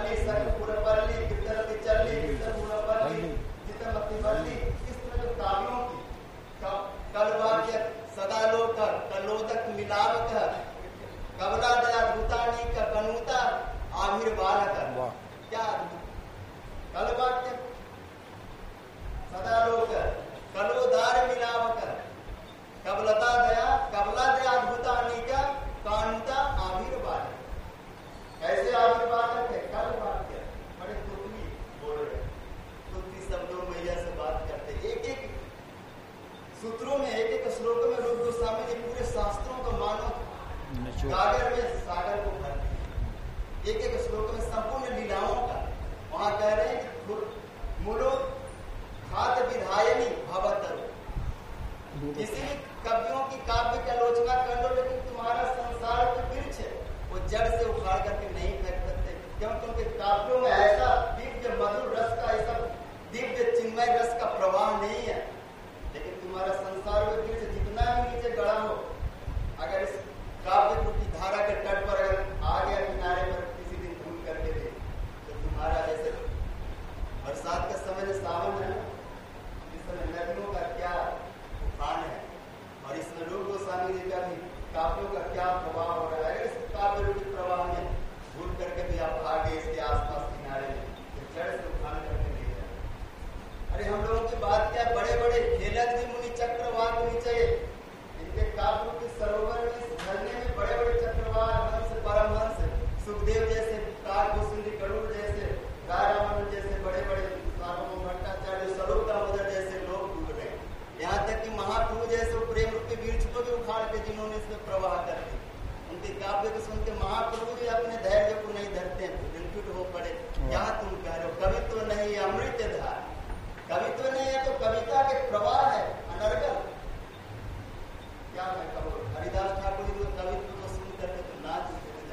श्लोकों में रूप गोस्वामी ने पूरे शास्त्रों को मानो गागर में सागर को भर दिया। एक एक श्लोक में संपूर्ण लीलाओं का वहां कह रहे हैं कि मूलो खात विधायनी भवतर। किसी भी कवियों की काव्य की आलोचना कर लो, लेकिन तुम्हारा संसार के वृक्ष है वो जड़ से उखाड़ करके नहीं फेंक सकते, क्योंकि उनके काव्यों में ऐसा दिव्य मधुर रस का, ऐसा दिव्य चिन्मय रस का प्रवाह नहीं है। लेकिन तुम्हारा संसार में वृक्ष जितना भी नीचे गड़ा हो, अगर इस काव्य की धारा के तट पर अगर आ गया किनारे पर किसी दिन धूल करके दे, तो तुम्हारा जैसे बरसात का समय में सावन है, इस समय नदियों का क्या उफान है, और इसमें रूप गोस्वामी जी का भी काव्यों का क्या प्रभाव हो रहा है। इस काव्य रूपी प्रवाह में भूल करके भी आप आगे इसके आसपास किनारे में जड़ से उफान करके ले जाए। अरे हम लोगों की बात क्या, बड़े बड़े खेलत भी मुनि चक्रवात नीचे, इनके काव्यों के सरोवर में झरने में बड़े बड़े चक्रवात हंस परमहंस सुखदेव जैसे, काकभूषुंडी गरुड़ जैसे, रामानंद जैसे बड़े बड़े, सार्वभौम भट्टाचार्य, स्वरूप दामोदर जैसे लोग डूब रहे। यहाँ तक कि महाप्रभु जैसे प्रेम रूप के वृक्ष को भी उखाड़ के जिन्होंने इसमें प्रवाह कर दी, उनके काव्य को सुन के महाप्रभु भी अपने धैर्य को नहीं धरते, बिल्कुल हो पड़े। क्या तुम कह रहे हो, कवित्व तो नहीं है अमृत धार, कवित्व तो नहीं है तो कविता के प्रवाह है अनर्गल। क्या मैं कहूँ, हरिदास ठाकुर जी को कवित्व को सुन करके तो नाच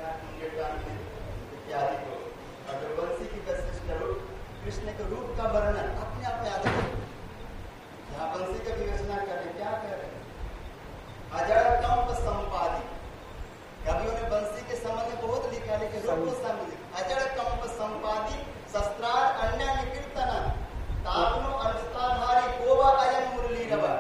इत्यादि को, और जो बंसी की वशिष्ठ रूप कृष्ण के रूप का वर्णन अपने आप याद है। यहाँ बंसी का विवेचना करें, क्या कह रहे हैं, अजड़ कंप संपादी। कवियों ने बंसी के संबंध में बहुत लिखा, लेकिन रूप गोस्वामी लिखा अजड़ कंप संपादी शस्त्रार अन्य निकीर्तना तापनो अनुष्ठाधारी कोवा अयम मुरली रवा।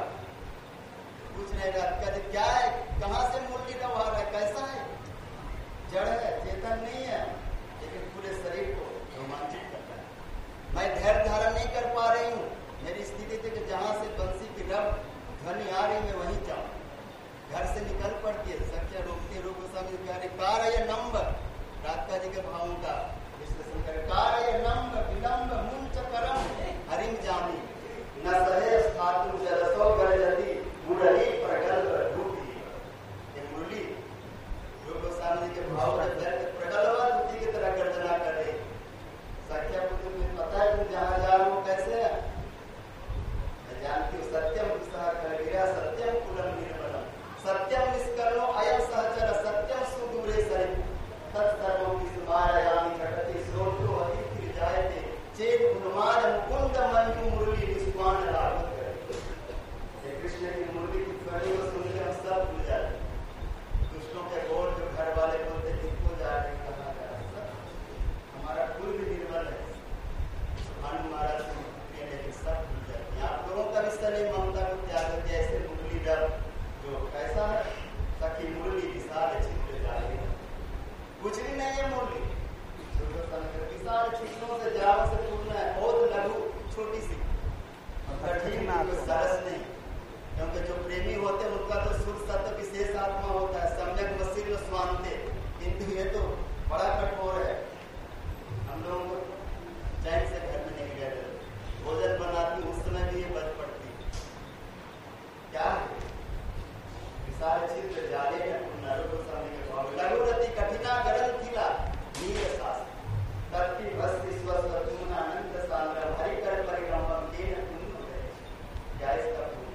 पूछ रहे कहते क्या है, कहाँ से मुरली रवा है, कैसा है, जड़ है, चेतन नहीं है, लेकिन पूरे शरीर को रोमांचित करता है। मैं धैर्य धारण नहीं कर पा रही हूँ, मेरी स्थिति थी कि जहाँ से बंसी की रब ध्वनि आ रही मैं वहीं जाऊँ, घर से निकल पड़ती है। सख्या रोकती रूप गोस्वामी प्यारे कार्य नंबर राधिका जी के भावों का विश्लेषण करे। कार्य नंबर विलंब मुंच करम हरिम जानी न सहे स्थातु जलसो गरजति मुरली प्रगल्भ रूपी। ये मुरली रूप गोस्वामी जी के भाव प्रगल्भा रूपी की तरह गर्जना कर रही। सख्या को तुम्हें पता है तुम जहाँ जा रहे हो कैसे है, मैं जानती हूँ। सत्यम गिरा सत्यम कुलम निर्मलम सत्यम निष्कर्णो अयम सहचर सत्यम सुदूरे सरि तत्सर्वं विस्मारयामि घटति स्रोतो अतिथि जायते चेत उन्माद मुकुंद मंजु मुरली विस्मान लाभ करे। ये कृष्ण की मुरली की ध्वनि को सुन के हम सब भूल जाते। दुष्टों के गोल जो घर वाले बोलते किसको जा रहे कहाँ जा रहे, हमारा कुल भी निर्मल है, सुभान महाराज से लेकिन सब भूल जाते। आप लोगों का भी सने ममता को त्याग करके ऐसे मुरली डर जो कैसा है, ताकि मुरली विशाल छिद्र जाए, कुछ भी नहीं है मुरली विशाल छिद्रों से जाल से पूर्ण है, बहुत लघु छोटी सी, कठिन सरस नहीं। क्योंकि जो प्रेमी होते हैं उनका तो सुर सत्य विशेष आत्मा होता है, सम्यक मसीह स्वांते, किंतु ये तो बड़ा कठोर है। हम लोगों को चैन से घर में नहीं गए, भोजन बनाती उस समय भी ये बच पड़ती क्या है, विशाल छिद्र जाले लघुरति कठिना गरल खिला नील सास तत्ति भस्ति स्वस्व तुमनानंद सान्द्र हरि कर परिक्रमम केन पुण्य है। क्या इसका पुण्य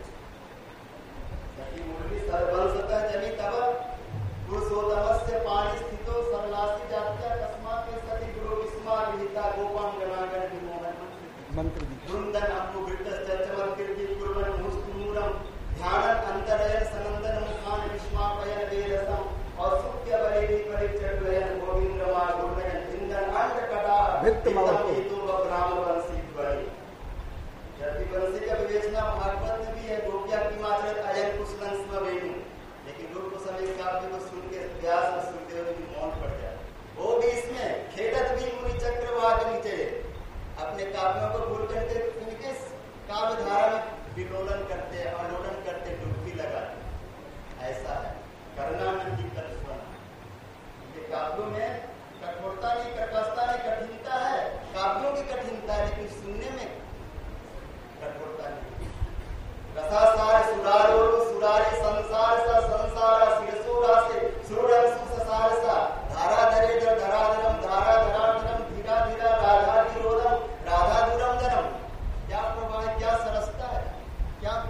सखी मुरली सर्वंशतः जनि तव पुरुषोत्तमस्य पाणि स्थितो सरलासी जात्या तस्मात् में सति गुरु विस्मा विहिता गोपान गणागण विमोहन मंत्र वृंदन अम्बुवृत्तस्य चमत्कृति कुर्वन् मुष्टमूलम ध्यान अंतरयन सनंदन मुखान विस्मापयन वेदसम और सुख्य बलिधि परिचर गयन गोविंद्रमा गुणयन इंदन अंड कटा भित्तमवतु बग्राम वंशी बड़ी। यदि वंशी का विवेचना भागवत में भी है, गोपिया की माचरित अयन कुशलन स्म वेणु, लेकिन रूप गोस्वामी काव्य को सुन के व्यास और सुखदेव जी मौन पड़ जाए। वो भी इसमें खेदत भी मुनि चक्रवात नीचे अपने काव्यों को भूल करके उनके काव्य धारा में विलोलन करते, आलोड़न करते, डुबकी लगाते। ऐसा है करना नहीं कर सुना। काव्यों में कठोरता नहीं, कर्कशता नहीं, कठिनता है, काव्यों की कठिनता है, लेकिन सुनने में कठोरता नहीं। रसासार सुरारो सुरारे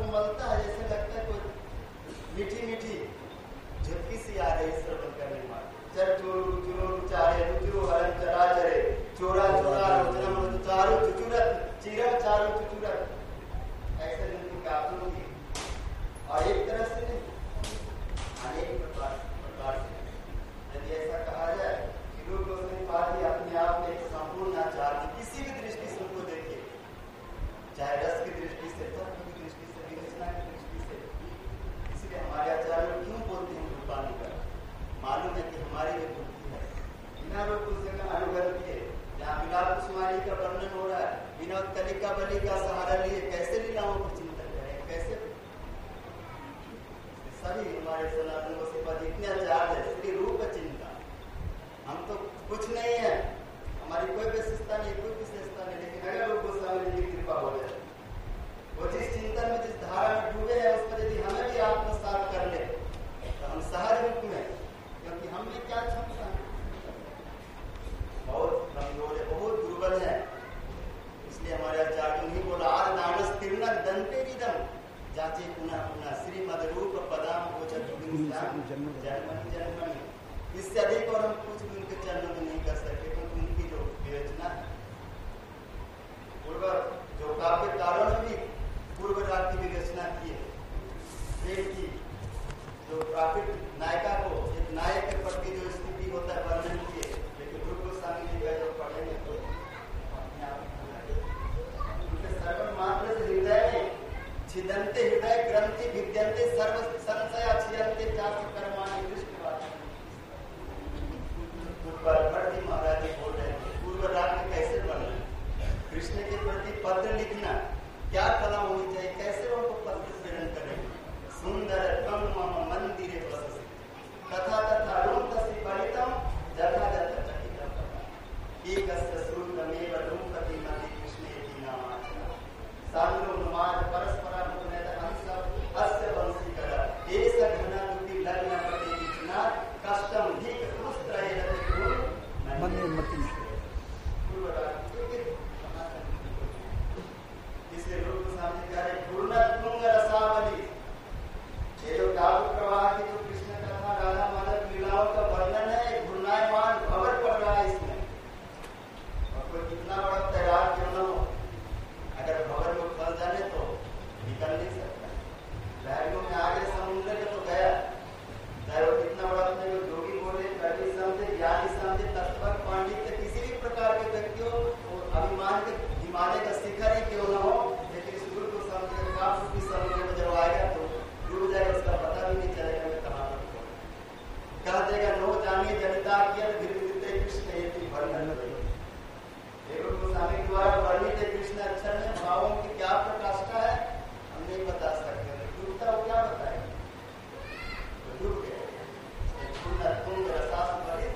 में मलता है, जैसे लगता है कोई मीठी मीठी झपकी सी आ रही श्रवण करने वाले। चर चोरू चुरो चारे रुचिरो हरन चरा चरे चोरा चोरा रोचनम चारू चुचुरत चिरा चारू चुचुरत, ऐसे उनकी गातों की और एक तरह से नहीं अनेक प्रकार प्रकार से। यदि ऐसा कहा जाए कि रूप गोस्वामी पादी अपने आप में एक संपूर्ण आचार्य, किसी भी दृष्टि से उनको देखिए, चाहे रस की दृष्टि से, तत्व की दृष्टि से, विवेचना की दृष्टि से। इसलिए हमारे आचार्य क्यों बोलते हैं रूपानी का, मालूम है कि हमारी भी बुद्धि है। बिना रूप उसका अनुभव किए, जहाँ विलाप कुसुमारी का वर्णन हो रहा है, बिना कलिका बलि का सहारा लिए कैसे लीलाओं को चिंतन करें, कैसे सभी हमारे सनातन गोस्वामी इतने आचार्य है, श्री रूप चिंता। हम तो कुछ नहीं है, हमारी कोई विशेषता नहीं, कोई विशेषता नहीं, लेकिन अगर रूप गोस्वामी जी की कृपा हो जाए, वो जिस चिंतन में, जिस धारा में डूबे हैं, उस पर यदि हमें भी आत्मसात कर ले तो हम सहज रूप में, क्योंकि हम में क्या क्षमता है, बहुत कमजोर है, बहुत दुर्बल है। इसलिए हमारे आचार्य नहीं बोला आर दानस तीर्णक दंते विदम जाचे पुनः पुनः श्रीमद रूप पदाम गोचर जन्मनि जन्मनि। इससे अधिक और हम कुछ भी उनके चरणों में नहीं कर सकते, क्योंकि उनकी जो विवेचना है, पूर्व जो काव्यकारों ने भी पूर्व राग की विवेचना की है, प्रेम की जो प्राकृत नायिका को एक नायक के प्रति जो स्थिति होता है वर्णन किए, लेकिन रूप गोस्वामी जी का जो पढ़ेंगे तो अपने आप उनके सर्वन मात्र से हृदय में छिदंते हृदय ग्रंथि विद्यंते सर्व संशय छियंते चाप कर्माणि दृष्टि। भट्टी महाराज जी बोल रहे हैं पूर्व राग में कैसे बनना, कृष्ण के प्रति पत्र लिखना क्या कला होनी चाहिए, कैसे उनको पत्र प्रेरण करें। सुंदर कम मम मंदिरे बससि तथा तथा रूप तस्य परितम जथा जथा चकितम एकस्य श्रुतमेव रूपति मति कृष्णेति नामाचरा साधु नुमान परस्परा मुनेत हंस अस्य वंशीकर एष घनादुति लग्न पटे विचना कष्टम धिक पुत्रय गुण मंदिर मति पूर्व इसलिए रूप सामने कह रहे पूर्ण तुंग रसावली, ये जो काव्य प्रवाह की जो कृष्ण कथा राधा माधव लीलाओं का वर्णन है, घूर्णायमान भंवर पड़ रहा है इसमें। और कोई कितना बड़ा तैराक क्यों न हो, अगर भंवर में फंस जाने तो निकल नहीं सकता। लहरों में आगे समुद्र के तो गया, चाहे वो कितना बड़ा अपने को जोगी बोले, कवि समझे, ज्ञानी समझे, तत्वज्ञ पांडित्य किसी भी प्रकार के व्यक्ति हो, अभिमान के हिमालय का शिखर ही क्यों न हो, लेकिन इस गुरु को समझे काफी भी समुद्र में जब आएगा तो डूब जाएगा, उसका पता भी नहीं चलेगा मैं कहाँ पर कह देगा नो जानिए जनिता किया विरुद्ध कृष्ण ये वर्णन गोस्वामी द्वारा वर्णित कृष्ण अक्षर में भावों की क्या प्रकाष्ठा है हम नहीं बता सकते, डूबता वो क्या बताएगा, तो डूब गया। तुंग रसास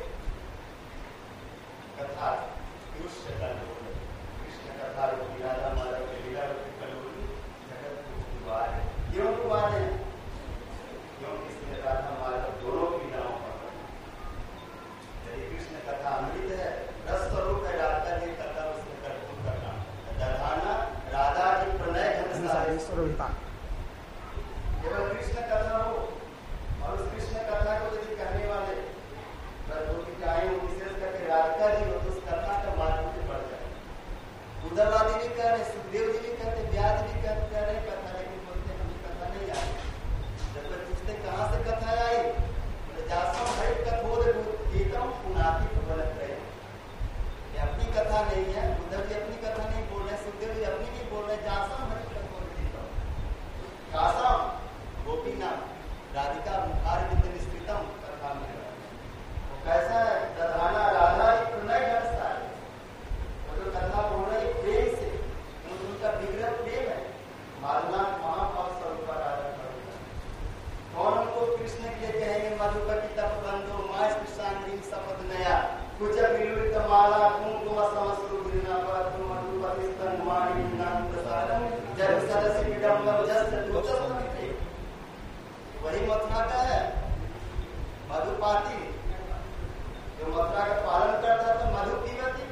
कथा कृष्ण कथा रूपी राधा माधव के लीला रूपी कलूरी जगत कुमार है। क्यों कुमार है? क्योंकि इसमें राधा माधव दोनों की लीलाओं पर यदि कृष्ण कथा अमृत है, रस स्वरूप है, राधा जी कथा उसमें कर्पूर करना दधाना राधा की प्रणय घनसारिता केवल कृष्ण कथा हो, और उस कृष्ण कथा को यदि कहने वाले विशेष करके राधिका जी हो तो उस कथा का माधुर्य बढ़ जाए। उद्धववादी भी कह रहे, सुखदेव जी भी कहते, व्यास भी कहते रहे कथा, लेकिन बोलते हमें कथा नहीं आई। जब तक पूछते कहाँ से कथा आई, बोले जासम हरित कथोद गीतम पुनाति प्रबलत रहे। ये अपनी कथा नहीं है, उद्धव जी अपनी कथा नहीं बोल रहे, सुखदेव जी अपनी नहीं बोल रहे, जासम हरित कथोद गीतम कासम गोपी नाम राधिका मुखार विद्य निष्कृतम कथा में कैसा है दधाना राधा की प्रणय घनसा है। वो जो कथा बोल रही प्रेम से, उनका विग्रह प्रेम है, मालना महाभाव स्वरूप राधा कौन उनको कृष्ण के लिए कहेंगे मधुपति तप बंधो मास कृष्णांगी शपथ नया कुछ विलुप्त माला कुंकुम समस्तु गिरना पर तुम मधुपति स्तन माणी नाम प्रसादम जब सदस्य विडंबम जस दूतस पवित्र। वही मथुरा का है मधुपाती जो मथुरा का पालन करता था, मधु पीवती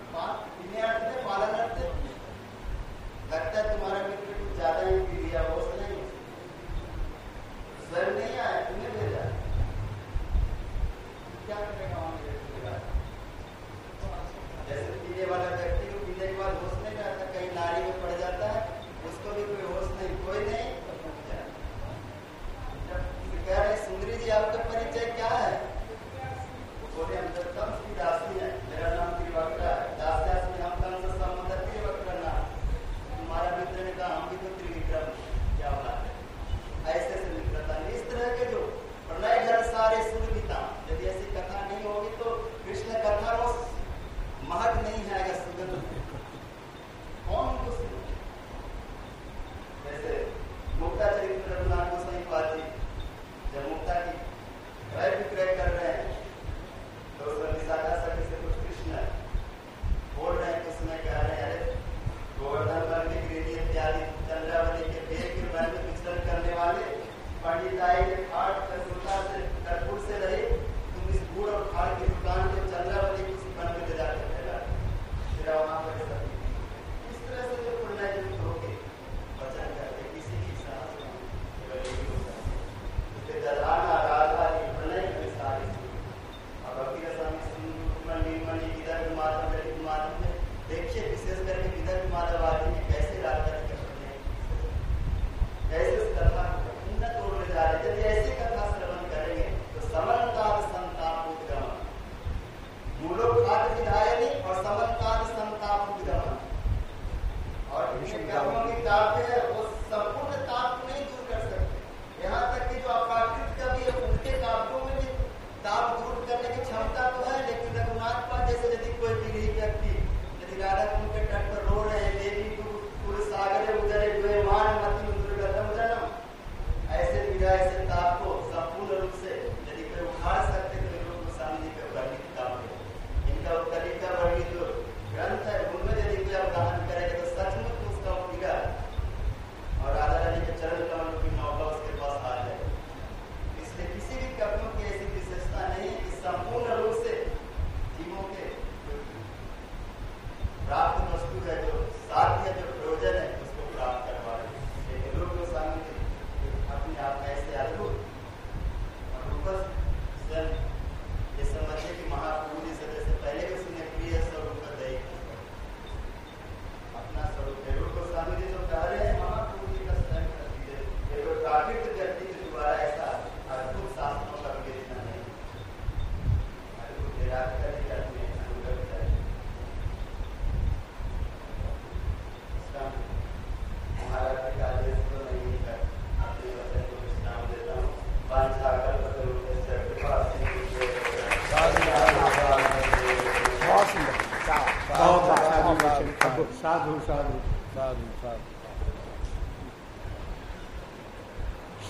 पीने अर्थ थे, पालन अर्थ लगता है तुम्हारा मित्र कुछ ज्यादा ही पी लिया, वो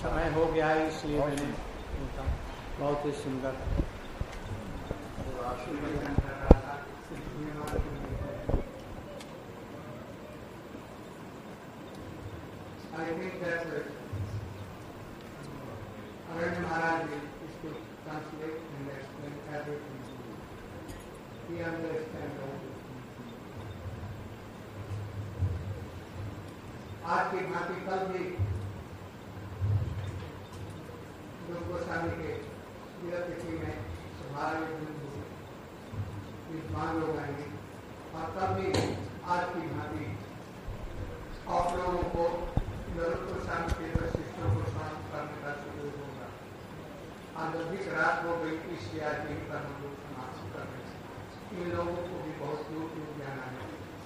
समय हो गया है इसलिए मैंने बहुत ही सुंदर I think that Aranya Maharaj is to translate and explain everything. He understands all. आज की भांति कल भी गुरु गोस्वामी के तिथि में सुधार विद्वान लोग आएंगे और तब भी आज की भांति आप लोगों को गुरु गोस्वामी के शिष्यों को शांत करने का सुयोग होगा। आज अधिक रात हो गई इसलिए आज यही पर हम लोग समाप्त कर रहे हैं। इन लोगों को भी बहुत दूर दूर जाना है।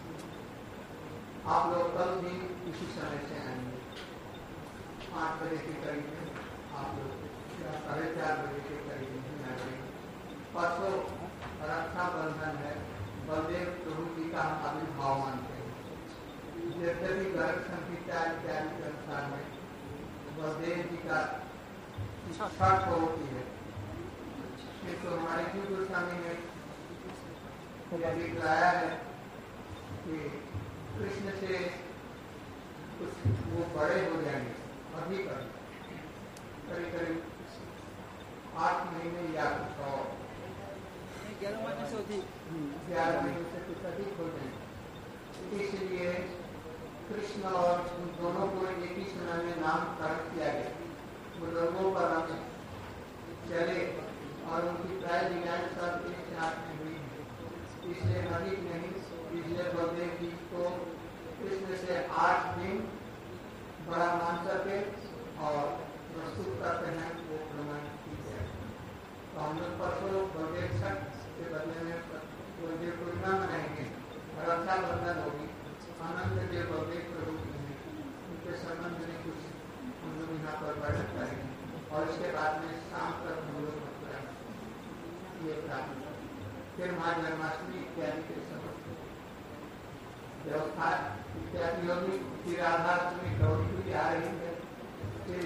आप लोग कल भी इसी समय से आएंगे पाँच बजे के करीब में आप लोग साढ़े चार बजे के करीब में आ जाएंगे। परसों रक्षाबंधन है, बलदेव प्रभु जी का हम आविर्भाव मानते हैं। यद्यपि गर्भ संहिता इत्यादि के अनुसार में बलदेव जी का छठ होती है, किंतु हमारे गुरु गोस्वामी ने दिखलाया है कि कृष्ण से कुछ वो बड़े हो जाएंगे अभी कर करीब करीब आठ महीने या कुछ और ग्यारह महीने से अधिक ग्यारह महीने से कुछ अधिक हो जाएंगे। इसलिए कृष्ण और उन दोनों को एक ही समय में नामकरण किया गया। बुजुर्गों पर हम चले और उनकी प्राय लीलाएं सब एक साथ में हुई है, इसलिए अधिक नहीं। इसलिए बलदेव जी को कृष्ण से आठ दिन बड़ा मान सके और प्रस्तुत करते हैं वो प्रमाणित की जाए। तो हम लोग परसों बलदेव छठ के बदले में बलदेव पूर्णिमा मनाएंगे, रक्षाबंधन होगी। आनंद के बलदेव प्रभु उनके संबंध में कुछ हम लोग यहाँ पर बैठक करेंगे और इसके बाद में शाम तक हम लोग ये प्राप्त फिर माँ जन्माष्टमी इत्यादि के समस्त व्यवस्था इत्यादि होगी। फिर राधाष्टमी गौरी भी आ रही है, फिर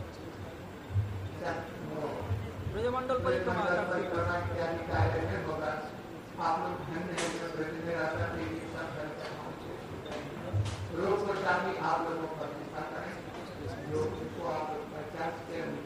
ब्रजमंडल परिक्रमा इत्यादि कार्यक्रम होगा। आप लोग ध्यान देंगे ब्रज में राधा के लिए सब रोज गोस्वामी आप लोगों को प्रतिष्ठा करें, जो उनको आप लोग पहचान के